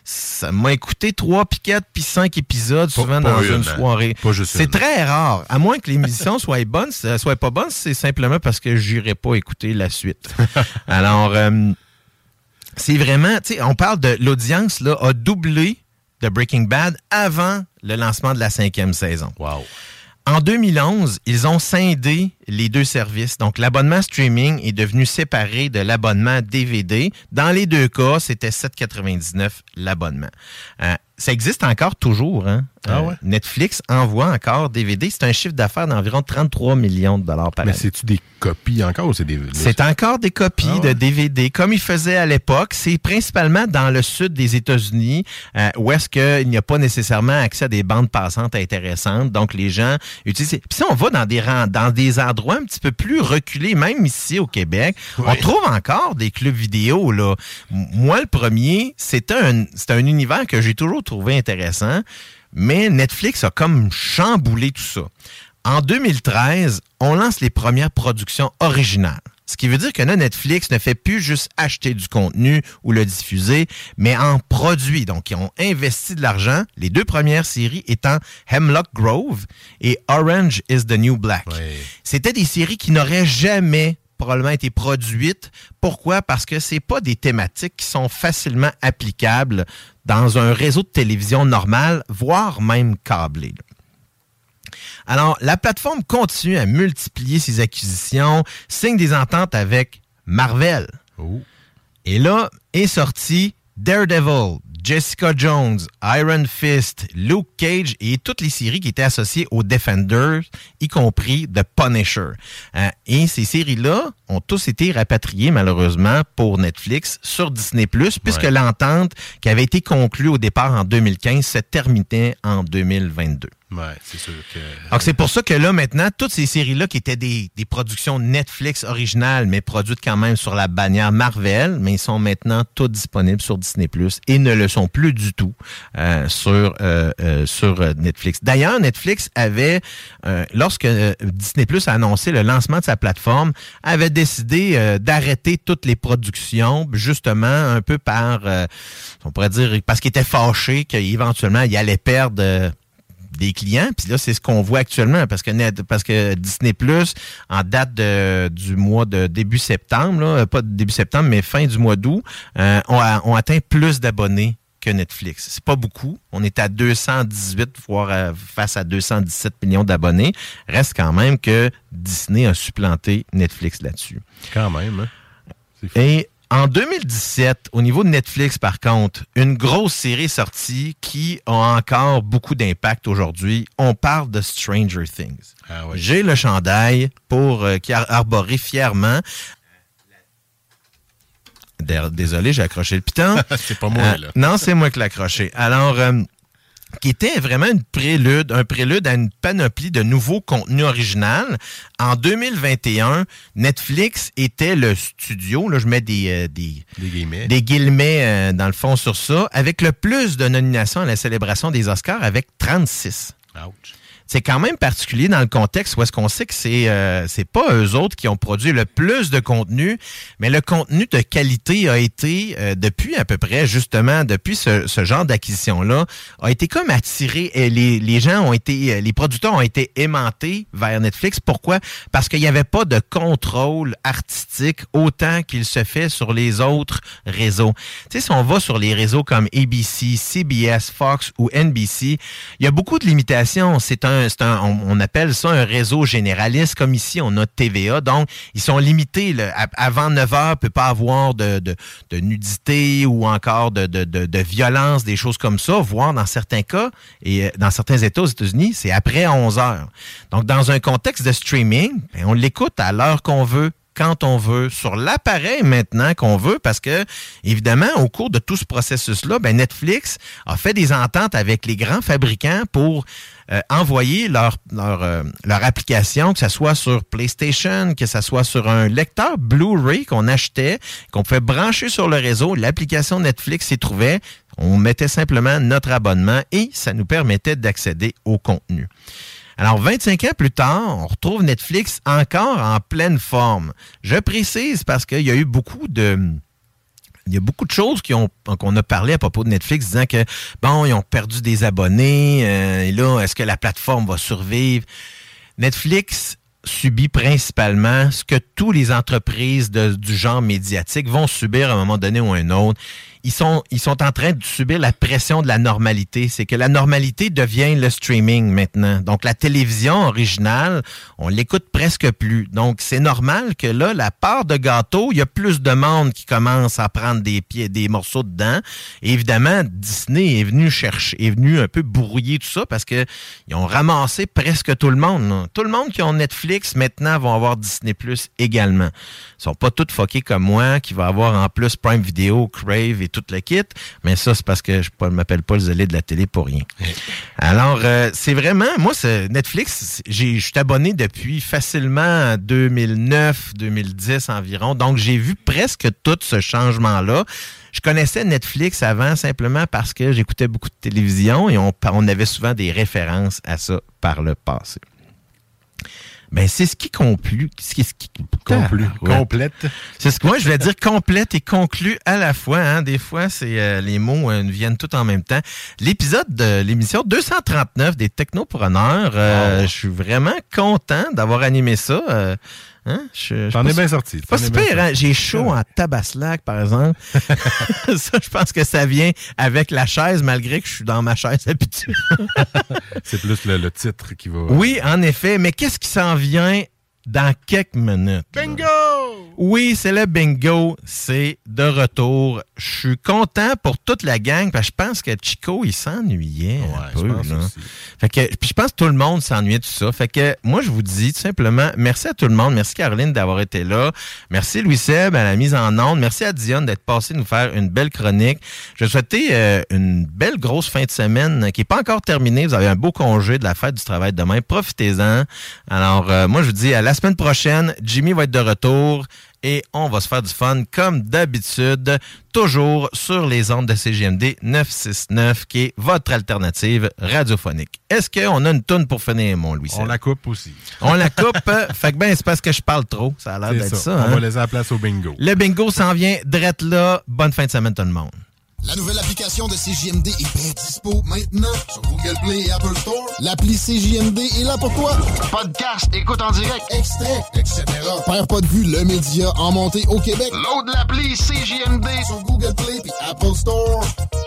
ça m'a écouté trois, puis quatre, puis cinq épisodes, souvent pas, pas dans une, une soirée. C'est une. Très rare. À moins que l'émission soit bonne, si elle soit pas bonne, c'est simplement parce que j'irai pas écouter la suite. Alors, euh, c'est vraiment, tu sais, on parle de l'audience, là, a doublé de Breaking Bad avant le lancement de la cinquième saison. Wow. En deux mille onze, ils ont scindé les deux services. Donc, l'abonnement streaming est devenu séparé de l'abonnement D V D. Dans les deux cas, c'était sept dollars quatre-vingt-dix-neuf l'abonnement. Euh, ça existe encore toujours, hein? Ah ouais? Euh, Netflix envoie encore D V D. C'est un chiffre d'affaires d'environ trente-trois millions de dollars par année. Mais c'est-tu des copies encore ou c'est des... C'est encore des copies ah ouais? de D V D, comme ils faisaient à l'époque. C'est principalement dans le sud des États-Unis, euh, où est-ce qu'il n'y a pas nécessairement accès à des bandes passantes intéressantes. Donc, les gens utilisent... Puis si on va dans des, dans des endroits un petit peu plus reculés, même ici au Québec, ouais. on trouve encore des clubs vidéo, là. Moi, le premier, c'était un, c'était un univers que j'ai toujours trouvé intéressant. Mais Netflix a comme chamboulé tout ça. En deux mille treize, on lance les premières productions originales. Ce qui veut dire que là, Netflix ne fait plus juste acheter du contenu ou le diffuser, mais en produit. Donc, ils ont investi de l'argent. Les deux premières séries étant Hemlock Grove et Orange is the New Black. Oui. C'était des séries qui n'auraient jamais probablement été produites. Pourquoi? Parce que c'est pas des thématiques qui sont facilement applicables dans un réseau de télévision normal, voire même câblé. Alors, la plateforme continue à multiplier ses acquisitions, signe des ententes avec Marvel. Oh. Et là est sorti Daredevil, Jessica Jones, Iron Fist, Luke Cage et toutes les séries qui étaient associées aux Defenders, y compris The Punisher. Euh, et ces séries-là ont tous été rapatriées, malheureusement, pour Netflix sur Disney plus, puisque ouais. l'entente qui avait été conclue au départ en deux mille quinze se terminait en deux mille vingt-deux. Ouais, c'est sûr que... Donc, c'est pour ça que là, maintenant, toutes ces séries-là qui étaient des, des productions Netflix originales, mais produites quand même sur la bannière Marvel, mais ils sont maintenant toutes disponibles sur Disney plus et ne le sont plus du tout euh, sur, euh, euh, sur Netflix. D'ailleurs, Netflix avait, euh, lorsque euh, Disney plus a annoncé le lancement de sa plateforme, avait décidé euh, d'arrêter toutes les productions, justement, un peu par, euh, on pourrait dire, parce qu'il était fâché qu'éventuellement, il allait perdre... Euh, des clients, puis là, c'est ce qu'on voit actuellement, parce que Net, parce que Disney plus, en date de, du mois de début septembre, là, pas début septembre, mais fin du mois d'août, euh, on, a, on atteint plus d'abonnés que Netflix. C'est pas beaucoup. On est à deux cent dix-huit, voire à, face à deux cent dix-sept millions d'abonnés. Reste quand même que Disney a supplanté Netflix là-dessus. Quand même, hein? C'est fou. Et en deux mille dix-sept, au niveau de Netflix, par contre, une grosse série sortie qui a encore beaucoup d'impact aujourd'hui. On parle de Stranger Things. Ah oui. J'ai le chandail pour euh, qui a arboré fièrement. Désolé, j'ai accroché le piton. C'est pas moi, euh, là. Non, c'est moi qui l'ai accroché. Alors... Euh, qui était vraiment une prélude, un prélude à une panoplie de nouveaux contenus originaux. En deux mille vingt et un, Netflix était le studio, là je mets des, euh, des, des guillemets, des guillemets euh, dans le fond sur ça, avec le plus de nominations à la célébration des Oscars, avec trente-six. Ouch. C'est quand même particulier dans le contexte où est-ce qu'on sait que c'est euh, c'est pas eux autres qui ont produit le plus de contenu, mais le contenu de qualité a été, euh, depuis à peu près, justement, depuis ce, ce genre d'acquisition-là, a été comme attiré, et les, les gens ont été, les producteurs ont été aimantés vers Netflix. Pourquoi? Parce qu'il n'y avait pas de contrôle artistique autant qu'il se fait sur les autres réseaux. Tu sais, si on va sur les réseaux comme A B C, C B S, Fox ou N B C, il y a beaucoup de limitations. C'est un C'est un, on, on appelle ça un réseau généraliste, comme ici, on a T V A. Donc, ils sont limités. Là. Avant neuf heures, il ne peut pas avoir de, de, de nudité ou encore de, de, de, de violence, des choses comme ça, voire dans certains cas, et dans certains États aux États-Unis, c'est après onze heures. Donc, dans un contexte de streaming, ben, on l'écoute à l'heure qu'on veut, quand on veut, sur l'appareil maintenant qu'on veut, parce que, évidemment, au cours de tout ce processus-là, ben Netflix a fait des ententes avec les grands fabricants pour euh, envoyer leur, leur, euh, leur application, que ce soit sur PlayStation, que ce soit sur un lecteur Blu-ray qu'on achetait, qu'on pouvait brancher sur le réseau, l'application Netflix s'y trouvait, on mettait simplement notre abonnement et ça nous permettait d'accéder au contenu. Alors, vingt-cinq ans plus tard, on retrouve Netflix encore en pleine forme. Je précise parce qu'il y a eu beaucoup de... Il y a beaucoup de choses qui ont, qu'on a parlé à propos de Netflix, disant que, bon, ils ont perdu des abonnés, euh, et là, est-ce que la plateforme va survivre? Netflix subit principalement ce que toutes les entreprises de, du genre médiatique vont subir à un moment donné ou à un autre. Ils sont, ils sont en train de subir la pression de la normalité. C'est que la normalité devient le streaming maintenant. Donc, la télévision originale, on l'écoute presque plus. Donc, c'est normal que là, la part de gâteau, il y a plus de monde qui commence à prendre des pieds, des morceaux dedans. Et évidemment, Disney est venu chercher, est venu un peu brouiller tout ça parce que ils ont ramassé presque tout le monde. Là. Tout le monde qui ont Netflix maintenant vont avoir Disney plus également. Ils sont pas tous fuckés comme moi, qui va avoir en plus Prime Video, Crave et tout le kit, mais ça, c'est parce que je ne m'appelle pas le zélé de la télé pour rien. Alors, euh, c'est vraiment, moi, c'est Netflix, j'ai, je suis abonné depuis facilement deux mille neuf, deux mille dix environ, donc j'ai vu presque tout ce changement-là. Je connaissais Netflix avant simplement parce que j'écoutais beaucoup de télévision et on, on avait souvent des références à ça par le passé. Ben, c'est ce qui conclut. Ce qui, ce qui conclut. Ah, ouais. Complète. C'est ce que moi, je voulais dire complète et conclut à la fois. Hein. Des fois, c'est euh, les mots euh, viennent tout en même temps. L'épisode de l'émission deux cent trente-neuf des Technopreneurs, euh, oh. Je suis vraiment content d'avoir animé ça. Euh, Hein? Je, T'en es bien sorti. Pas super, hein? J'ai chaud en tabaslac, par exemple. Ça, je pense que ça vient avec la chaise, malgré que je suis dans ma chaise habituelle. C'est plus le, le titre qui va... Oui, en effet. Mais qu'est-ce qui s'en vient dans quelques minutes? Bingo! Oui, c'est le bingo. C'est de retour. Je suis content pour toute la gang parce que je pense que Chico, il s'ennuyait Ouais, un peu. je pense là. aussi. Fait que, puis je pense que tout le monde s'ennuyait de tout ça. Fait que moi, je vous dis tout simplement, merci à tout le monde. Merci Caroline d'avoir été là. Merci Louis-Seb à la mise en onde. Merci à Dionne d'être passé nous faire une belle chronique. Je vais souhaiter euh, une belle grosse fin de semaine qui n'est pas encore terminée. Vous avez un beau congé de la fête du travail demain. Profitez-en. Alors, euh, moi, je vous dis à la semaine prochaine. Jimmy va être de retour et on va se faire du fun comme d'habitude, toujours sur les ondes de C J M D neuf cent soixante-neuf, qui est votre alternative radiophonique. Est-ce qu'on a une toune pour finir, mon Louis? On la coupe aussi. On la coupe. Fait que ben, c'est parce que je parle trop. Ça a l'air C'est d'être ça. ça. On hein? va laisser la place au bingo. Le bingo s'en vient drette là. Bonne fin de semaine, tout le monde. La nouvelle application de C J M D est bien dispo maintenant sur Google Play et Apple Store. L'appli C J M D est là pour toi. Podcast, écoute en direct, extrait, et cetera. Perds pas de vue, le média en montée au Québec. Load l'appli C J M D sur Google Play et Apple Store.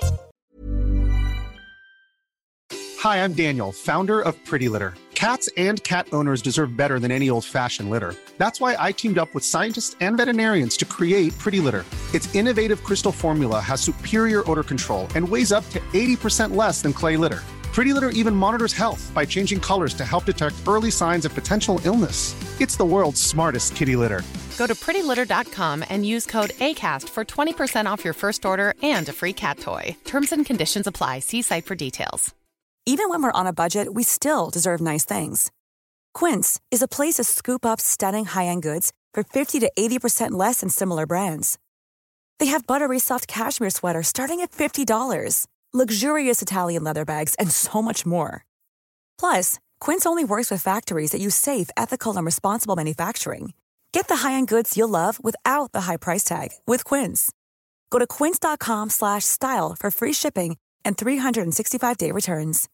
Hi, I'm Daniel, founder of Pretty Litter. Cats and cat owners deserve better than any old-fashioned litter. That's why I teamed up with scientists and veterinarians to create Pretty Litter. Its innovative crystal formula has superior odor control and weighs up to eighty percent less than clay litter. Pretty Litter even monitors health by changing colors to help detect early signs of potential illness. It's the world's smartest kitty litter. Go to pretty litter dot com and use code ACAST for twenty percent off your first order and a free cat toy. Terms and conditions apply. See site for details. Even when we're on a budget, we still deserve nice things. Quince is a place to scoop up stunning high-end goods for fifty to eighty percent less than similar brands. They have buttery soft cashmere sweaters starting at fifty dollars, luxurious Italian leather bags, and so much more. Plus, Quince only works with factories that use safe, ethical, and responsible manufacturing. Get the high-end goods you'll love without the high price tag with Quince. Go to quince dot com slash style for free shipping and three sixty-five day returns.